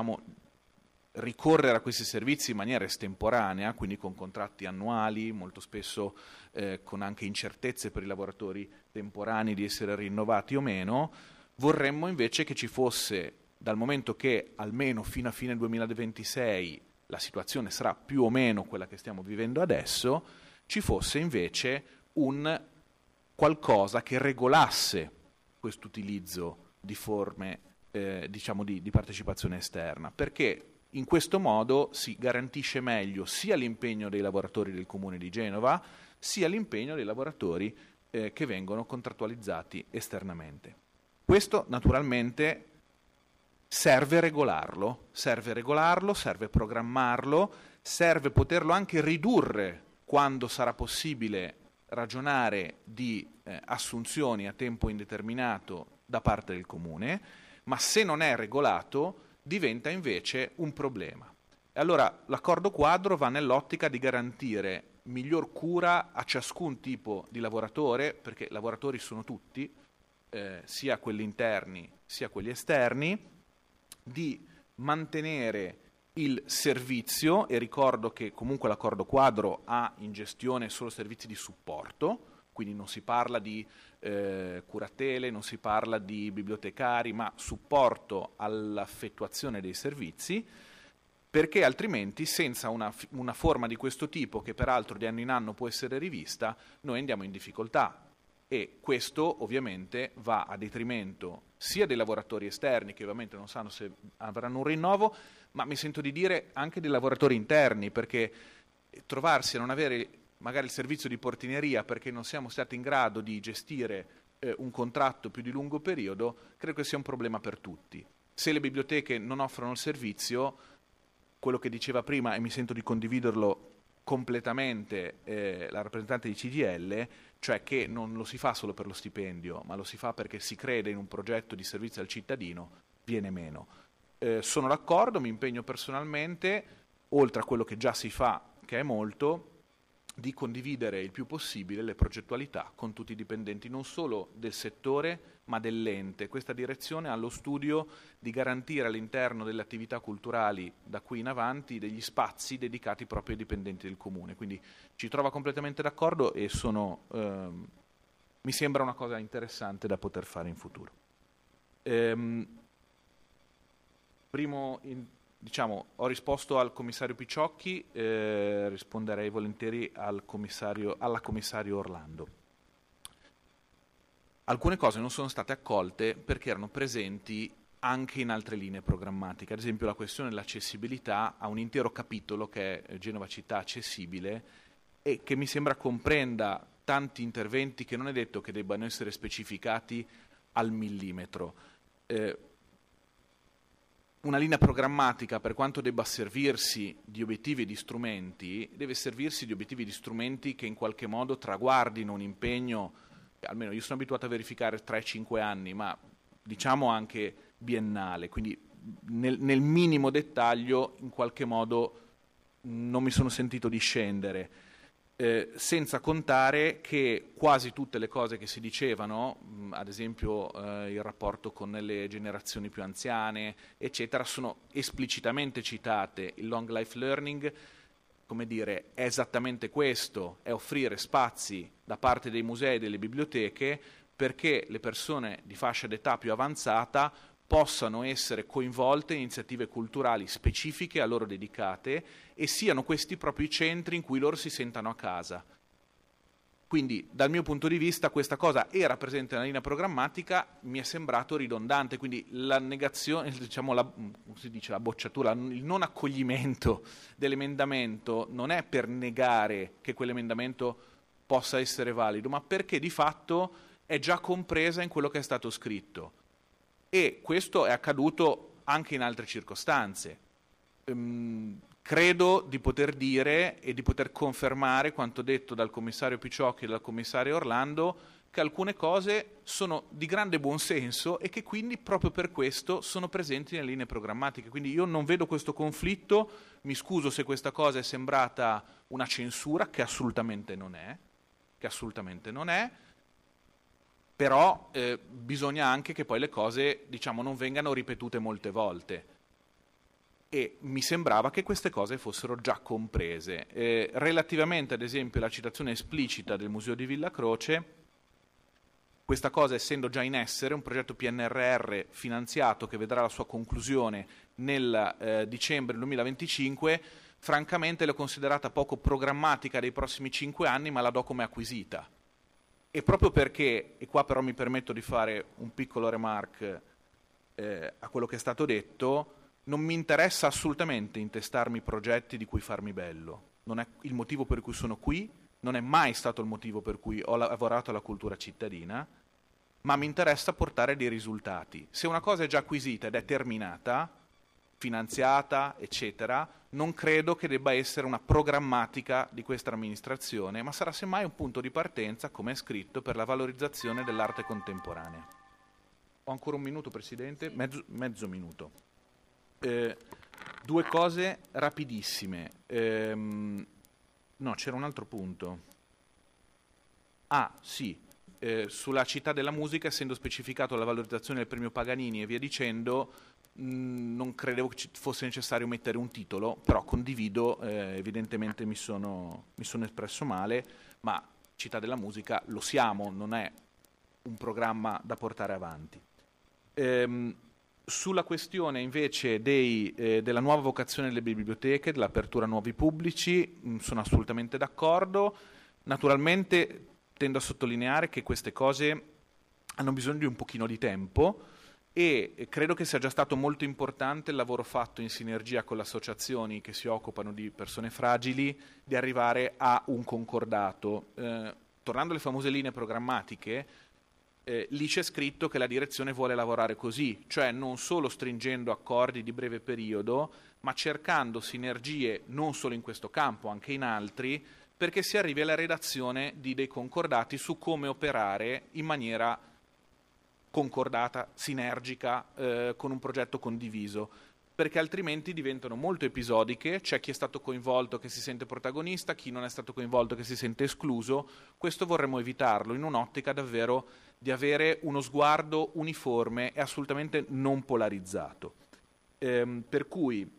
ricorrere a questi servizi in maniera estemporanea, quindi con contratti annuali, molto spesso con anche incertezze per i lavoratori temporanei di essere rinnovati o meno, vorremmo invece che ci fosse, dal momento che almeno fino a fine 2026 la situazione sarà più o meno quella che stiamo vivendo adesso, ci fosse invece un qualcosa che regolasse quest'utilizzo di forme di partecipazione esterna, perché in questo modo si garantisce meglio sia l'impegno dei lavoratori del Comune di Genova, sia l'impegno dei lavoratori che vengono contrattualizzati esternamente. Questo naturalmente serve regolarlo, serve programmarlo, serve poterlo anche ridurre quando sarà possibile ragionare di assunzioni a tempo indeterminato da parte del Comune, ma se non è regolato diventa invece un problema. E allora l'accordo quadro va nell'ottica di garantire miglior cura a ciascun tipo di lavoratore, perché lavoratori sono tutti, sia quelli interni sia quelli esterni, di mantenere il servizio, e ricordo che comunque l'accordo quadro ha in gestione solo servizi di supporto, quindi non si parla di curatele, non si parla di bibliotecari, ma supporto all'effettuazione dei servizi, perché altrimenti senza una forma di questo tipo, che peraltro di anno in anno può essere rivista, noi andiamo in difficoltà. E questo ovviamente va a detrimento sia dei lavoratori esterni, che ovviamente non sanno se avranno un rinnovo, ma mi sento di dire anche dei lavoratori interni, perché trovarsi a non avere magari il servizio di portineria perché non siamo stati in grado di gestire un contratto più di lungo periodo, credo che sia un problema per tutti. Se le biblioteche non offrono il servizio, quello che diceva prima, e mi sento di condividerlo completamente la rappresentante di CGIL, cioè che non lo si fa solo per lo stipendio, ma lo si fa perché si crede in un progetto di servizio al cittadino, viene meno. Sono d'accordo, mi impegno personalmente, oltre a quello che già si fa, che è molto, di condividere il più possibile le progettualità con tutti i dipendenti, non solo del settore, ma dell'ente. Questa direzione ha lo studio di garantire all'interno delle attività culturali da qui in avanti degli spazi dedicati proprio ai dipendenti del Comune. Quindi ci trova completamente d'accordo e mi sembra una cosa interessante da poter fare in futuro. Ho risposto al commissario Picciocchi, risponderei volentieri alla commissario Orlando. Alcune cose non sono state accolte perché erano presenti anche in altre linee programmatiche, ad esempio la questione dell'accessibilità ha un intero capitolo che è Genova città accessibile e che mi sembra comprenda tanti interventi che non è detto che debbano essere specificati al millimetro. Una linea programmatica, per quanto debba servirsi di obiettivi e di strumenti, deve servirsi di obiettivi e di strumenti che in qualche modo traguardino un impegno, almeno io sono abituato a verificare 3-5 anni, ma diciamo anche biennale, quindi nel minimo dettaglio in qualche modo non mi sono sentito di scendere. Senza contare che quasi tutte le cose che si dicevano, ad esempio il rapporto con le generazioni più anziane, eccetera, sono esplicitamente citate. Il long life learning, come dire, è esattamente questo, è offrire spazi da parte dei musei e delle biblioteche perché le persone di fascia d'età più avanzata possano essere coinvolte in iniziative culturali specifiche a loro dedicate e siano questi proprio i centri in cui loro si sentano a casa. Quindi dal mio punto di vista questa cosa era presente nella linea programmatica, mi è sembrato ridondante, quindi la negazione, la bocciatura, il non accoglimento dell'emendamento non è per negare che quell'emendamento possa essere valido, ma perché di fatto è già compresa in quello che è stato scritto. E questo è accaduto anche in altre circostanze. Credo di poter dire e di poter confermare quanto detto dal commissario Picciocchi e dal commissario Orlando, che alcune cose sono di grande buonsenso e che quindi proprio per questo sono presenti nelle linee programmatiche. Quindi io non vedo questo conflitto, mi scuso se questa cosa è sembrata una censura, che assolutamente non è, però bisogna anche che poi le cose, diciamo, non vengano ripetute molte volte. E mi sembrava che queste cose fossero già comprese. Relativamente, ad esempio, alla citazione esplicita del Museo di Villa Croce, questa cosa essendo già in essere, un progetto PNRR finanziato che vedrà la sua conclusione nel dicembre 2025, francamente l'ho considerata poco programmatica dei prossimi 5 anni, ma la do come acquisita. E proprio perché, e qua però mi permetto di fare un piccolo remark a quello che è stato detto, non mi interessa assolutamente intestarmi progetti di cui farmi bello. Non è il motivo per cui sono qui, non è mai stato il motivo per cui ho lavorato alla cultura cittadina, ma mi interessa portare dei risultati. Se una cosa è già acquisita ed è terminata, finanziata, eccetera, non credo che debba essere una programmatica di questa amministrazione, ma sarà semmai un punto di partenza, come è scritto, per la valorizzazione dell'arte contemporanea. Ho ancora un minuto, Presidente? Mezzo minuto. 2 cose rapidissime. No, c'era un altro punto. Sì, sulla città della musica, essendo specificato la valorizzazione del premio Paganini e via dicendo, non credevo che fosse necessario mettere un titolo, però condivido, evidentemente mi sono espresso male, ma città della musica lo siamo, non è un programma da portare avanti. Sulla questione invece della nuova vocazione delle biblioteche, dell'apertura a nuovi pubblici, sono assolutamente d'accordo. Naturalmente tendo a sottolineare che queste cose hanno bisogno di un pochino di tempo e credo che sia già stato molto importante il lavoro fatto in sinergia con le associazioni che si occupano di persone fragili, di arrivare a un concordato. Tornando alle famose linee programmatiche, lì c'è scritto che la direzione vuole lavorare così, cioè non solo stringendo accordi di breve periodo, ma cercando sinergie non solo in questo campo, anche in altri, perché si arrivi alla redazione di dei concordati su come operare in maniera concordata, sinergica, con un progetto condiviso, perché altrimenti diventano molto episodiche, c'è chi è stato coinvolto che si sente protagonista, chi non è stato coinvolto che si sente escluso. Questo vorremmo evitarlo in un'ottica davvero di avere uno sguardo uniforme e assolutamente non polarizzato. Per cui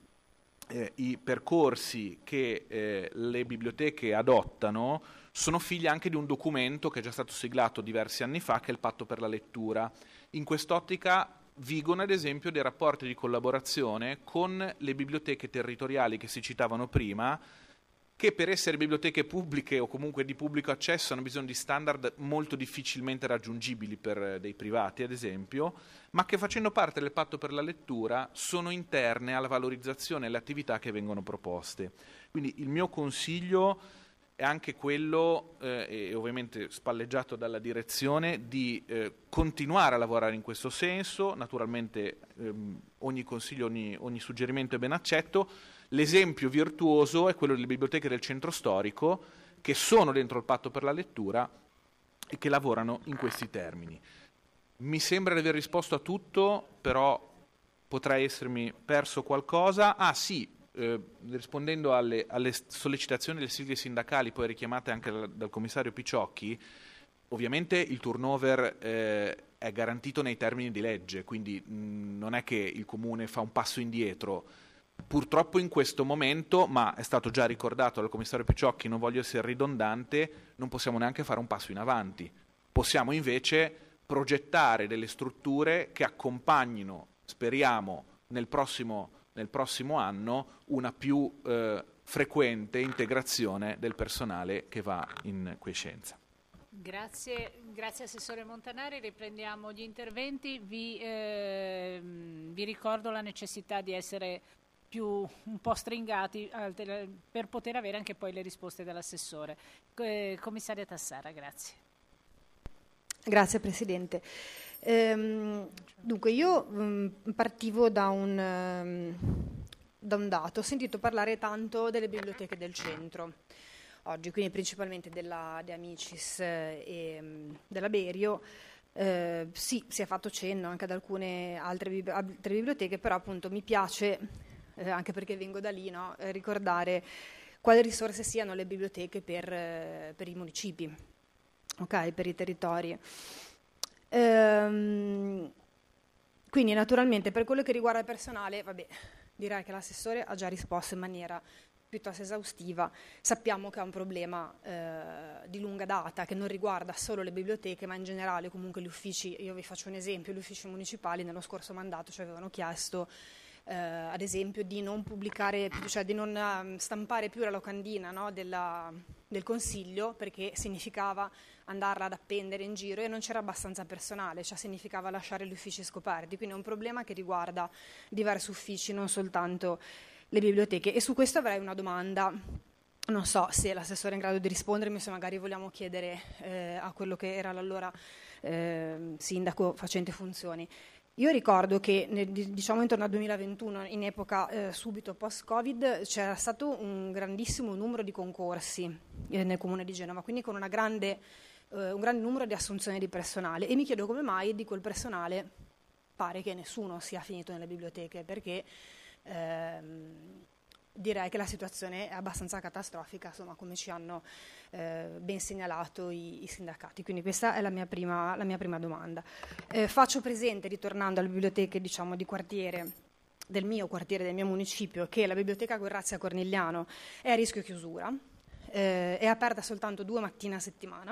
i percorsi che le biblioteche adottano sono figli anche di un documento che è già stato siglato diversi anni fa, che è il Patto per la lettura. In quest'ottica vigono ad esempio dei rapporti di collaborazione con le biblioteche territoriali che si citavano prima, che per essere biblioteche pubbliche o comunque di pubblico accesso hanno bisogno di standard molto difficilmente raggiungibili per dei privati, ad esempio, ma che facendo parte del patto per la lettura sono interne alla valorizzazione e alle attività che vengono proposte. Quindi il mio consiglio è anche quello, e ovviamente spalleggiato dalla direzione, di continuare a lavorare in questo senso. Naturalmente ogni consiglio, ogni suggerimento è ben accetto. L'esempio virtuoso è quello delle biblioteche del centro storico, che sono dentro il patto per la lettura e che lavorano in questi termini. Mi sembra di aver risposto a tutto, però potrei essermi perso qualcosa. Rispondendo alle sollecitazioni delle sigle sindacali, poi richiamate anche dal commissario Picciocchi, ovviamente il turnover è garantito nei termini di legge, quindi non è che il Comune fa un passo indietro. Purtroppo in questo momento, ma è stato già ricordato dal commissario Picciocchi, non voglio essere ridondante, non possiamo neanche fare un passo in avanti. Possiamo invece progettare delle strutture che accompagnino, speriamo, nel prossimo anno una più frequente integrazione del personale che va in quiescenza. Grazie Assessore Montanari, riprendiamo gli interventi. Vi ricordo la necessità di essere un po' stringati per poter avere anche poi le risposte dell'assessore. Commissaria Tassara, grazie. Grazie Presidente. Dunque io partivo da un dato. Ho sentito parlare tanto delle biblioteche del centro. oggi, quindi principalmente De Amicis e della Berio. Sì, si è fatto cenno anche ad alcune altre biblioteche, però appunto mi piace, anche perché vengo da lì, no, ricordare quali risorse siano le biblioteche per i municipi, okay, per i territori. Quindi naturalmente per quello che riguarda il personale, vabbè, direi che l'assessore ha già risposto in maniera piuttosto esaustiva. Sappiamo che è un problema di lunga data, che non riguarda solo le biblioteche, ma in generale comunque gli uffici. Io vi faccio un esempio: gli uffici municipali nello scorso mandato ci avevano chiesto ad esempio di non pubblicare, cioè di non stampare più la locandina, no, del Consiglio, perché significava andarla ad appendere in giro e non c'era abbastanza personale, cioè significava lasciare gli uffici scoperti. Quindi è un problema che riguarda diversi uffici, non soltanto le biblioteche. E su questo avrei una domanda, non so se l'assessore è in grado di rispondermi, se magari vogliamo chiedere a quello che era l'allora sindaco facente funzioni. Io ricordo che diciamo intorno al 2021, in epoca subito post-Covid, c'era stato un grandissimo numero di concorsi nel comune di Genova, quindi con un grande numero di assunzioni di personale, e mi chiedo come mai di quel personale pare che nessuno sia finito nelle biblioteche, perché direi che la situazione è abbastanza catastrofica, insomma, come ci hanno ben segnalato i sindacati. Quindi questa è la mia prima domanda. Faccio presente, ritornando alle biblioteche, diciamo, di quartiere, del mio municipio, che la biblioteca Guerrazia Cornigliano è a rischio chiusura, è aperta soltanto 2 mattine a settimana,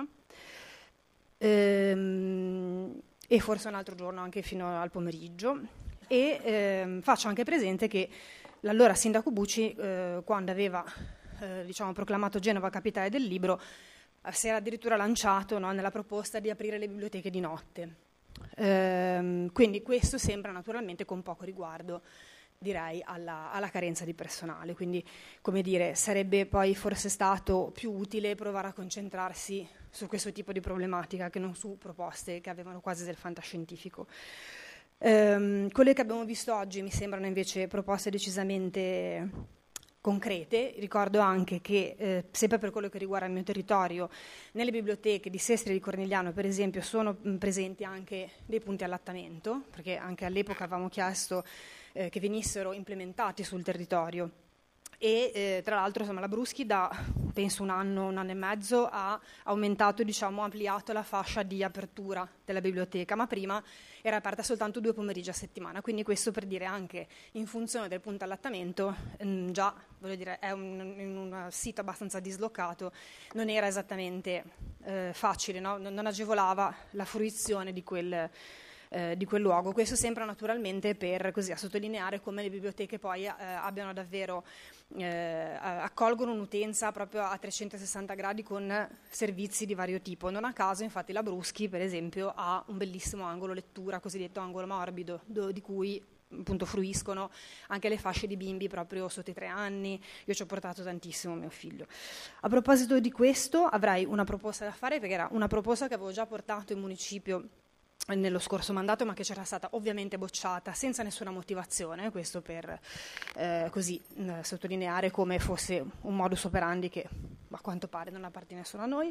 e forse un altro giorno anche fino al pomeriggio, e faccio anche presente che l'allora sindaco Bucci, quando aveva diciamo, proclamato Genova capitale del libro, si era addirittura lanciato, no, nella proposta di aprire le biblioteche di notte. Quindi questo sembra naturalmente con poco riguardo, direi, alla carenza di personale. Quindi, come dire, sarebbe poi forse stato più utile provare a concentrarsi su questo tipo di problematica che non su proposte che avevano quasi del fantascientifico. Quelle che abbiamo visto oggi mi sembrano invece proposte decisamente concrete. Ricordo anche che, sempre per quello che riguarda il mio territorio, nelle biblioteche di Sestri e di Cornigliano, per esempio, sono presenti anche dei punti allattamento, perché anche all'epoca avevamo chiesto che venissero implementati sul territorio. E tra l'altro, insomma, la Bruschi da penso un anno e mezzo ha aumentato, diciamo, ampliato la fascia di apertura della biblioteca, ma prima era aperta soltanto 2 pomeriggi a settimana, quindi questo per dire anche in funzione del punto allattamento, già voglio dire, è in un sito abbastanza dislocato, non era esattamente facile, no? Non agevolava la fruizione di quel luogo. Questo sempre naturalmente per così a sottolineare come le biblioteche poi abbiano davvero accolgono un'utenza proprio a 360 gradi con servizi di vario tipo. Non a caso infatti la Bruschi, per esempio, ha un bellissimo angolo lettura, cosiddetto angolo morbido, di cui appunto fruiscono anche le fasce di bimbi proprio sotto i 3 anni. Io ci ho portato tantissimo mio figlio. A proposito di questo avrei una proposta da fare, perché era una proposta che avevo già portato in municipio nello scorso mandato, ma che c'era stata ovviamente bocciata senza nessuna motivazione, questo per così sottolineare come fosse un modus operandi che a quanto pare non appartiene solo a noi,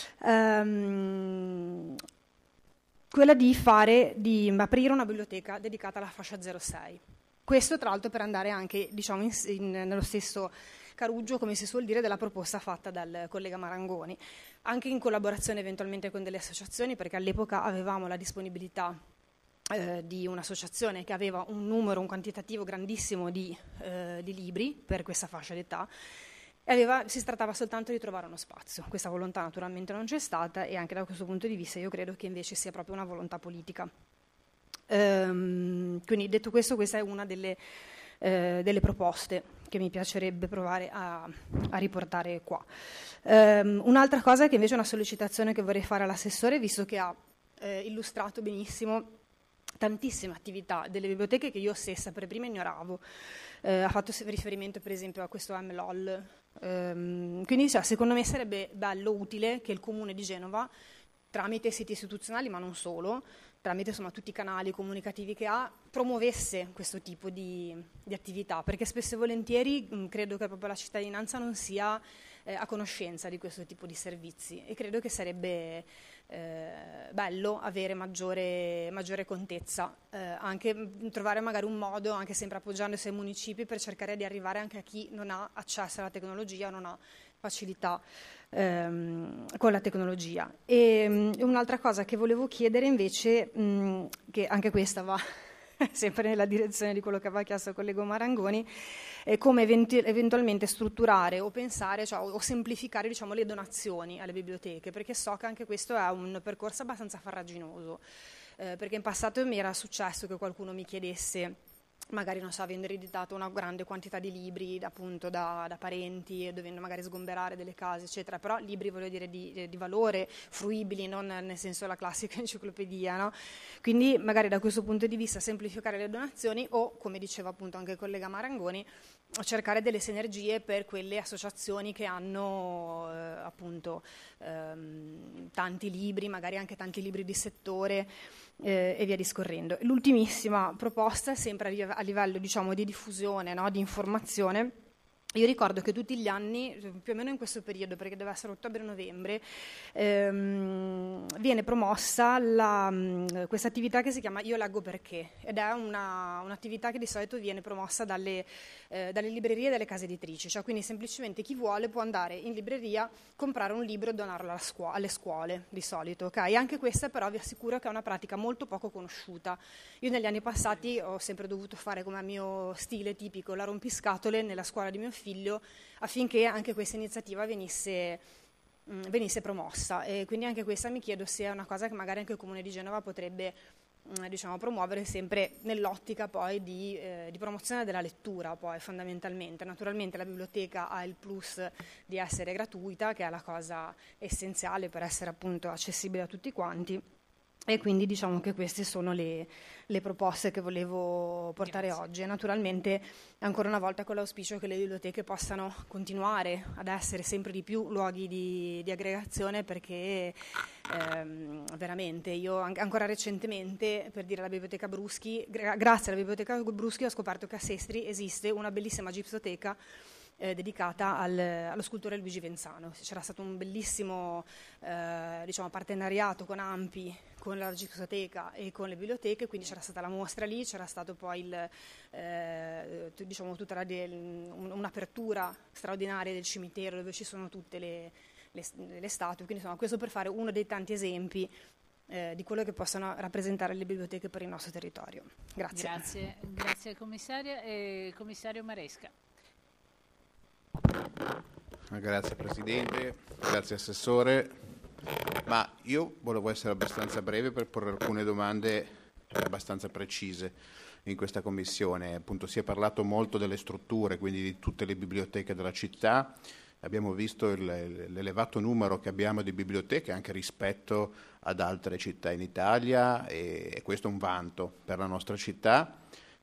quella di aprire una biblioteca dedicata alla fascia 06. Questo tra l'altro per andare anche, diciamo, nello stesso caruggio, come si suol dire, della proposta fatta dal collega Marangoni, anche in collaborazione eventualmente con delle associazioni, perché all'epoca avevamo la disponibilità di un'associazione che aveva un quantitativo grandissimo di libri per questa fascia d'età, e si trattava soltanto di trovare uno spazio. Questa volontà naturalmente non c'è stata, e anche da questo punto di vista io credo che invece sia proprio una volontà politica. Quindi detto questo, questa è una delle proposte che mi piacerebbe provare a riportare qua. Un'altra cosa che invece è una sollecitazione che vorrei fare all'assessore, visto che ha illustrato benissimo tantissime attività delle biblioteche che io stessa per prima ignoravo, ha fatto riferimento per esempio a questo MLOL, quindi secondo me sarebbe bello, utile che il Comune di Genova, tramite siti istituzionali ma non solo, tramite insomma tutti i canali comunicativi che ha, promuovesse questo tipo di attività, perché spesso e volentieri credo che proprio la cittadinanza non sia a conoscenza di questo tipo di servizi, e credo che sarebbe bello avere maggiore contezza, anche trovare magari un modo, anche sempre appoggiandosi ai municipi, per cercare di arrivare anche a chi non ha accesso alla tecnologia, non ha facilità con la tecnologia. E un'altra cosa che volevo chiedere invece, che anche questa va sempre nella direzione di quello che aveva chiesto il collega Marangoni, è come eventualmente strutturare o pensare, cioè, o semplificare, diciamo, le donazioni alle biblioteche, perché so che anche questo è un percorso abbastanza farraginoso, perché in passato mi era successo che qualcuno mi chiedesse, magari, non so, avendo ereditato una grande quantità di libri appunto da parenti e dovendo magari sgomberare delle case, eccetera, però libri, voglio dire, di valore, fruibili, non nel senso della classica enciclopedia, no? Quindi magari da questo punto di vista semplificare le donazioni o, come diceva appunto anche il collega Marangoni, cercare delle sinergie per quelle associazioni che hanno appunto tanti libri, magari anche tanti libri di settore, e via discorrendo. L'ultimissima proposta, sempre a livello, diciamo, di diffusione, no, di informazione. Io ricordo che tutti gli anni, più o meno in questo periodo, perché deve essere ottobre-novembre, viene promossa questa attività che si chiama Io leggo perché, ed è un'attività che di solito viene promossa dalle librerie e dalle case editrici, cioè quindi semplicemente chi vuole può andare in libreria, comprare un libro e donarlo alle scuole di solito, ok? E anche questa però vi assicuro che è una pratica molto poco conosciuta. Io negli anni passati ho sempre dovuto fare, come mio stile tipico, la rompiscatole nella scuola di mio figlio, affinché anche questa iniziativa venisse promossa, e quindi anche questa mi chiedo se è una cosa che magari anche il Comune di Genova potrebbe diciamo, promuovere, sempre nell'ottica poi di promozione della lettura, poi fondamentalmente. Naturalmente la biblioteca ha il plus di essere gratuita, che è la cosa essenziale per essere appunto accessibile a tutti quanti. E quindi diciamo che queste sono le proposte che volevo portare oggi. E naturalmente ancora una volta con l'auspicio che le biblioteche possano continuare ad essere sempre di più luoghi di aggregazione, perché veramente io ancora recentemente, per dire, la biblioteca Bruschi, grazie alla biblioteca Bruschi ho scoperto che a Sestri esiste una bellissima gipsoteca dedicata allo scultore Luigi Venzano. C'era stato un bellissimo diciamo, partenariato con AMPI, con la gipsoteca e con le biblioteche, quindi c'era stata la mostra lì, c'era stato poi diciamo, tutta un'apertura straordinaria del cimitero dove ci sono tutte le statue, quindi insomma, questo per fare uno dei tanti esempi di quello che possono rappresentare le biblioteche per il nostro territorio. Grazie. Grazie commissaria. Commissario Maresca. Grazie Presidente, grazie Assessore, ma io volevo essere abbastanza breve per porre alcune domande abbastanza precise in questa Commissione. Appunto, si è parlato molto delle strutture, quindi di tutte le biblioteche della città. Abbiamo visto l'elevato numero che abbiamo di biblioteche anche rispetto ad altre città in Italia, e questo è un vanto per la nostra città.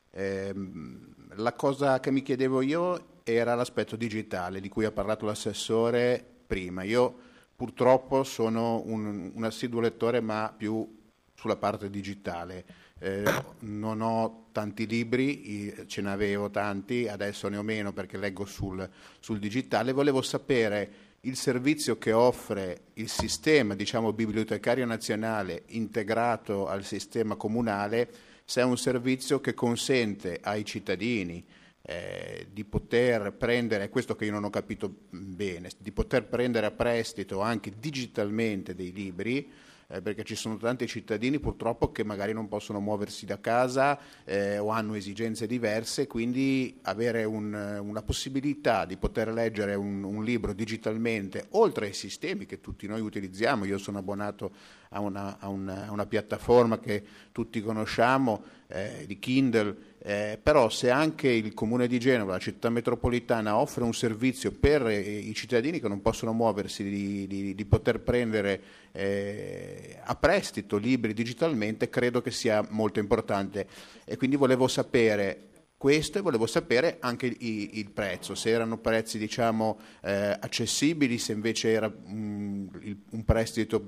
La cosa che mi chiedevo io era l'aspetto digitale di cui ha parlato l'assessore prima. Io purtroppo sono un assiduo lettore, ma più sulla parte digitale. Non ho tanti libri, ce ne avevo tanti, adesso ne ho meno perché leggo sul digitale. Volevo sapere il servizio che offre il sistema, diciamo, bibliotecario nazionale integrato al sistema comunale, se è un servizio che consente ai cittadini di poter prendere, questo che io non ho capito bene, di poter prendere a prestito anche digitalmente dei libri, perché ci sono tanti cittadini purtroppo che magari non possono muoversi da casa o hanno esigenze diverse, quindi avere una possibilità di poter leggere un libro digitalmente, oltre ai sistemi che tutti noi utilizziamo. Io sono abbonato a una piattaforma che tutti conosciamo, di Kindle, però se anche il Comune di Genova, la città metropolitana, offre un servizio per i cittadini che non possono muoversi di poter prendere a prestito libri digitalmente, credo che sia molto importante, e quindi volevo sapere questo, e volevo sapere anche il prezzo, se erano prezzi, diciamo, accessibili, se invece era un prestito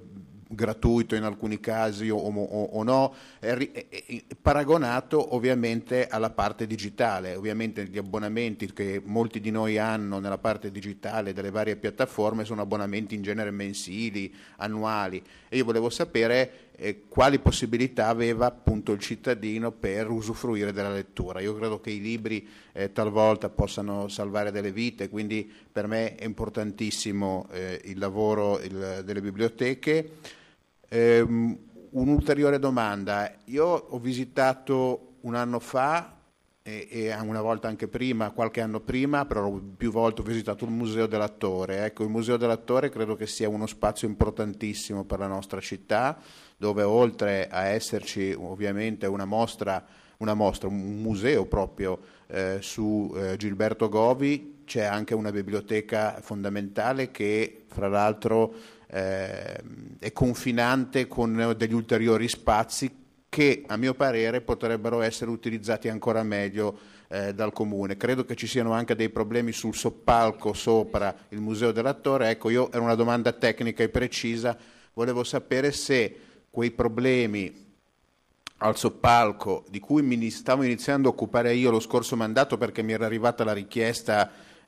gratuito in alcuni casi o no, paragonato ovviamente alla parte digitale. Ovviamente gli abbonamenti che molti di noi hanno nella parte digitale delle varie piattaforme sono abbonamenti in genere mensili, annuali, e io volevo sapere quali possibilità aveva appunto il cittadino per usufruire della lettura. Io credo che i libri talvolta possano salvare delle vite, quindi per me è importantissimo il lavoro delle biblioteche. Un'ulteriore domanda: io ho visitato un anno fa e una volta anche prima, qualche anno prima, però più volte ho visitato il Museo dell'Attore. Ecco, il Museo dell'Attore credo che sia uno spazio importantissimo per la nostra città, dove oltre a esserci ovviamente un museo proprio su Gilberto Govi, c'è anche una biblioteca fondamentale che fra l'altro è confinante con degli ulteriori spazi che a mio parere potrebbero essere utilizzati ancora meglio dal Comune. Credo che ci siano anche dei problemi sul soppalco sopra il Museo dell'Attore. Ecco, era una domanda tecnica e precisa, volevo sapere se quei problemi al soppalco, di cui mi stavo iniziando a occupare io lo scorso mandato perché mi era arrivata la richiesta,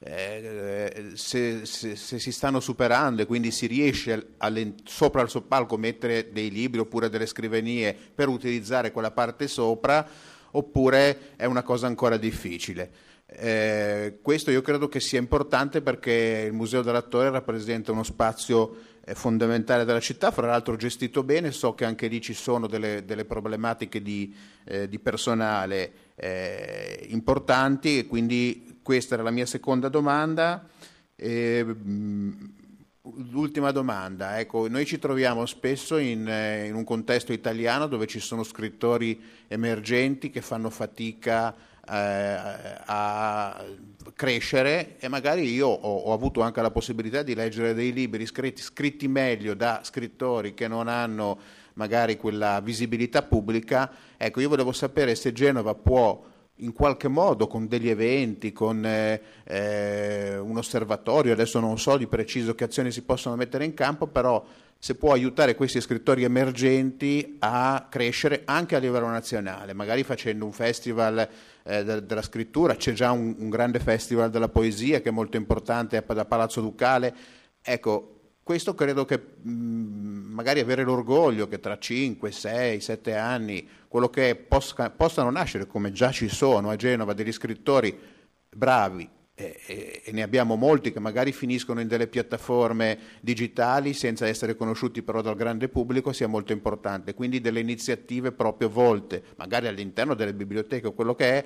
se si stanno superando e quindi si riesce sopra il soppalco mettere dei libri oppure delle scrivanie per utilizzare quella parte sopra, oppure è una cosa ancora difficile. Questo io credo che sia importante perché il Museo dell'Attore rappresenta uno spazio fondamentale della città, fra l'altro gestito bene. So che anche lì ci sono delle problematiche di personale importanti, e quindi questa era la mia seconda domanda. L'ultima domanda, ecco, noi ci troviamo spesso in un contesto italiano dove ci sono scrittori emergenti che fanno fatica a crescere, e magari io ho avuto anche la possibilità di leggere dei libri scritti meglio da scrittori che non hanno magari quella visibilità pubblica. Ecco, io volevo sapere se Genova può in qualche modo, con degli eventi, con un osservatorio, adesso non so di preciso che azioni si possono mettere in campo, però se può aiutare questi scrittori emergenti a crescere anche a livello nazionale, magari facendo un festival della scrittura. C'è già un grande festival della poesia che è molto importante da Palazzo Ducale. Ecco, questo credo che magari avere l'orgoglio che tra 5, 6, 7 anni quello che possano nascere, come già ci sono a Genova, degli scrittori bravi, e ne abbiamo molti che magari finiscono in delle piattaforme digitali senza essere conosciuti però dal grande pubblico, sia molto importante. Quindi delle iniziative proprio volte, magari all'interno delle biblioteche o quello che è,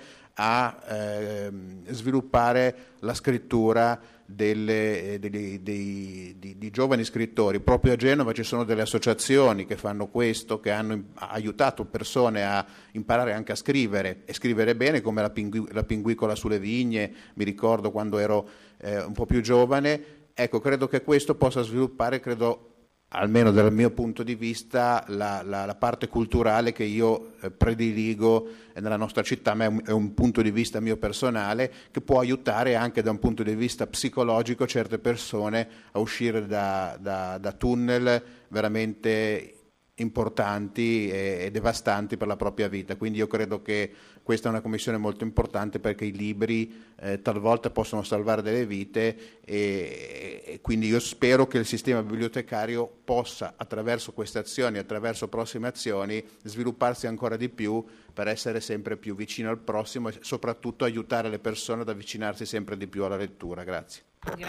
a sviluppare la scrittura di giovani scrittori. Proprio a Genova ci sono delle associazioni che fanno questo, che hanno aiutato persone a imparare anche a scrivere e scrivere bene, come la Pinguicola sulle vigne, mi ricordo quando ero un po' più giovane. Ecco, credo che questo possa sviluppare, almeno dal mio punto di vista, la parte culturale che io prediligo nella nostra città, ma è un punto di vista mio personale, che può aiutare anche da un punto di vista psicologico certe persone a uscire da tunnel veramente importanti e devastanti per la propria vita. Quindi io credo che questa è una commissione molto importante, perché i libri talvolta possono salvare delle vite, e quindi io spero che il sistema bibliotecario possa, attraverso queste azioni, attraverso prossime azioni, svilupparsi ancora di più per essere sempre più vicino al prossimo e soprattutto aiutare le persone ad avvicinarsi sempre di più alla lettura. Grazie.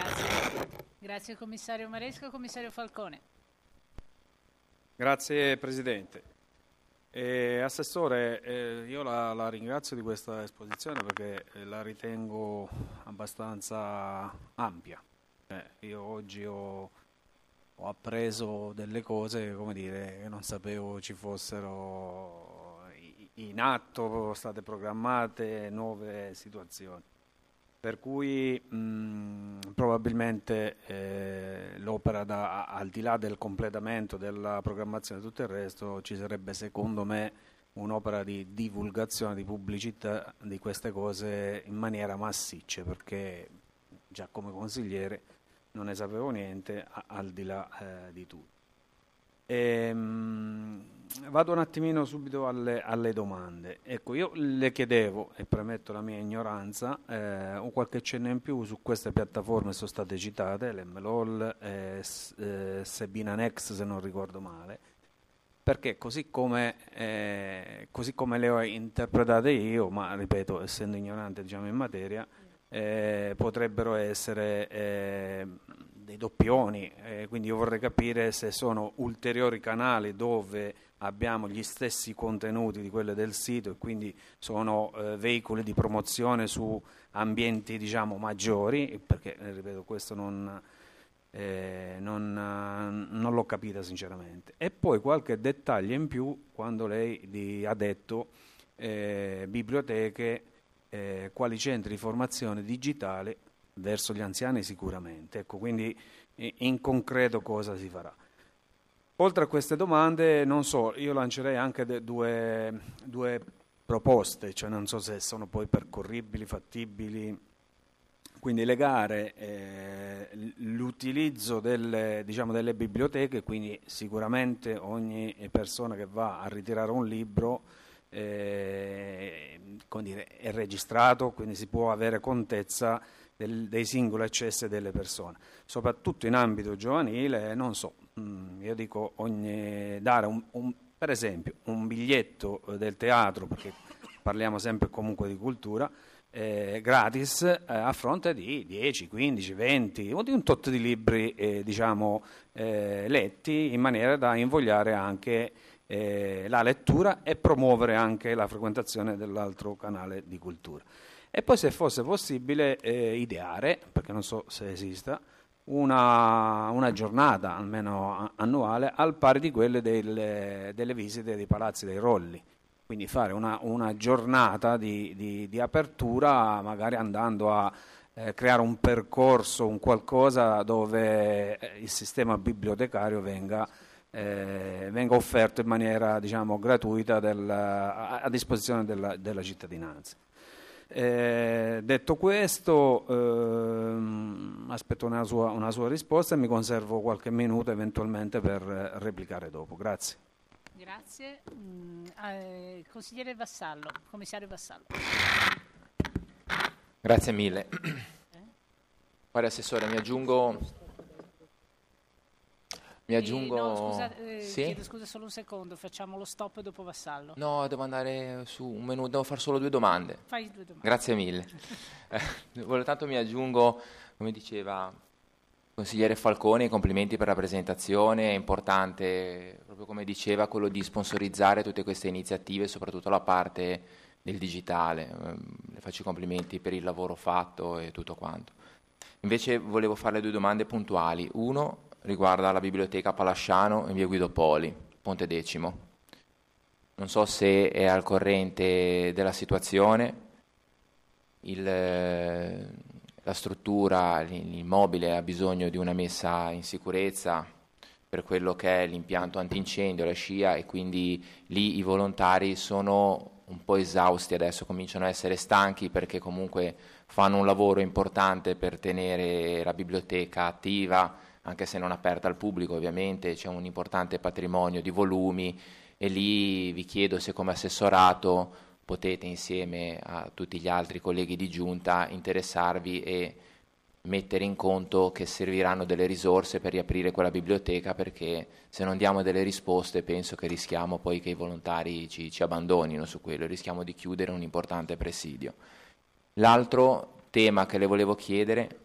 Grazie commissario Maresca. Commissario Falcone. Grazie Presidente. Assessore, io la ringrazio di questa esposizione perché la ritengo abbastanza ampia. Io oggi ho appreso delle cose, come dire, che non sapevo ci fossero in atto, state programmate nuove situazioni. Per cui probabilmente l'opera, al di là del completamento della programmazione e tutto il resto, ci sarebbe secondo me un'opera di divulgazione, di pubblicità di queste cose in maniera massiccia, perché già come consigliere non ne sapevo niente, al di là di tutto. Vado un attimino subito alle domande. Ecco, io le chiedevo, e premetto la mia ignoranza, qualche cenno in più su queste piattaforme sono state citate, l'MLOL, Sebina Next se non ricordo male, perché così come le ho interpretate io, ma ripeto, essendo ignorante in materia, potrebbero essere dei doppioni, quindi io vorrei capire se sono ulteriori canali dove abbiamo gli stessi contenuti di quelli del sito e quindi sono veicoli di promozione su ambienti maggiori, perché ripeto questo non l'ho capita sinceramente. E poi qualche dettaglio in più quando lei ha detto biblioteche, quali centri di formazione digitale verso gli anziani sicuramente. Ecco, quindi in concreto cosa si farà? Oltre a queste domande, non so, io lancerei anche due proposte, cioè non so se sono poi percorribili, fattibili, quindi legare l'utilizzo delle biblioteche, quindi sicuramente ogni persona che va a ritirare un libro è registrato, quindi si può avere contezza dei singoli accessi delle persone, soprattutto in ambito giovanile. Non so, io dico dare per esempio un biglietto del teatro, perché parliamo sempre comunque di cultura, gratis a fronte di 10, 15, 20 o di un tot di libri letti, in maniera da invogliare anche la lettura e promuovere anche la frequentazione dell'altro canale di cultura. E poi, se fosse possibile, ideare, perché non so se esista, una giornata almeno annuale al pari di quelle delle visite dei palazzi dei Rolli, quindi fare una giornata di apertura, magari andando a creare un percorso, un qualcosa dove il sistema bibliotecario venga offerto in maniera gratuita a disposizione della cittadinanza. Detto questo, aspetto una sua risposta e mi conservo qualche minuto eventualmente per replicare dopo. Grazie. Grazie. Consigliere Vassallo, commissario Vassallo. Grazie mille. Poi assessore, mi aggiungo. No, scusa, sì? chiedo scusa solo un secondo, facciamo lo stop dopo Vassallo. No, devo andare su un minuto, devo fare solo 2 domande. Fai 2 domande. Grazie mille. Tanto mi aggiungo, come diceva il consigliere Falconi, complimenti per la presentazione. È importante, proprio come diceva, quello di sponsorizzare tutte queste iniziative, soprattutto la parte del digitale. Le faccio i complimenti per il lavoro fatto e tutto quanto. Invece volevo farle 2 domande puntuali. Uno riguarda la biblioteca Palasciano in via Guido Poli, Ponte Decimo. Non so se è al corrente della situazione, la struttura, l'immobile ha bisogno di una messa in sicurezza per quello che è l'impianto antincendio, la scia, e quindi lì i volontari sono un po' esausti adesso, cominciano a essere stanchi perché comunque fanno un lavoro importante per tenere la biblioteca attiva, anche se non aperta al pubblico ovviamente, c'è un importante patrimonio di volumi, e lì vi chiedo se come assessorato potete insieme a tutti gli altri colleghi di giunta interessarvi e mettere in conto che serviranno delle risorse per riaprire quella biblioteca, perché se non diamo delle risposte penso che rischiamo poi che i volontari ci abbandonino su quello, rischiamo di chiudere un importante presidio. L'altro tema che le volevo chiedere,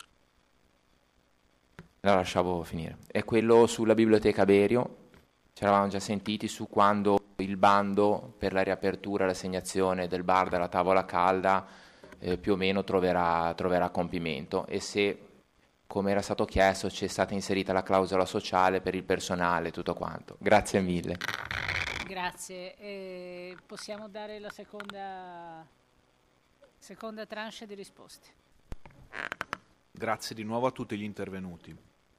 la lasciavo finire, è quello sulla biblioteca Berio. Ci eravamo già sentiti su quando il bando per la riapertura e l'assegnazione del bar della tavola calda più o meno troverà compimento, e se, come era stato chiesto, c'è stata inserita la clausola sociale per il personale, tutto quanto. Grazie mille. Grazie. Possiamo dare la seconda tranche di risposte. Grazie di nuovo a tutti gli intervenuti.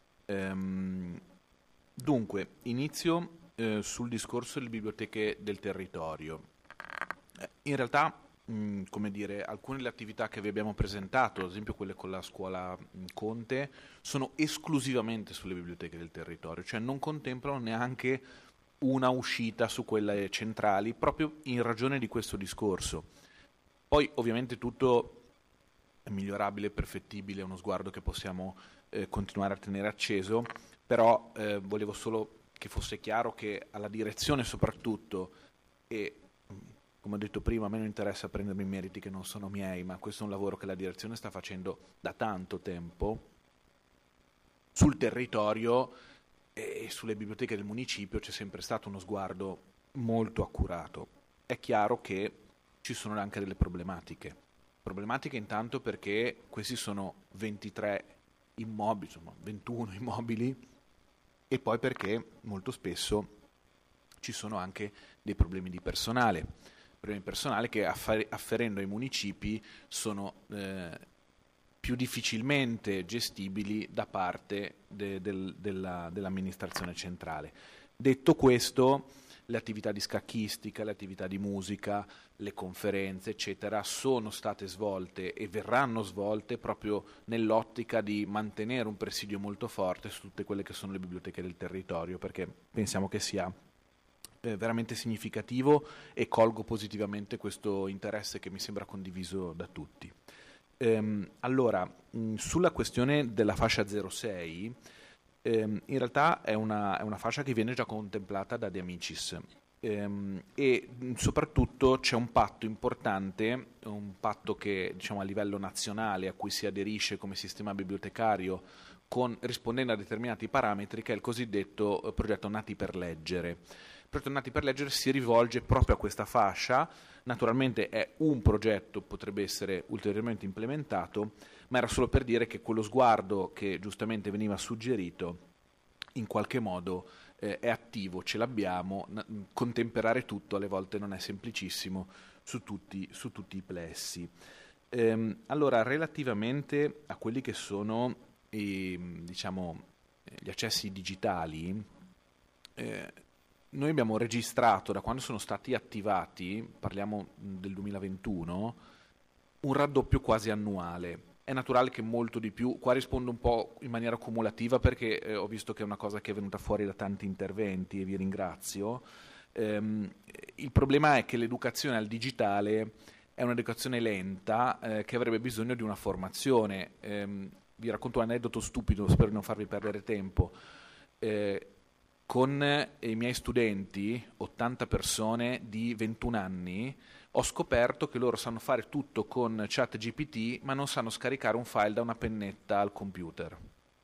Dunque, inizio sul discorso delle biblioteche del territorio. In realtà come dire, alcune delle attività che vi abbiamo presentato, ad esempio quelle con la scuola Conte, sono esclusivamente sulle biblioteche del territorio, cioè non contemplano neanche una uscita su quelle centrali, proprio in ragione di questo discorso. Poi ovviamente tutto è migliorabile, perfettibile, è uno sguardo che possiamo continuare a tenere acceso, però volevo solo che fosse chiaro che alla direzione soprattutto, e come ho detto prima, a me non interessa prendermi i meriti che non sono miei, ma questo è un lavoro che la direzione sta facendo da tanto tempo sul territorio e sulle biblioteche del municipio c'è sempre stato uno sguardo molto accurato. È chiaro che ci sono anche delle problematiche. Problematiche intanto perché questi sono 23 immobili, insomma 21 immobili, e poi perché molto spesso ci sono anche dei problemi di personale che afferendo ai municipi sono più difficilmente gestibili da parte dell'amministrazione centrale. Detto questo, le attività di scacchistica, le attività di musica, le conferenze, eccetera, sono state svolte e verranno svolte proprio nell'ottica di mantenere un presidio molto forte su tutte quelle che sono le biblioteche del territorio, perché pensiamo che sia veramente significativo e colgo positivamente questo interesse che mi sembra condiviso da tutti. Allora, sulla questione della fascia 06, in realtà è una fascia che viene già contemplata da De Amicis e soprattutto c'è un patto importante, un patto che diciamo a livello nazionale a cui si aderisce come sistema bibliotecario rispondendo a determinati parametri, che è il cosiddetto progetto Nati per Leggere. Il progetto Nati per Leggere si rivolge proprio a questa fascia. Naturalmente è un progetto, potrebbe essere ulteriormente implementato, ma era solo per dire che quello sguardo che giustamente veniva suggerito in qualche modo è attivo, ce l'abbiamo, contemperare tutto alle volte non è semplicissimo su tutti i plessi. Allora, relativamente a quelli che sono diciamo, gli accessi digitali, noi abbiamo registrato, da quando sono stati attivati, parliamo del 2021, un raddoppio quasi annuale. È naturale che molto di più, qua rispondo un po' in maniera cumulativa perché ho visto che è una cosa che è venuta fuori da tanti interventi e vi ringrazio. Il problema è che l'educazione al digitale è un'educazione lenta che avrebbe bisogno di una formazione. Vi racconto un aneddoto stupido, spero di non farvi perdere tempo. Con i miei studenti, 80 persone di 21 anni, ho scoperto che loro sanno fare tutto con ChatGPT, ma non sanno scaricare un file da una pennetta al computer.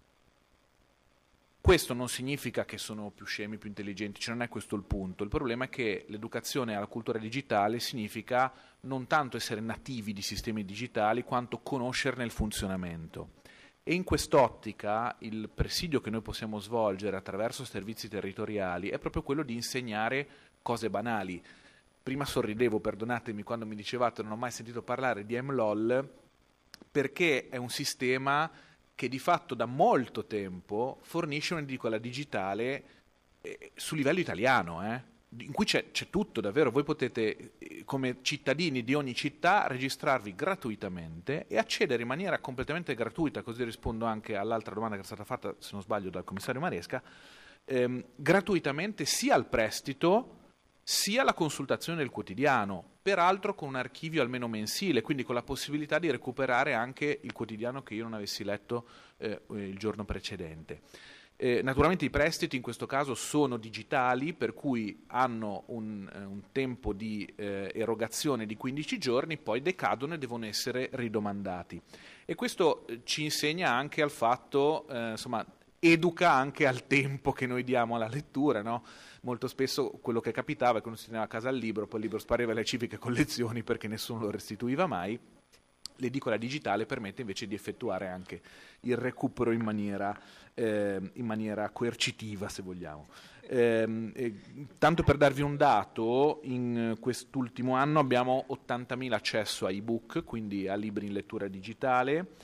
Questo non significa che sono più scemi, più intelligenti, cioè non è questo il punto. Il problema è che l'educazione alla cultura digitale significa non tanto essere nativi di sistemi digitali, quanto conoscerne il funzionamento. E in quest'ottica il presidio che noi possiamo svolgere attraverso servizi territoriali è proprio quello di insegnare cose banali. Prima sorridevo, perdonatemi, quando mi dicevate non ho mai sentito parlare di MLOL, perché è un sistema che di fatto da molto tempo fornisce un'edicola digitale su livello italiano, in cui c'è tutto davvero. Voi potete, come cittadini di ogni città, registrarvi gratuitamente e accedere in maniera completamente gratuita, così rispondo anche all'altra domanda che è stata fatta, se non sbaglio, dal commissario Maresca, gratuitamente sia al prestito sia alla consultazione del quotidiano, peraltro con un archivio almeno mensile, quindi con la possibilità di recuperare anche il quotidiano che io non avessi letto il giorno precedente. Naturalmente i prestiti in questo caso sono digitali, per cui hanno un tempo di erogazione di 15 giorni, poi decadono e devono essere ridomandati. E questo ci insegna anche al fatto, insomma, educa anche al tempo che noi diamo alla lettura, no? Molto spesso quello che capitava è che uno si teneva a casa il libro, poi il libro spariva alle civiche collezioni perché nessuno lo restituiva mai. L'edicola digitale permette invece di effettuare anche il recupero in maniera coercitiva, se vogliamo. Tanto per darvi un dato, in quest'ultimo anno abbiamo 80.000 accesso a ebook, quindi a libri in lettura digitale,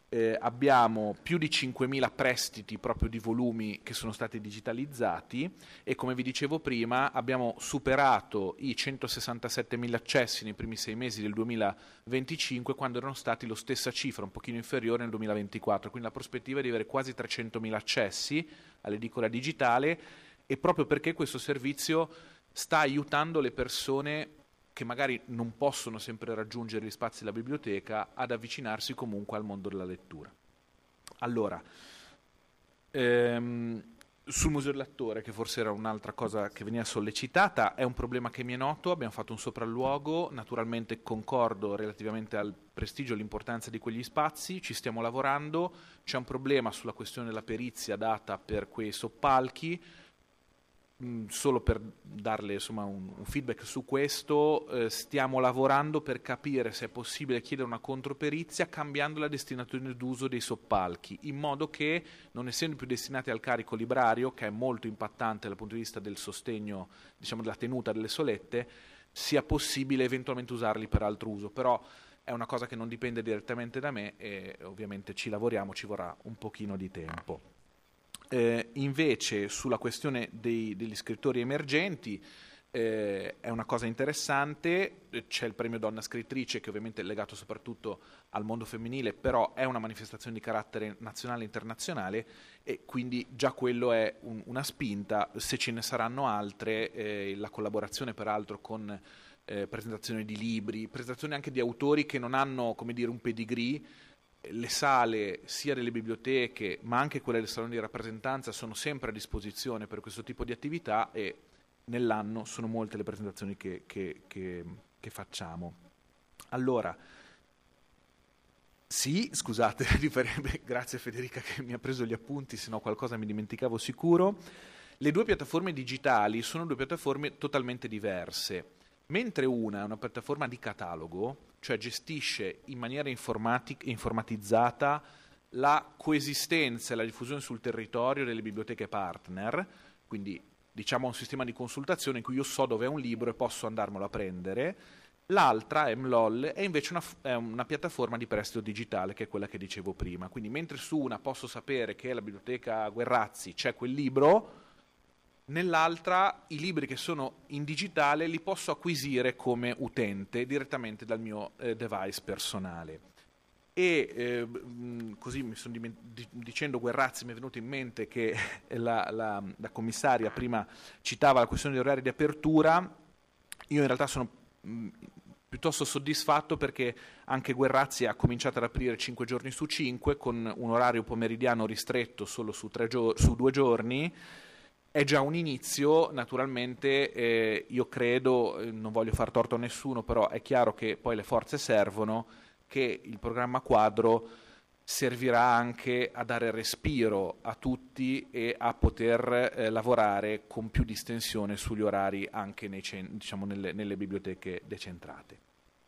abbiamo più di 5.000 prestiti proprio di volumi che sono stati digitalizzati e, come vi dicevo prima, abbiamo superato i 167.000 accessi nei primi 6 mesi del 2025, quando erano stati la stessa cifra, un pochino inferiore nel 2024, quindi la prospettiva è di avere quasi 300.000 accessi all'edicola digitale, e proprio perché questo servizio sta aiutando le persone che magari non possono sempre raggiungere gli spazi della biblioteca ad avvicinarsi comunque al mondo della lettura. Allora, sul Museo del Lettore, che forse era un'altra cosa che veniva sollecitata, è un problema che mi è noto, abbiamo fatto un sopralluogo, naturalmente concordo relativamente al prestigio e all'importanza di quegli spazi, ci stiamo lavorando, c'è un problema sulla questione della perizia data per quei soppalchi. Solo per darle insomma un feedback su questo, stiamo lavorando per capire se è possibile chiedere una controperizia cambiando la destinazione d'uso dei soppalchi, in modo che, non essendo più destinati al carico librario, che è molto impattante dal punto di vista del sostegno, diciamo della tenuta delle solette, sia possibile eventualmente usarli per altro uso. Però è una cosa che non dipende direttamente da me e ovviamente ci lavoriamo, ci vorrà un pochino di tempo. Invece sulla questione degli scrittori emergenti è una cosa interessante, c'è il premio Donna Scrittrice che ovviamente è legato soprattutto al mondo femminile, però è una manifestazione di carattere nazionale e internazionale e quindi già quello è una spinta. Se ce ne saranno altre, la collaborazione peraltro con presentazioni di libri, presentazioni anche di autori che non hanno, come dire, un pedigree. Le sale sia delle biblioteche ma anche quelle del salone di rappresentanza sono sempre a disposizione per questo tipo di attività e nell'anno sono molte le presentazioni che facciamo. Allora, sì, scusate, grazie Federica che mi ha preso gli appunti, se no qualcosa mi dimenticavo sicuro. Le due piattaforme digitali sono due piattaforme totalmente diverse. Mentre una è una piattaforma di catalogo, cioè gestisce in maniera informatizzata la coesistenza e la diffusione sul territorio delle biblioteche partner, quindi diciamo un sistema di consultazione in cui io so dove è un libro e posso andarmelo a prendere. L'altra, MLOL, è invece una piattaforma di prestito digitale, che è quella che dicevo prima. Quindi mentre su una posso sapere che alla biblioteca Guerrazzi c'è quel libro, nell'altra i libri che sono in digitale li posso acquisire come utente direttamente dal mio device personale. E così mi sono dicendo Guerrazzi mi è venuto in mente che la commissaria prima citava la questione degli orari di apertura. Io in realtà sono piuttosto soddisfatto perché anche Guerrazzi ha cominciato ad aprire 5 giorni su 5 con un orario pomeridiano ristretto solo su 2 giorni. È già un inizio, naturalmente io credo, non voglio far torto a nessuno, però è chiaro che poi le forze servono, che il programma quadro servirà anche a dare respiro a tutti e a poter lavorare con più distensione sugli orari anche nelle biblioteche decentrate.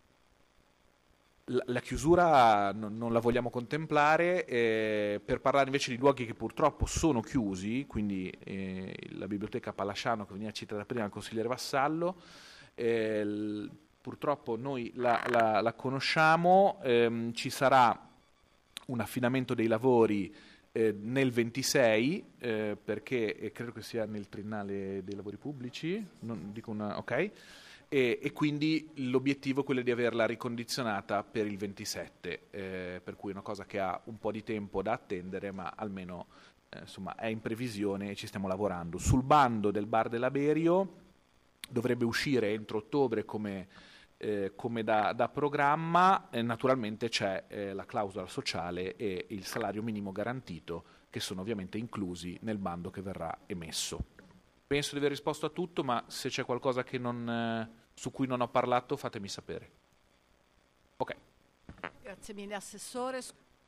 La chiusura non la vogliamo contemplare, per parlare invece di luoghi che purtroppo sono chiusi, quindi la biblioteca Palasciano che veniva citata prima al consigliere Vassallo, purtroppo noi la conosciamo, ci sarà un affidamento dei lavori nel 26, perché credo che sia nel triennale dei lavori pubblici, non dico ok. E quindi l'obiettivo è quello di averla ricondizionata per il 27, per cui è una cosa che ha un po' di tempo da attendere, ma almeno insomma, è in previsione e ci stiamo lavorando. Sul bando del Bar della Berio dovrebbe uscire entro ottobre come da programma, naturalmente c'è la clausola sociale e il salario minimo garantito che sono ovviamente inclusi nel bando che verrà emesso. Penso di aver risposto a tutto, ma se c'è qualcosa che su cui non ho parlato fatemi sapere. Ok. Grazie mille Assessore.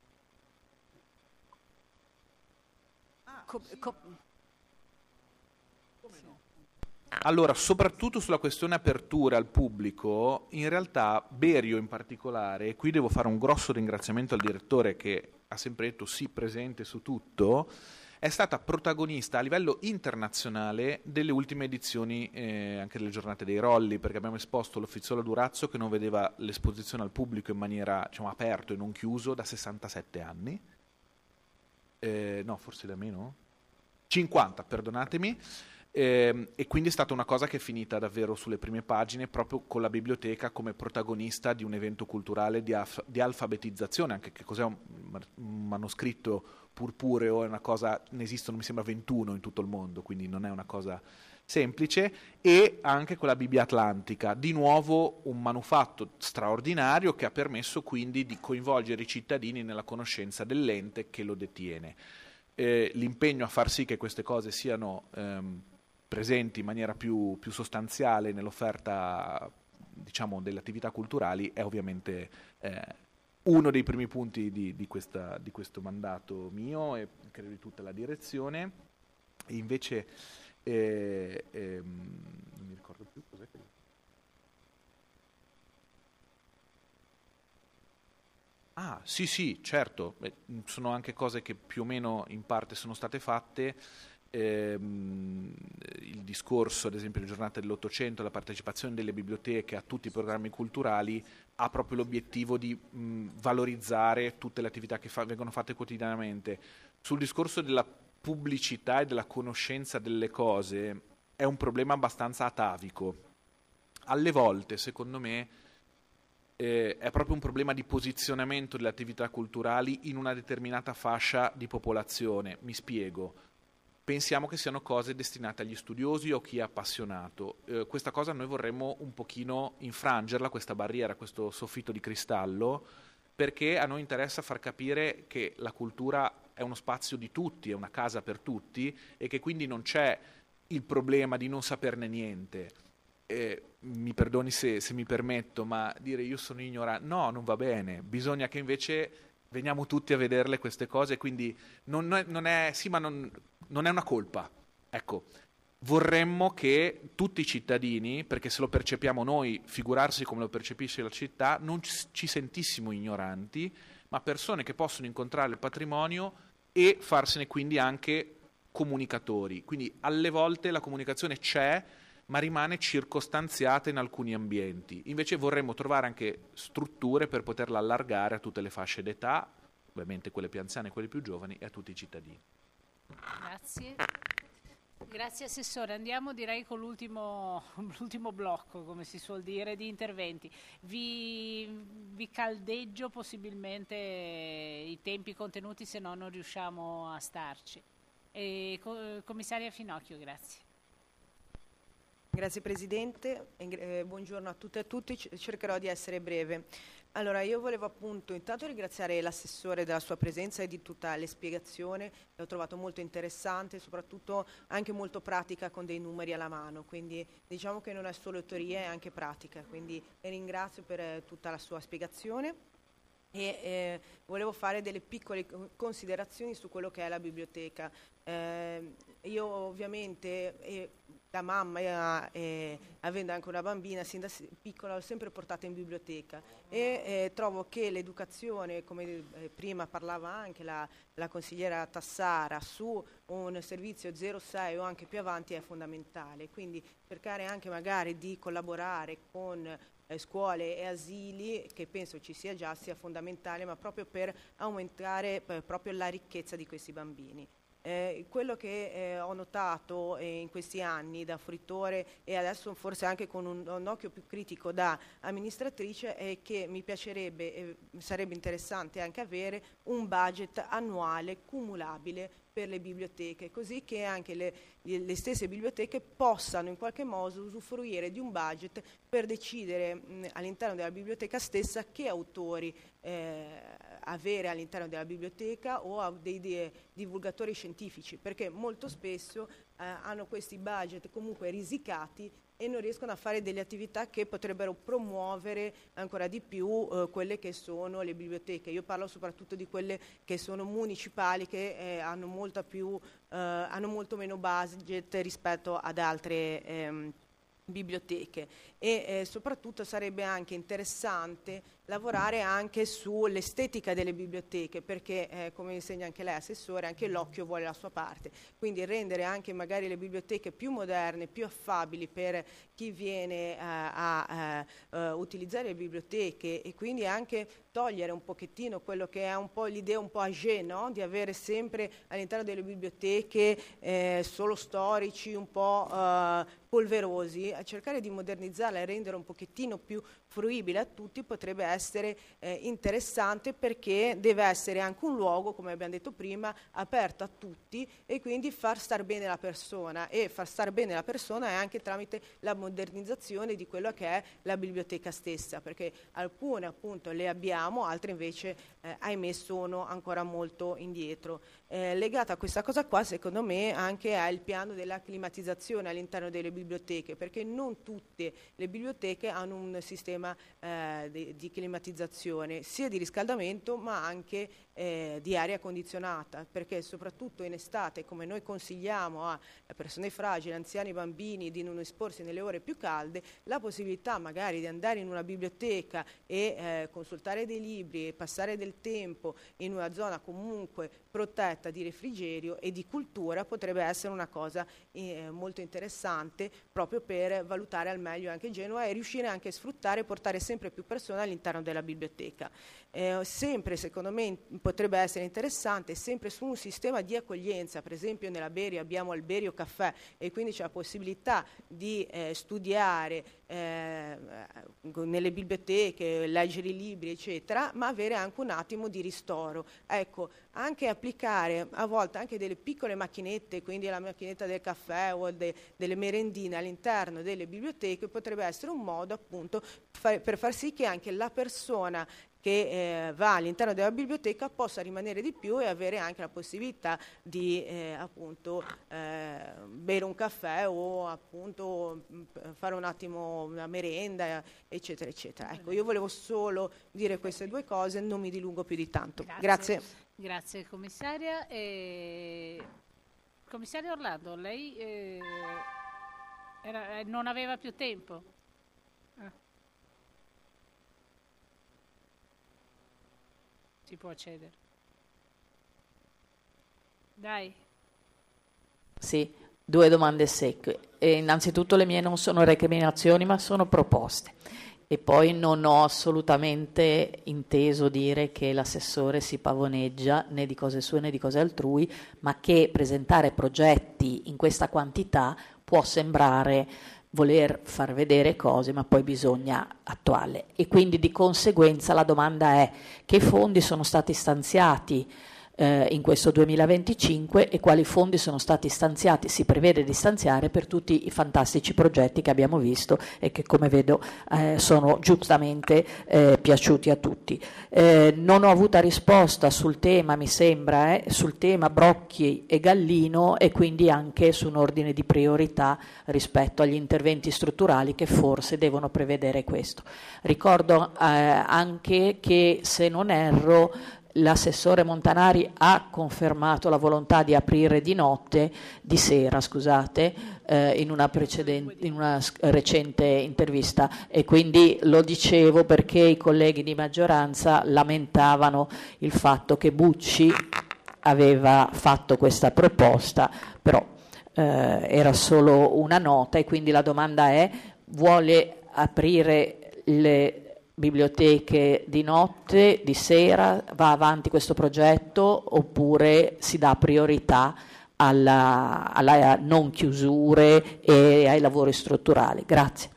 Allora, soprattutto sulla questione apertura al pubblico, in realtà Berio in particolare, e qui devo fare un grosso ringraziamento al direttore che ha sempre detto sì presente su tutto, è stata protagonista a livello internazionale delle ultime edizioni anche delle giornate dei Rolli, perché abbiamo esposto l'Officiola Durazzo, che non vedeva l'esposizione al pubblico in maniera, diciamo, aperto e non chiuso da 67 anni. No, forse da meno? 50, perdonatemi. E quindi è stata una cosa che è finita davvero sulle prime pagine, proprio con la biblioteca come protagonista di un evento culturale di alfabetizzazione. Anche che cos'è un manoscritto purpureo, è una cosa, ne esistono mi sembra 21 in tutto il mondo, quindi non è una cosa semplice. E anche con la Bibbia Atlantica, di nuovo un manufatto straordinario che ha permesso quindi di coinvolgere i cittadini nella conoscenza dell'ente che lo detiene. L'impegno a far sì che queste cose siano presenti in maniera più sostanziale nell'offerta, diciamo, delle attività culturali è ovviamente uno dei primi punti di questo mandato mio e credo di tutta la direzione. E invece non mi ricordo più cos'è che... Ah, sì, certo. Sono anche cose che più o meno in parte sono state fatte. Il discorso, ad esempio, le giornate dell'Ottocento, la partecipazione delle biblioteche a tutti i programmi culturali ha proprio l'obiettivo di valorizzare tutte le attività che vengono fatte quotidianamente. Sul discorso della pubblicità e della conoscenza delle cose è un problema abbastanza atavico. Alle volte, secondo me, è proprio un problema di posizionamento delle attività culturali in una determinata fascia di popolazione. Mi spiego. Pensiamo che siano cose destinate agli studiosi o chi è appassionato. Questa cosa noi vorremmo un pochino infrangerla, questa barriera, questo soffitto di cristallo, perché a noi interessa far capire che la cultura è uno spazio di tutti, è una casa per tutti e che quindi non c'è il problema di non saperne niente. Mi perdoni se mi permetto, ma dire io sono ignorante, no, non va bene. Bisogna che invece veniamo tutti a vederle queste cose, quindi non è una colpa. Ecco, vorremmo che tutti i cittadini, perché se lo percepiamo noi, figurarsi come lo percepisce la città, non ci sentissimo ignoranti, ma persone che possono incontrare il patrimonio e farsene quindi anche comunicatori. Quindi alle volte la comunicazione c'è, ma rimane circostanziata in alcuni ambienti. Invece vorremmo trovare anche strutture per poterla allargare a tutte le fasce d'età, ovviamente quelle più anziane e quelle più giovani, e a tutti i cittadini. Grazie Assessore. Andiamo direi con l'ultimo blocco, come si suol dire, di interventi. Vi caldeggio possibilmente i tempi contenuti, se no non riusciamo a starci. Commissaria Finocchio, grazie. Grazie Presidente, buongiorno a tutte e a tutti, cercherò di essere breve. Allora, io volevo appunto intanto ringraziare l'assessore della sua presenza e di tutta le spiegazioni, l'ho trovato molto interessante, soprattutto anche molto pratica con dei numeri alla mano, quindi diciamo che non è solo teoria, è anche pratica, quindi ringrazio per tutta la sua spiegazione. E volevo fare delle piccole considerazioni su quello che è la biblioteca. Io ovviamente da mamma avendo anche una bambina sin da piccola l'ho sempre portata in biblioteca e trovo che l'educazione, come prima parlava anche la consigliera Tassara, su un servizio 06 o anche più avanti è fondamentale, quindi cercare anche magari di collaborare con scuole e asili, che penso ci sia già, sia fondamentale, ma proprio per aumentare proprio la ricchezza di questi bambini. Quello che ho notato in questi anni da fruitore e adesso forse anche con un occhio più critico da amministratrice è che mi piacerebbe e sarebbe interessante anche avere un budget annuale cumulabile per le biblioteche, così che anche le stesse biblioteche possano in qualche modo usufruire di un budget per decidere all'interno della biblioteca stessa che autori avere all'interno della biblioteca o dei divulgatori scientifici, perché molto spesso hanno questi budget comunque risicati e non riescono a fare delle attività che potrebbero promuovere ancora di più quelle che sono le biblioteche. Io parlo soprattutto di quelle che sono municipali, che hanno molto meno budget rispetto ad altre biblioteche e soprattutto sarebbe anche interessante lavorare anche sull'estetica delle biblioteche, perché come insegna anche lei, Assessore, anche l'occhio vuole la sua parte, quindi rendere anche magari le biblioteche più moderne, più affabili per chi viene a utilizzare le biblioteche, e quindi anche togliere un pochettino quello che è un po' l'idea un po' âgée, no? Di avere sempre all'interno delle biblioteche solo storici, un po' polverosi, a cercare di modernizzarla e rendere un pochettino più fruibile a tutti potrebbe essere interessante, perché deve essere anche un luogo, come abbiamo detto prima, aperto a tutti, e quindi far star bene la persona, e far star bene la persona è anche tramite la modernizzazione di quello che è la biblioteca stessa, perché alcune appunto le abbiamo, altre invece ahimè sono ancora molto indietro. Legata a questa cosa qua, secondo me, anche è il piano della climatizzazione all'interno delle biblioteche, perché non tutte le biblioteche hanno un sistema di climatizzazione, sia di riscaldamento ma anche di aria condizionata, perché soprattutto in estate, come noi consigliamo a persone fragili, anziani, bambini, di non esporsi nelle ore più calde, la possibilità magari di andare in una biblioteca e consultare dei libri e passare del tempo in una zona comunque protetta di refrigerio e di cultura potrebbe essere una cosa molto interessante, proprio per valutare al meglio anche Genova e riuscire anche a sfruttare e portare sempre più persone all'interno della biblioteca. Sempre secondo me potrebbe essere interessante, sempre su un sistema di accoglienza, per esempio nella Berio abbiamo il Berio Caffè, e quindi c'è la possibilità di studiare nelle biblioteche, leggere i libri eccetera, ma avere anche un attimo di ristoro. Ecco, anche applicare a volte anche delle piccole macchinette, quindi la macchinetta del caffè o delle merendine all'interno delle biblioteche potrebbe essere un modo appunto per far sì che anche la persona che va all'interno della biblioteca possa rimanere di più e avere anche la possibilità di appunto bere un caffè o appunto fare un attimo una merenda eccetera eccetera. Ecco, io volevo solo dire queste due cose, non mi dilungo più di tanto. Grazie. Grazie commissaria. Commissario Orlando, lei non aveva più tempo? Si può accedere. Dai. Sì, 2 domande secche. Innanzitutto le mie non sono recriminazioni ma sono proposte. E poi non ho assolutamente inteso dire che l'assessore si pavoneggia né di cose sue né di cose altrui, ma che presentare progetti in questa quantità può sembrare voler far vedere cose, ma poi bisogna attuarle. E quindi di conseguenza la domanda è: che fondi sono stati stanziati in questo 2025 e quali fondi sono stati stanziati, si prevede di stanziare per tutti i fantastici progetti che abbiamo visto e che, come vedo, sono giustamente piaciuti a tutti. Non ho avuto risposta sul tema, mi sembra, sul tema Brocchi e Gallino, e quindi anche su un ordine di priorità rispetto agli interventi strutturali che forse devono prevedere questo. Ricordo anche che, se non erro, l'assessore Montanari ha confermato la volontà di aprire di sera, scusate, in una recente intervista, e quindi lo dicevo perché i colleghi di maggioranza lamentavano il fatto che Bucci aveva fatto questa proposta, però era solo una nota, e quindi la domanda è: vuole aprire le biblioteche di notte, di sera, va avanti questo progetto, oppure si dà priorità alla non chiusure e ai lavori strutturali? Grazie.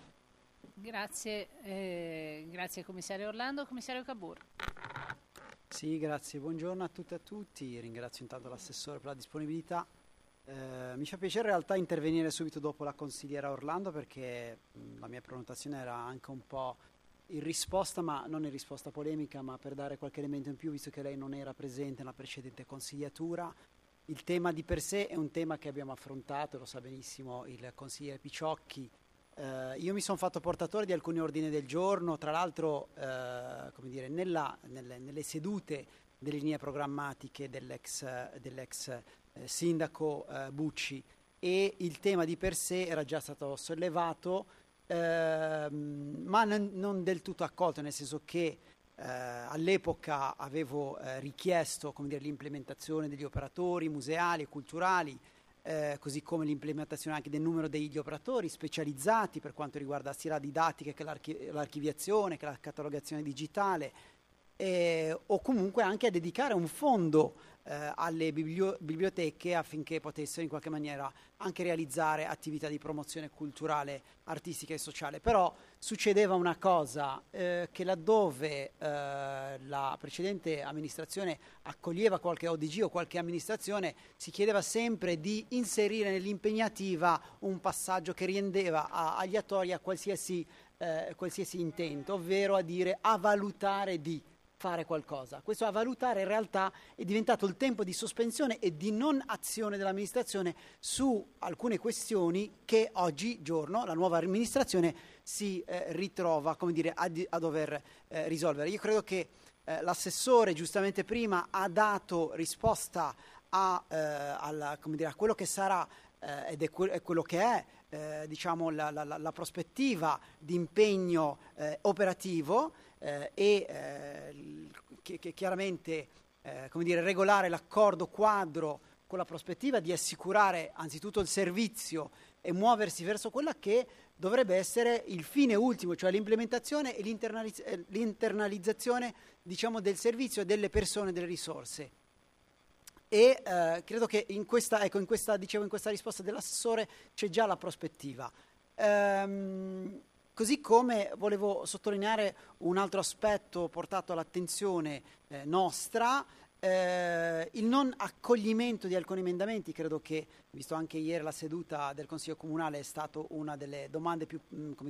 Grazie commissario Orlando. Commissario Cabur. Sì, grazie, buongiorno a tutte e a tutti, ringrazio intanto l'assessore per la disponibilità. Mi fa piacere in realtà intervenire subito dopo la consigliera Orlando, perché la mia prenotazione era anche un po' in risposta, ma non in risposta polemica, ma per dare qualche elemento in più, visto che lei non era presente nella precedente consigliatura. Il tema di per sé è un tema che abbiamo affrontato, lo sa benissimo il consigliere Picciocchi. Io mi sono fatto portatore di alcuni ordini del giorno, tra l'altro come dire, nelle sedute delle linee programmatiche dell'ex sindaco Bucci, e il tema di per sé era già stato sollevato, ma non del tutto accolto, nel senso che all'epoca avevo richiesto, come dire, l'implementazione degli operatori museali e culturali, così come l'implementazione anche del numero degli operatori specializzati per quanto riguarda sia la didattica che l'archiviazione, che la catalogazione digitale, o comunque anche a dedicare un fondo alle biblioteche affinché potessero in qualche maniera anche realizzare attività di promozione culturale, artistica e sociale. Però succedeva una cosa, che laddove la precedente amministrazione accoglieva qualche ODG o qualche amministrazione, si chiedeva sempre di inserire nell'impegnativa un passaggio che rendeva agli attori a qualsiasi intento, ovvero a dire a valutare di fare qualcosa. Questo a valutare in realtà è diventato il tempo di sospensione e di non azione dell'amministrazione su alcune questioni che oggigiorno la nuova amministrazione si ritrova, come dire, a dover risolvere. Io credo che l'assessore giustamente prima ha dato risposta come dire, a quello che sarà ed è quello che è diciamo la prospettiva di impegno operativo che chiaramente come dire, regolare l'accordo quadro con la prospettiva di assicurare anzitutto il servizio e muoversi verso quella che dovrebbe essere il fine ultimo, cioè l'implementazione e l'internalizzazione diciamo, del servizio e delle persone, delle risorse. E credo che in questa risposta dell'assessore c'è già la prospettiva. Così come volevo sottolineare un altro aspetto portato all'attenzione nostra, il non accoglimento di alcuni emendamenti. Credo che, visto anche ieri la seduta del Consiglio Comunale, è stata una delle domande più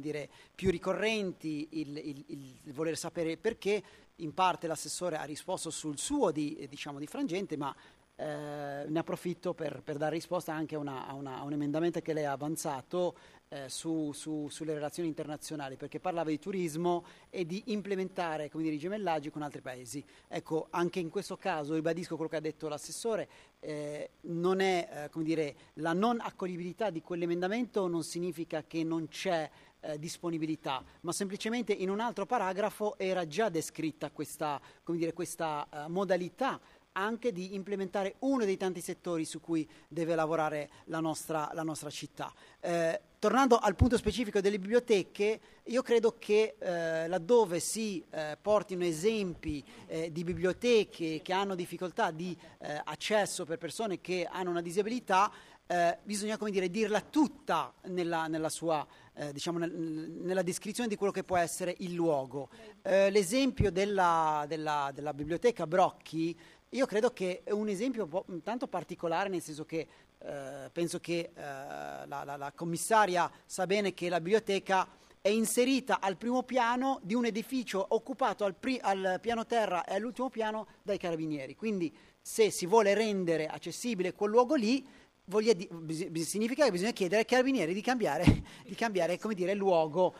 ricorrenti il voler sapere perché. In parte l'assessore ha risposto sul suo di frangente, ma ne approfitto per dare risposta anche a un emendamento che lei ha avanzato sulle relazioni internazionali, perché parlava di turismo e di implementare, come dire, i gemellaggi con altri paesi. Ecco, anche in questo caso ribadisco quello che ha detto l'assessore, non è, come dire, la non accoglibilità di quell'emendamento non significa che non c'è disponibilità, ma semplicemente in un altro paragrafo era già descritta questa, come dire, questa modalità anche di implementare uno dei tanti settori su cui deve lavorare la nostra città. Tornando al punto specifico delle biblioteche, io credo che laddove si portino esempi di biblioteche che hanno difficoltà di accesso per persone che hanno una disabilità, bisogna, come dire, dirla tutta nella sua diciamo nella descrizione di quello che può essere il luogo. L'esempio della biblioteca Brocchi, io credo che è un esempio tanto particolare, nel senso che penso che la commissaria sa bene che la biblioteca è inserita al primo piano di un edificio occupato al piano terra e all'ultimo piano dai carabinieri. Quindi se si vuole rendere accessibile quel luogo lì, significa che bisogna chiedere ai carabinieri di cambiare come dire, il luogo.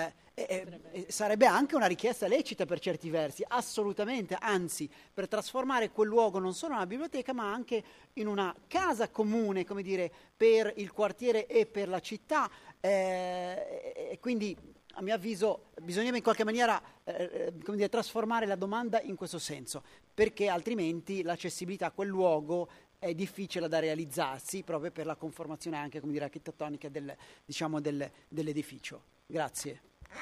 Sarebbe anche una richiesta lecita per certi versi, assolutamente, anzi, per trasformare quel luogo non solo in una biblioteca ma anche in una casa comune, come dire, per il quartiere e per la città, e quindi a mio avviso bisognava in qualche maniera come dire, trasformare la domanda in questo senso, perché altrimenti l'accessibilità a quel luogo è difficile da realizzarsi proprio per la conformazione anche, come dire, architettonica dell'edificio. Grazie.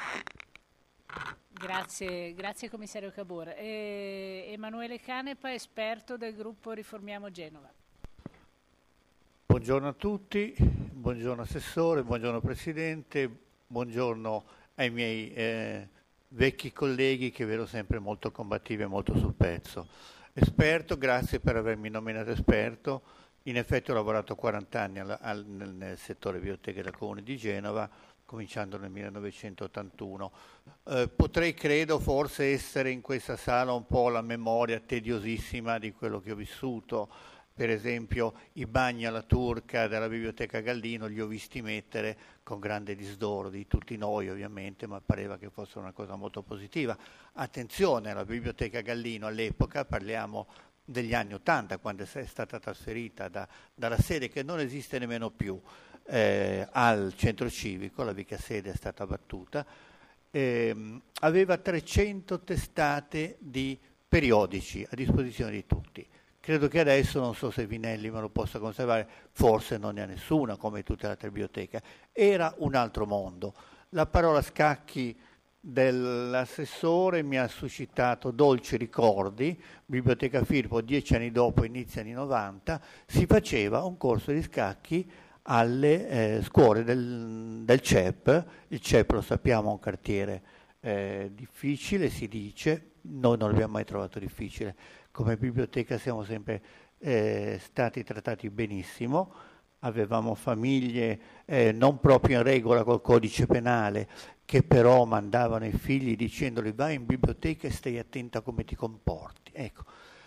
Grazie commissario Cabor. Emanuele Canepa, esperto del gruppo Riformiamo Genova. Buongiorno a tutti, buongiorno assessore, buongiorno presidente, buongiorno ai miei vecchi colleghi che vedo sempre molto combattivi e molto sul pezzo. Esperto, grazie per avermi nominato esperto. In effetti ho lavorato 40 anni nel settore biblioteche del Comune di Genova, cominciando nel 1981. Potrei, credo, forse essere in questa sala un po' la memoria tediosissima di quello che ho vissuto. Per esempio i bagni alla turca della biblioteca Galdino li ho visti mettere con grande disdoro di tutti noi ovviamente, ma pareva che fosse una cosa molto positiva. Attenzione, la biblioteca Galdino all'epoca, parliamo degli anni 80, quando è stata trasferita dalla sede che non esiste nemmeno più al centro civico, la vecchia sede è stata abbattuta, aveva 300 testate di periodici a disposizione di tutti. Credo che adesso, non so se Vinelli me lo possa conservare, forse non ne ha nessuna, come tutte le altre biblioteche. Era un altro mondo. La parola scacchi dell'assessore mi ha suscitato dolci ricordi. Biblioteca Firpo, 10 anni dopo, inizio anni 90, si faceva un corso di scacchi alle scuole del CEP. Il CEP, lo sappiamo, è un quartiere difficile, si dice. Noi non l'abbiamo mai trovato difficile. Come biblioteca siamo sempre stati trattati benissimo. Avevamo famiglie non proprio in regola col codice penale, che però mandavano i figli dicendoli: vai in biblioteca e stai attenta a come ti comporti. Ecco.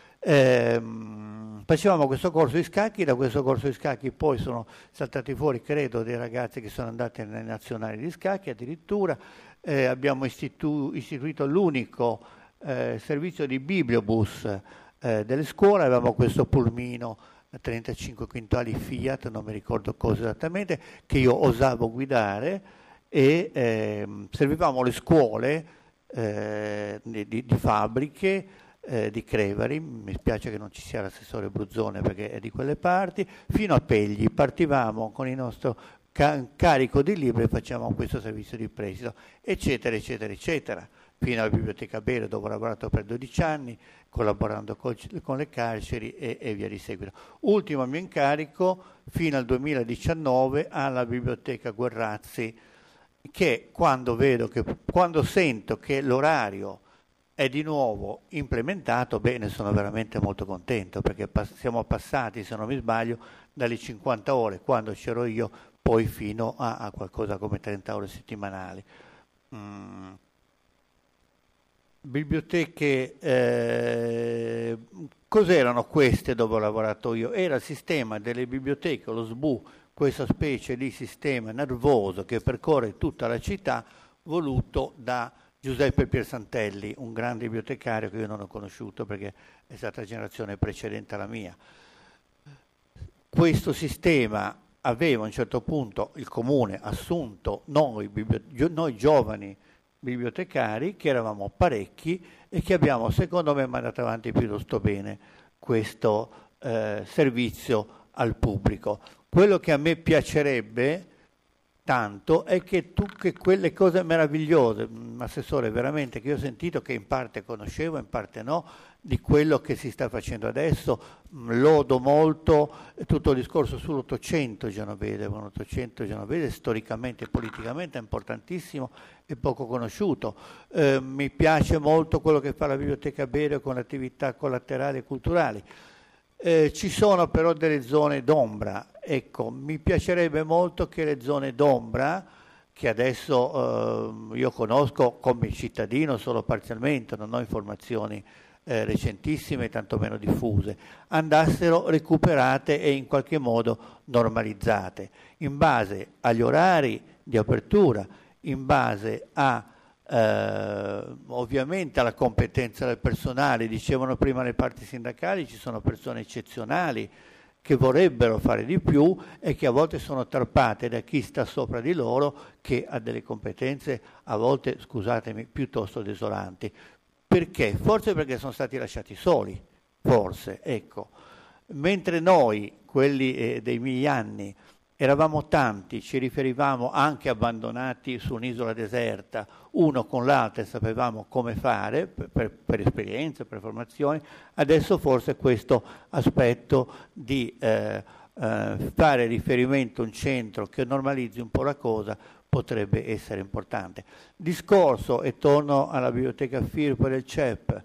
Facevamo questo corso di scacchi. Da questo corso di scacchi poi sono saltati fuori, credo, dei ragazzi che sono andati nelle nazionali di scacchi addirittura. Abbiamo istituito l'unico servizio di bibliobus delle scuole. Avevamo questo pulmino 35 quintali Fiat, non mi ricordo cosa esattamente, che io osavo guidare, e servivamo le scuole di fabbriche di Crevari. Mi spiace che non ci sia l'assessore Bruzzone perché è di quelle parti, fino a Pegli. Partivamo con il nostro carico di libri e facciamo questo servizio di prestito, eccetera, eccetera, eccetera, fino alla Biblioteca Bere, dove ho lavorato per 12 anni, collaborando con le carceri e via di seguito. Ultimo mio incarico, fino al 2019, alla Biblioteca Guerrazzi, che quando sento che l'orario è di nuovo implementato, ne sono veramente molto contento, perché siamo passati, se non mi sbaglio, dalle 50 ore, quando c'ero io, poi fino a qualcosa come 30 ore settimanali. Biblioteche, cos'erano queste dove ho lavorato io? Era il sistema delle biblioteche, lo SBU, questa specie di sistema nervoso che percorre tutta la città, voluto da Giuseppe Piersantelli, un grande bibliotecario che io non ho conosciuto perché è stata la generazione precedente alla mia. Questo sistema aveva a un certo punto il comune assunto noi giovani bibliotecari, che eravamo parecchi e che abbiamo, secondo me, mandato avanti piuttosto bene questo servizio al pubblico. Quello che a me piacerebbe tanto è che quelle cose meravigliose, assessore, veramente, che io ho sentito, che in parte conoscevo, in parte no, di quello che si sta facendo adesso, lodo molto tutto il discorso sull'Ottocento genovese. L'Ottocento genovese storicamente e politicamente è importantissimo e poco conosciuto. Mi piace molto quello che fa la Biblioteca Bere con attività collaterali e culturali. Ci sono però delle zone d'ombra. Ecco, mi piacerebbe molto che le zone d'ombra, che adesso io conosco come cittadino solo parzialmente, non ho informazioni recentissime e tantomeno diffuse, andassero recuperate e in qualche modo normalizzate, in base agli orari di apertura, in base a ovviamente alla competenza del personale. Dicevano prima le parti sindacali, ci sono persone eccezionali che vorrebbero fare di più e che a volte sono tarpate da chi sta sopra di loro, che ha delle competenze a volte, scusatemi, piuttosto desolanti. Perché? Forse perché sono stati lasciati soli, forse, ecco. Mentre noi, quelli dei miei anni, eravamo tanti, ci riferivamo anche abbandonati su un'isola deserta, uno con l'altro, e sapevamo come fare, per esperienze, per formazioni. Adesso forse questo aspetto di fare riferimento a un centro che normalizzi un po' la cosa potrebbe essere importante. Discorso, e torno alla Biblioteca Firpo del CEP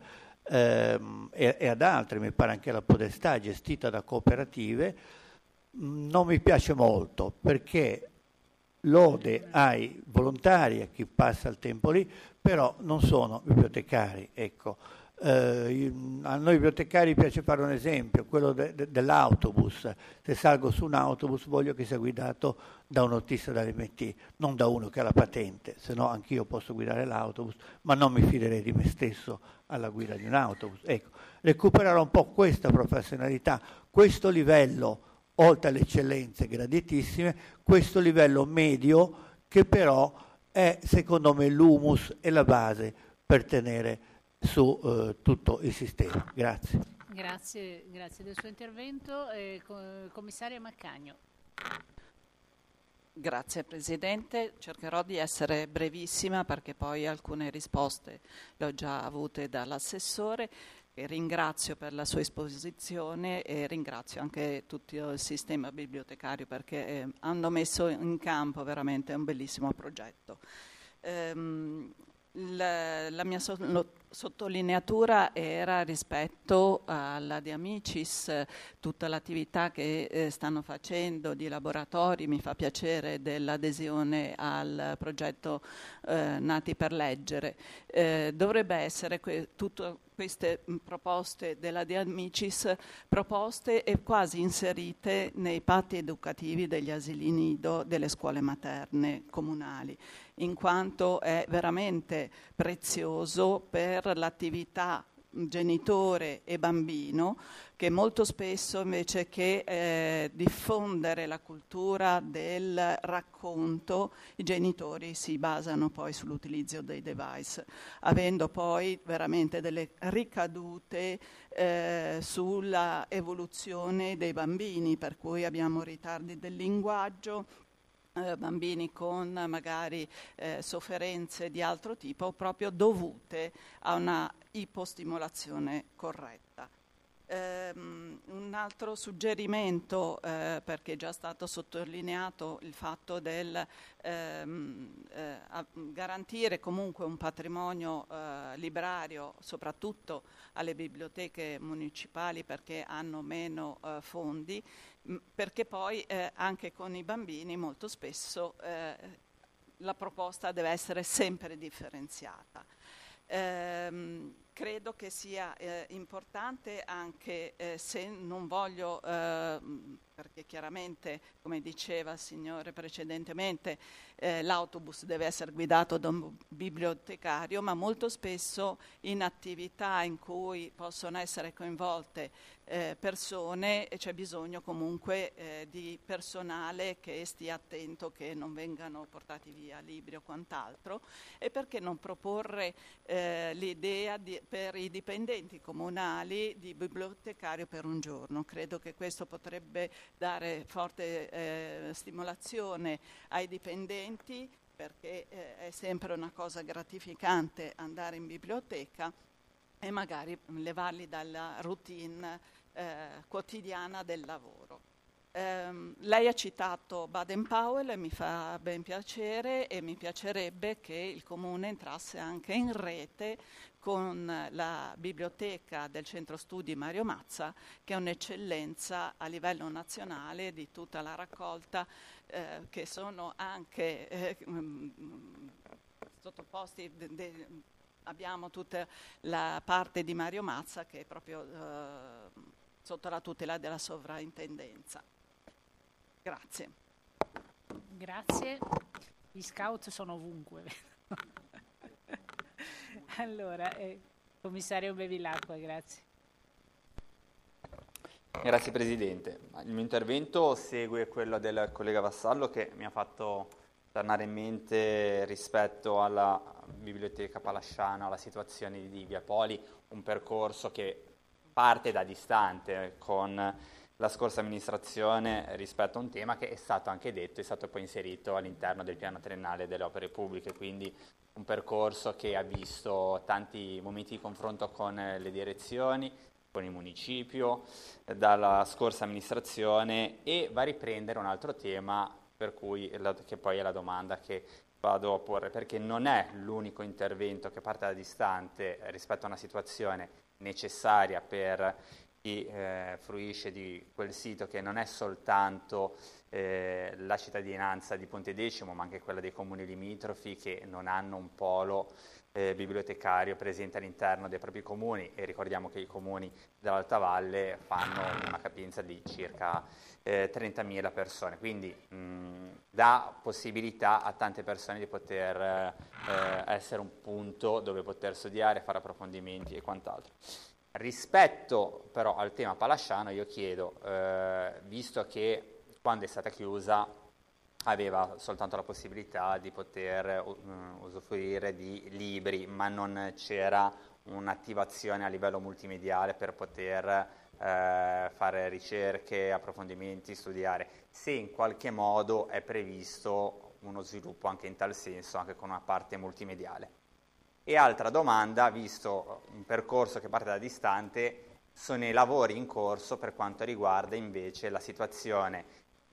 e ad altre, mi pare anche la Podestà, gestita da cooperative, non mi piace molto, perché lode ai volontari, a chi passa il tempo lì, però non sono bibliotecari, ecco. A noi bibliotecari piace fare un esempio, quello dell'autobus. Se salgo su un autobus voglio che sia guidato da un autista dell'MT, non da uno che ha la patente, se no anch'io posso guidare l'autobus, ma non mi fiderei di me stesso alla guida di un autobus. Ecco, recuperare un po' questa professionalità, questo livello, oltre alle eccellenze graditissime, questo livello medio che però è secondo me l'humus e la base per tenere su tutto il sistema. Grazie. Grazie del suo intervento. Commissaria Maccagno. Grazie Presidente, cercherò di essere brevissima perché poi alcune risposte le ho già avute dall'assessore, che ringrazio per la sua esposizione e ringrazio anche tutto il sistema bibliotecario perché hanno messo in campo veramente un bellissimo progetto. La mia sottolineatura era rispetto alla De Amicis, tutta l'attività che stanno facendo di laboratori, mi fa piacere dell'adesione al progetto Nati per Leggere. Dovrebbe essere tutte queste proposte della De Amicis proposte e quasi inserite nei patti educativi degli asili nido delle scuole materne comunali, in quanto è veramente prezioso per l'attività genitore e bambino, che molto spesso invece che diffondere la cultura del racconto, i genitori si basano poi sull'utilizzo dei device, avendo poi veramente delle ricadute sulla evoluzione dei bambini, per cui abbiamo ritardi del linguaggio, bambini con magari sofferenze di altro tipo proprio dovute a una ipostimolazione corretta. Un altro suggerimento, perché è già stato sottolineato il fatto del garantire comunque un patrimonio librario, soprattutto alle biblioteche municipali perché hanno meno fondi, perché poi anche con i bambini molto spesso la proposta deve essere sempre differenziata. Credo che sia importante anche se non voglio, perché chiaramente, come diceva il Signore precedentemente, l'autobus deve essere guidato da un bibliotecario, ma molto spesso in attività in cui possono essere coinvolte persone c'è bisogno comunque di personale che stia attento che non vengano portati via libri o quant'altro, e perché non proporre l'idea per i dipendenti comunali di bibliotecario per un giorno. Credo che questo potrebbe dare forte stimolazione ai dipendenti, perché è sempre una cosa gratificante andare in biblioteca e magari levarli dalla routine quotidiana del lavoro. Lei ha citato Baden-Powell e mi fa ben piacere, e mi piacerebbe che il Comune entrasse anche in rete con la biblioteca del Centro Studi Mario Mazza, che è un'eccellenza a livello nazionale di tutta la raccolta, che sono anche sottoposti. Abbiamo tutta la parte di Mario Mazza che è proprio sotto la tutela della sovrintendenza. Grazie. Grazie. Gli scout sono ovunque. Allora, commissario Bevilacqua, grazie. Grazie Presidente. Il mio intervento segue quello del collega Vassallo, che mi ha fatto tornare in mente rispetto alla Biblioteca Palasciano, alla situazione di Via Poli, un percorso che parte da distante con la scorsa amministrazione rispetto a un tema che è stato anche detto, è stato poi inserito all'interno del piano triennale delle opere pubbliche, quindi un percorso che ha visto tanti momenti di confronto con le direzioni, con il municipio, dalla scorsa amministrazione, e va a riprendere un altro tema per cui che poi è la domanda che vado a porre, perché non è l'unico intervento che parte da distante rispetto a una situazione necessaria per chi fruisce di quel sito, che non è soltanto la cittadinanza di Pontedecimo, ma anche quella dei comuni limitrofi che non hanno un polo bibliotecario presente all'interno dei propri comuni, e ricordiamo che i comuni dell'Alta Valle fanno una capienza di circa 30.000 persone, quindi dà possibilità a tante persone di poter essere un punto dove poter studiare, fare approfondimenti e quant'altro. Rispetto però al tema palasciano, io chiedo, visto che quando è stata chiusa aveva soltanto la possibilità di poter usufruire di libri, ma non c'era un'attivazione a livello multimediale per poter fare ricerche, approfondimenti, studiare. Se in qualche modo è previsto uno sviluppo anche in tal senso, anche con una parte multimediale. E altra domanda, visto un percorso che parte da distante, sono i lavori in corso per quanto riguarda invece la situazione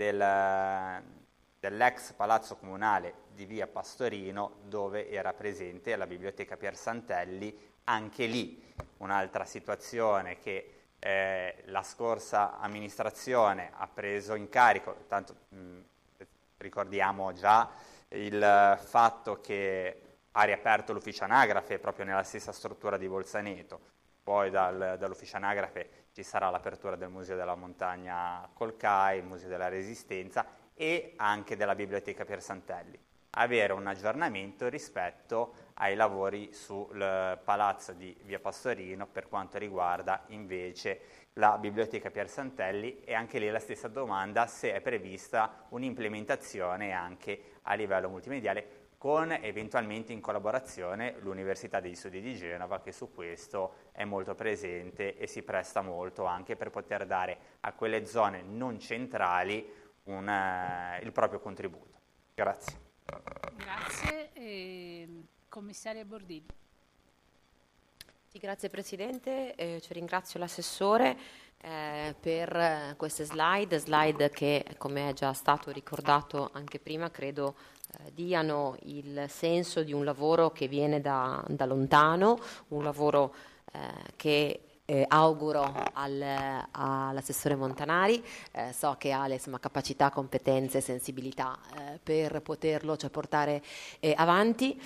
dell'ex palazzo comunale di via Pastorino, dove era presente la biblioteca Pier Santelli. Anche lì un'altra situazione che la scorsa amministrazione ha preso in carico, tanto ricordiamo già il fatto che ha riaperto l'ufficio anagrafe proprio nella stessa struttura di Bolzaneto. Poi dall'ufficio anagrafe ci sarà l'apertura del Museo della Montagna Colcai, il Museo della Resistenza e anche della Biblioteca Pier Santelli. Avere un aggiornamento rispetto ai lavori sul palazzo di via Pastorino per quanto riguarda invece la Biblioteca Pier Santelli, e anche lì la stessa domanda se è prevista un'implementazione anche a livello multimediale, con eventualmente in collaborazione l'Università degli Studi di Genova, che su questo è molto presente e si presta molto anche per poter dare a quelle zone non centrali il proprio contributo. Grazie. Grazie. Commissaria Bordini. Sì, grazie Presidente, ci ringrazio l'assessore per queste slide che, come è già stato ricordato anche prima, credo diano il senso di un lavoro che viene da lontano, un lavoro che auguro all'assessore Montanari. So che ha le capacità, competenze e sensibilità per poterlo portare avanti.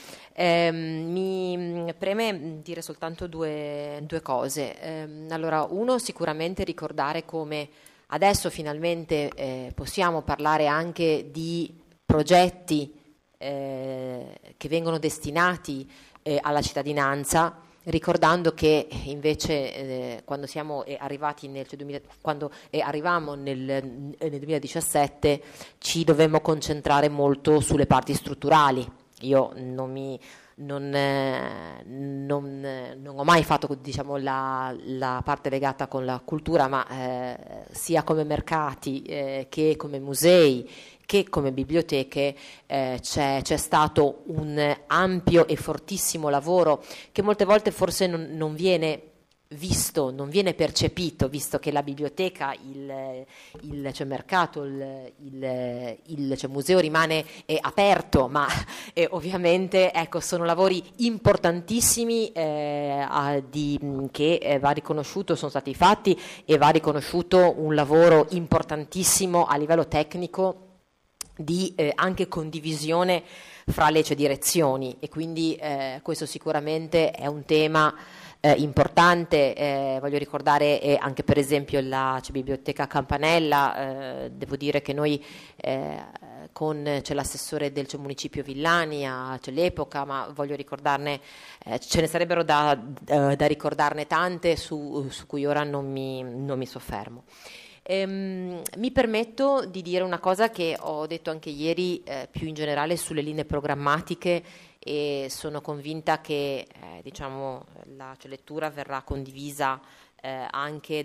Mi preme dire soltanto due cose. Allora, uno, sicuramente ricordare come adesso finalmente possiamo parlare anche di progetti che vengono destinati alla cittadinanza, ricordando che invece quando siamo arrivati quando arrivammo nel 2017 ci dovemmo concentrare molto sulle parti strutturali. Io non ho mai fatto la parte legata con la cultura, ma sia come mercati che come musei che come biblioteche c'è stato un ampio e fortissimo lavoro che molte volte forse non viene visto, non viene percepito, visto che la biblioteca, il mercato, il museo rimane aperto, ma ovviamente sono lavori importantissimi che va riconosciuto, sono stati fatti, e va riconosciuto un lavoro importantissimo a livello tecnico di anche condivisione fra le direzioni, e quindi questo sicuramente è un tema importante. Voglio ricordare anche per esempio la Biblioteca Campanella. Devo dire che noi c'è l'assessore del municipio Villani all'epoca, ma voglio ricordarne, ce ne sarebbero da ricordarne tante su cui ora non mi soffermo. Mi permetto di dire una cosa che ho detto anche ieri più in generale sulle linee programmatiche, e sono convinta che la lettura verrà condivisa anche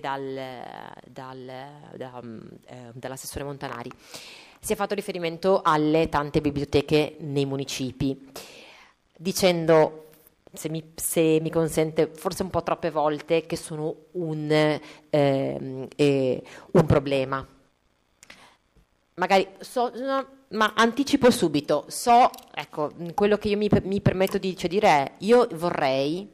dall'assessore Montanari. Si è fatto riferimento alle tante biblioteche nei municipi, dicendo, se mi consente, forse un po' troppe volte, che sono un problema. Magari ma anticipo subito, quello che io mi permetto di dire è: io vorrei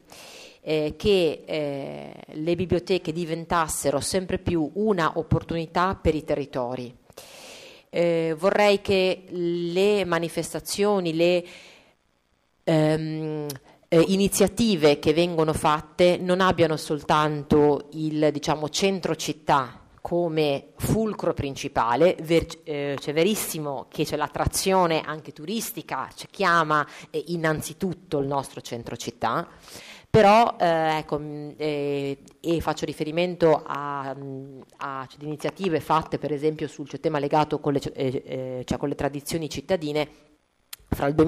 che le biblioteche diventassero sempre più una opportunità per i territori. Vorrei che le manifestazioni, le iniziative che vengono fatte non abbiano soltanto il centro città come fulcro principale. C'è verissimo che c'è l'attrazione anche turistica, chiama innanzitutto il nostro centro città, Però e faccio riferimento a iniziative fatte per esempio sul tema legato con le tradizioni cittadine fra il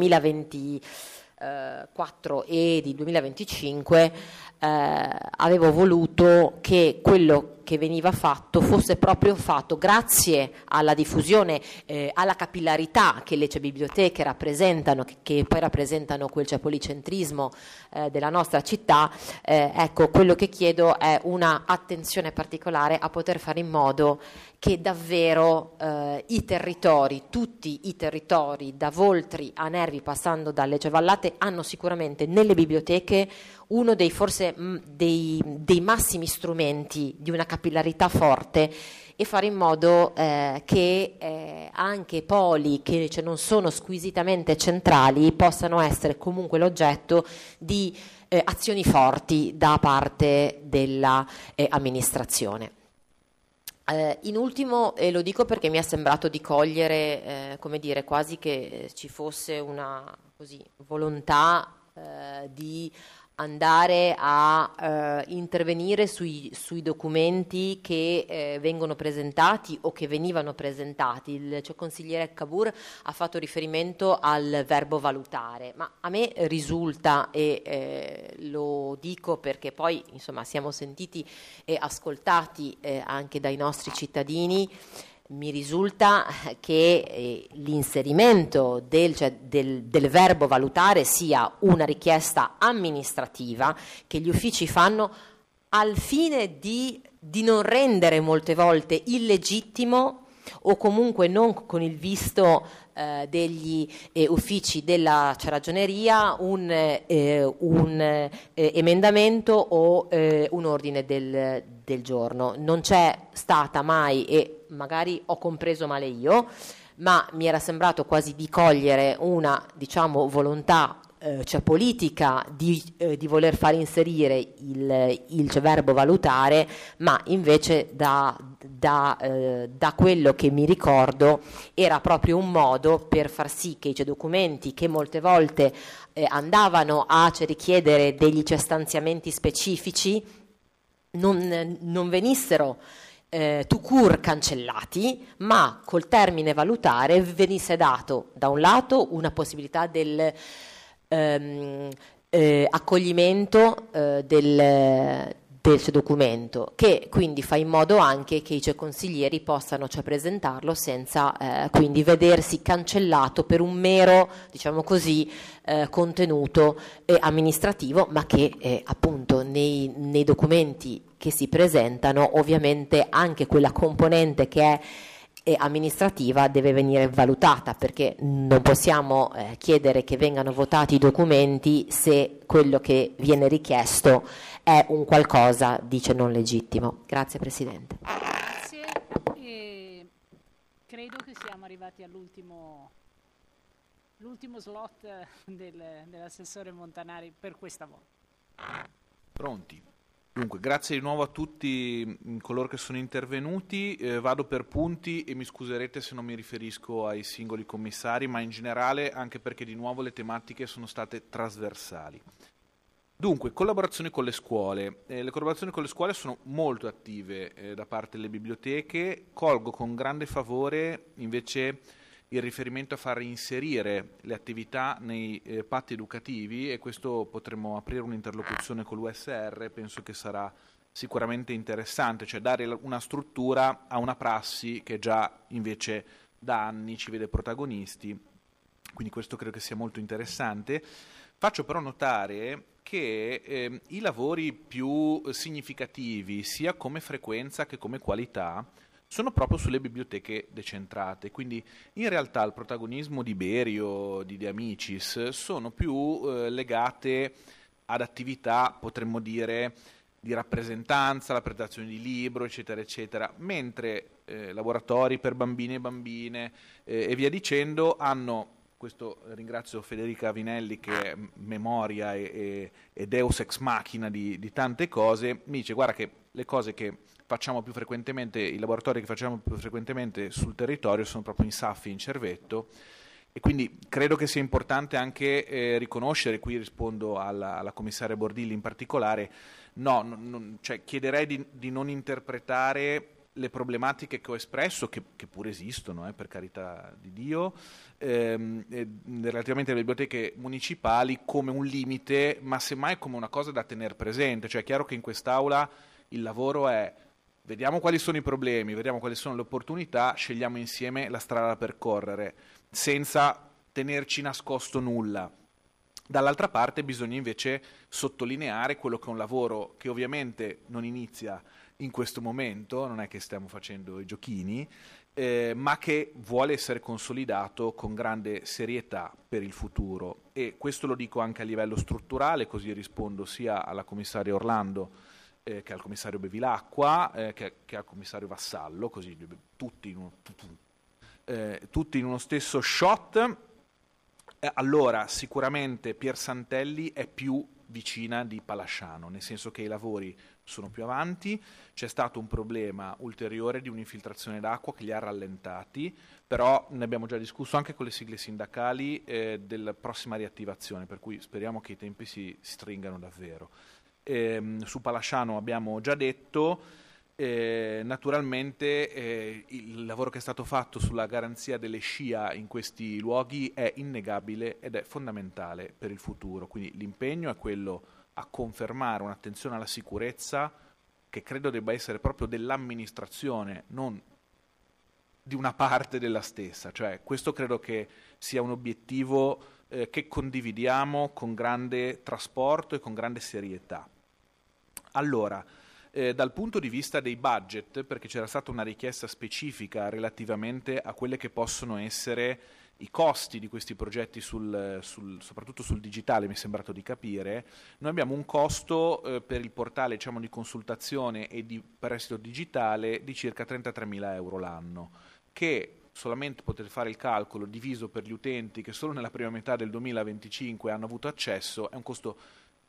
2024 e il 2025. Avevo voluto che quello che veniva fatto fosse proprio fatto grazie alla diffusione, alla capillarità che le biblioteche rappresentano, che poi rappresentano quel policentrismo della nostra città. Ecco, quello che chiedo è una attenzione particolare a poter fare in modo che davvero i territori, tutti i territori, da Voltri a Nervi passando dalle Giavallate, hanno sicuramente nelle biblioteche uno dei forse dei massimi strumenti di una capillarità forte, e fare in modo che anche poli che non sono squisitamente centrali possano essere comunque l'oggetto di azioni forti da parte dell'amministrazione. In ultimo, e lo dico perché mi è sembrato di cogliere, come dire, quasi che ci fosse una volontà di andare a intervenire sui documenti che vengono presentati o che venivano presentati. Il consigliere Cavour ha fatto riferimento al verbo valutare, ma a me risulta, e lo dico perché poi insomma siamo sentiti e ascoltati anche dai nostri cittadini, mi risulta che l'inserimento del verbo valutare sia una richiesta amministrativa che gli uffici fanno al fine di non rendere molte volte illegittimo, o comunque non con il visto degli uffici della ragioneria, un emendamento o un ordine del giorno. Non c'è stata mai, e magari ho compreso male io, ma mi era sembrato quasi di cogliere una volontà politica di voler far inserire il verbo valutare, ma invece da quello che mi ricordo era proprio un modo per far sì che i documenti che molte volte andavano a richiedere degli stanziamenti specifici non venissero tout court cancellati, ma col termine valutare venisse dato da un lato una possibilità del accoglimento del documento, che quindi fa in modo anche che i consiglieri possano presentarlo senza quindi vedersi cancellato per un mero, contenuto amministrativo, ma che appunto nei documenti che si presentano ovviamente anche quella componente che è amministrativa deve venire valutata, perché non possiamo chiedere che vengano votati i documenti se quello che viene richiesto è un qualcosa non legittimo. Grazie Presidente. Grazie. Credo che siamo arrivati all'ultimo slot dell'assessore Montanari per questa volta. Pronti? Dunque, grazie di nuovo a tutti coloro che sono intervenuti. Vado per punti e mi scuserete se non mi riferisco ai singoli commissari, ma in generale anche perché di nuovo le tematiche sono state trasversali. Dunque, collaborazioni con le scuole. Le collaborazioni con le scuole sono molto attive da parte delle biblioteche. Colgo con grande favore invece il riferimento a far inserire le attività nei patti educativi, e questo potremo aprire un'interlocuzione con l'USR, penso che sarà sicuramente interessante, cioè dare una struttura a una prassi che già invece da anni ci vede protagonisti, quindi questo credo che sia molto interessante. Faccio però notare che i lavori più significativi, sia come frequenza che come qualità, sono proprio sulle biblioteche decentrate, quindi in realtà il protagonismo di Berio, di De Amicis, sono più legate ad attività, potremmo dire, di rappresentanza, la presentazione di libro, eccetera, eccetera, mentre laboratori per bambini e bambine e via dicendo hanno, questo ringrazio Federica Avinelli che è memoria e deus ex machina di tante cose, mi dice guarda che le cose che facciamo più frequentemente, i laboratori che facciamo più frequentemente sul territorio sono proprio in Saffi e in Cervetto, E quindi credo che sia importante anche riconoscere, qui rispondo alla commissaria Bordilli in particolare, cioè chiederei di non interpretare le problematiche che ho espresso, che pure esistono, per carità di Dio, relativamente alle biblioteche municipali, come un limite, ma semmai come una cosa da tenere presente. Cioè è chiaro che in quest'Aula il lavoro è: vediamo quali sono i problemi, vediamo quali sono le opportunità, scegliamo insieme la strada da percorrere, senza tenerci nascosto nulla. Dall'altra parte bisogna invece sottolineare quello che è un lavoro che ovviamente non inizia in questo momento, non è che stiamo facendo i giochini, ma che vuole essere consolidato con grande serietà per il futuro. E questo lo dico anche a livello strutturale, così rispondo sia alla commissaria Orlando che al commissario Bevilacqua, che al commissario Vassallo, così tutti in uno stesso shot. Allora, sicuramente Pier Santelli è più vicina di Palasciano, nel senso che i lavori sono più avanti, c'è stato un problema ulteriore di un'infiltrazione d'acqua che li ha rallentati, però ne abbiamo già discusso anche con le sigle sindacali della prossima riattivazione, per cui speriamo che i tempi si stringano davvero. Su Palasciano abbiamo già detto. Naturalmente il lavoro che è stato fatto sulla garanzia delle SCIA in questi luoghi è innegabile ed è fondamentale per il futuro, quindi l'impegno è quello a confermare un'attenzione alla sicurezza che credo debba essere proprio dell'amministrazione, non di una parte della stessa. Cioè, questo credo che sia un obiettivo che condividiamo con grande trasporto e con grande serietà. Allora, dal punto di vista dei budget, perché c'era stata una richiesta specifica relativamente a quelle che possono essere i costi di questi progetti soprattutto sul digitale, mi è sembrato di capire, noi abbiamo un costo per il portale, diciamo, di consultazione e di prestito digitale di circa 33.000 euro l'anno, che solamente potete fare il calcolo diviso per gli utenti che solo nella prima metà del 2025 hanno avuto accesso, è un costo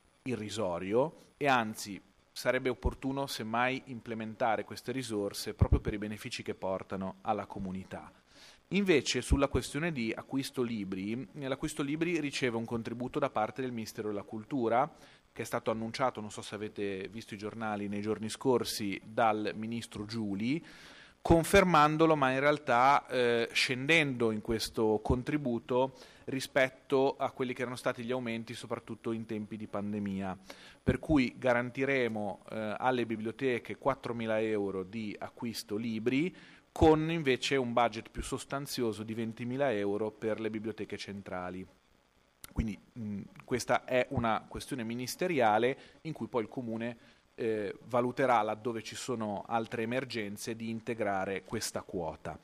irrisorio e anzi sarebbe opportuno semmai implementare queste risorse proprio per i benefici che portano alla comunità. Invece sulla questione di acquisto libri, l'acquisto libri riceve un contributo da parte del Ministero della Cultura, che è stato annunciato, non so se avete visto i giornali nei giorni scorsi, dal Ministro Giuli, confermandolo ma in realtà scendendo in questo contributo rispetto a quelli che erano stati gli aumenti soprattutto in tempi di pandemia, per cui garantiremo alle biblioteche 4.000 euro di acquisto libri con invece un budget più sostanzioso di 20.000 euro per le biblioteche centrali. Quindi questa è una questione ministeriale in cui poi il Comune valuterà, laddove ci sono altre emergenze, di integrare questa quota.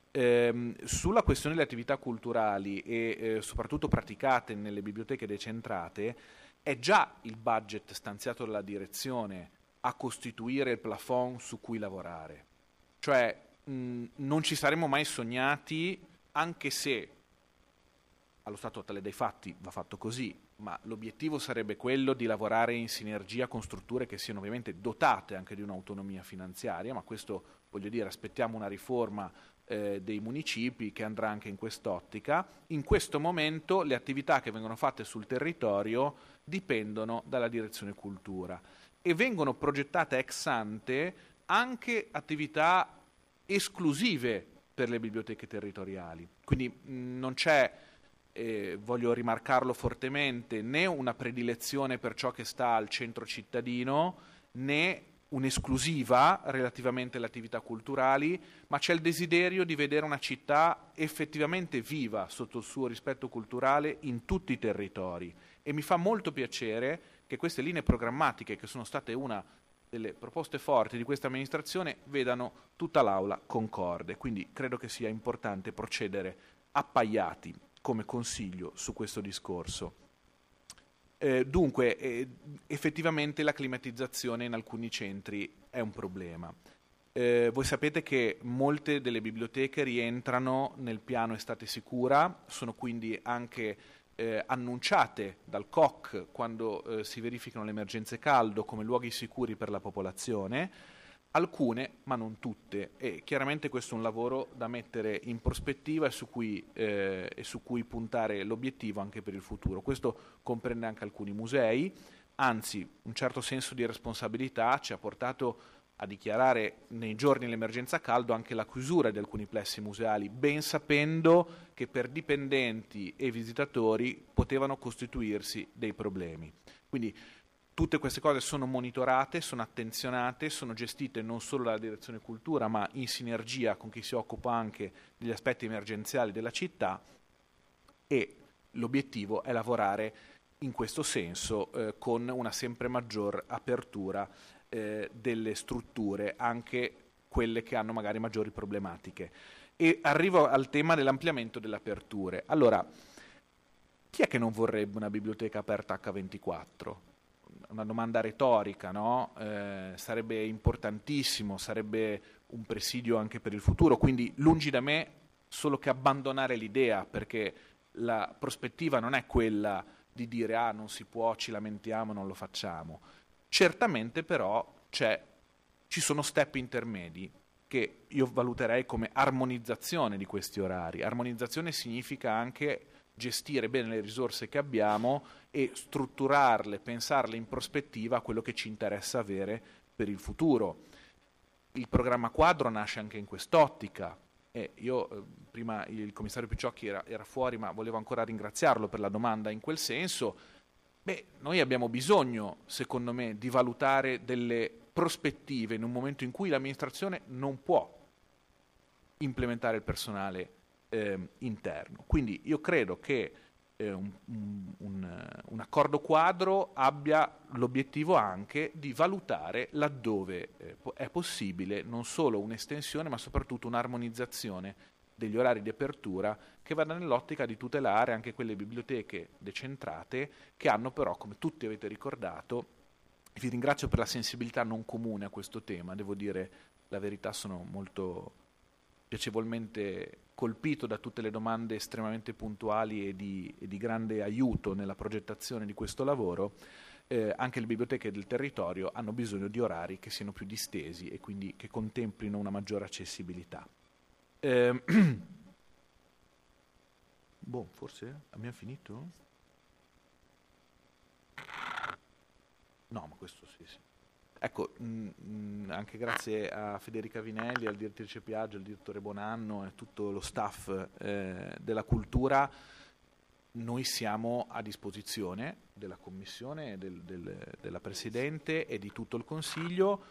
Sulla questione delle attività culturali e soprattutto praticate nelle biblioteche decentrate, è già il budget stanziato dalla direzione a costituire il plafond su cui lavorare. Cioè non ci saremmo mai sognati, anche se allo stato attuale dei fatti va fatto così, ma l'obiettivo sarebbe quello di lavorare in sinergia con strutture che siano ovviamente dotate anche di un'autonomia finanziaria, ma questo, voglio dire, aspettiamo una riforma dei municipi che andrà anche in quest'ottica. In questo momento le attività che vengono fatte sul territorio dipendono dalla direzione cultura e vengono progettate ex ante anche attività esclusive per le biblioteche territoriali. Quindi non c'è, voglio rimarcarlo fortemente, né una predilezione per ciò che sta al centro cittadino, né un'esclusiva relativamente alle attività culturali, ma c'è il desiderio di vedere una città effettivamente viva sotto il suo rispetto culturale in tutti i territori. E mi fa molto piacere che queste linee programmatiche, che sono state una delle proposte forti di questa amministrazione, vedano tutta l'Aula concorde. Quindi credo che sia importante procedere appaiati come Consiglio su questo discorso. Dunque, effettivamente la climatizzazione in alcuni centri è un problema. Voi sapete che molte delle biblioteche rientrano nel piano Estate Sicura, sono quindi anche annunciate dal COC quando si verificano le emergenze caldo come luoghi sicuri per la popolazione. alcune ma non tutte, e chiaramente questo è un lavoro da mettere in prospettiva e su cui puntare l'obiettivo anche per il futuro. Questo comprende anche alcuni musei, anzi un certo senso di responsabilità ci ha portato a dichiarare nei giorni dell'emergenza caldo anche la chiusura di alcuni plessi museali, ben sapendo che per dipendenti e visitatori potevano costituirsi dei problemi. Quindi tutte queste cose sono monitorate, sono attenzionate, sono gestite non solo dalla Direzione Cultura, ma in sinergia con chi si occupa anche degli aspetti emergenziali della città, e l'obiettivo è lavorare in questo senso con una sempre maggior apertura delle strutture, anche quelle che hanno magari maggiori problematiche. E arrivo al tema dell'ampliamento delle aperture. Allora, chi è che non vorrebbe una biblioteca aperta H24? Una domanda retorica, no? Sarebbe importantissimo, sarebbe un presidio anche per il futuro, quindi lungi da me solo che abbandonare l'idea, perché la prospettiva non è quella di dire non si può, ci lamentiamo, non lo facciamo. Certamente però ci sono step intermedi che io valuterei come armonizzazione di questi orari. Armonizzazione significa anche gestire bene le risorse che abbiamo e strutturarle, pensarle in prospettiva a quello che ci interessa avere per il futuro. Il programma quadro nasce anche in quest'ottica. Io prima il commissario Picciocchi era fuori, ma volevo ancora ringraziarlo per la domanda in quel senso. Noi abbiamo bisogno, secondo me, di valutare delle prospettive in un momento in cui l'amministrazione non può implementare il personale interno. Quindi io credo che un accordo quadro abbia l'obiettivo anche di valutare laddove è possibile non solo un'estensione ma soprattutto un'armonizzazione degli orari di apertura che vada nell'ottica di tutelare anche quelle biblioteche decentrate che hanno però, come tutti avete ricordato, vi ringrazio per la sensibilità non comune a questo tema, devo dire la verità, sono molto piacevolmente colpito da tutte le domande estremamente puntuali e di grande aiuto nella progettazione di questo lavoro. Anche le biblioteche del territorio hanno bisogno di orari che siano più distesi e quindi che contemplino una maggiore accessibilità. Forse abbiamo finito? No, ma questo sì. Ecco, anche grazie a Federica Vinelli, al direttrice Piaggio, al direttore Bonanno e tutto lo staff della cultura, noi siamo a disposizione della Commissione, della Presidente e di tutto il Consiglio.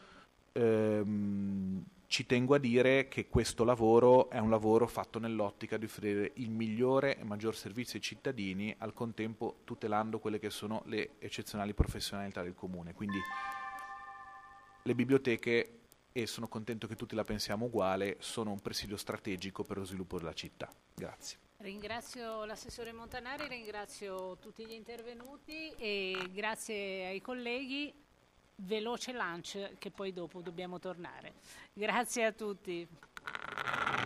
Ci tengo a dire che questo lavoro è un lavoro fatto nell'ottica di offrire il migliore e maggior servizio ai cittadini, al contempo tutelando quelle che sono le eccezionali professionalità del Comune. Quindi le biblioteche, e sono contento che tutti la pensiamo uguale, sono un presidio strategico per lo sviluppo della città. Grazie. Ringrazio l'assessore Montanari, ringrazio tutti gli intervenuti e grazie ai colleghi. Veloce lunch che poi dopo dobbiamo tornare. Grazie a tutti.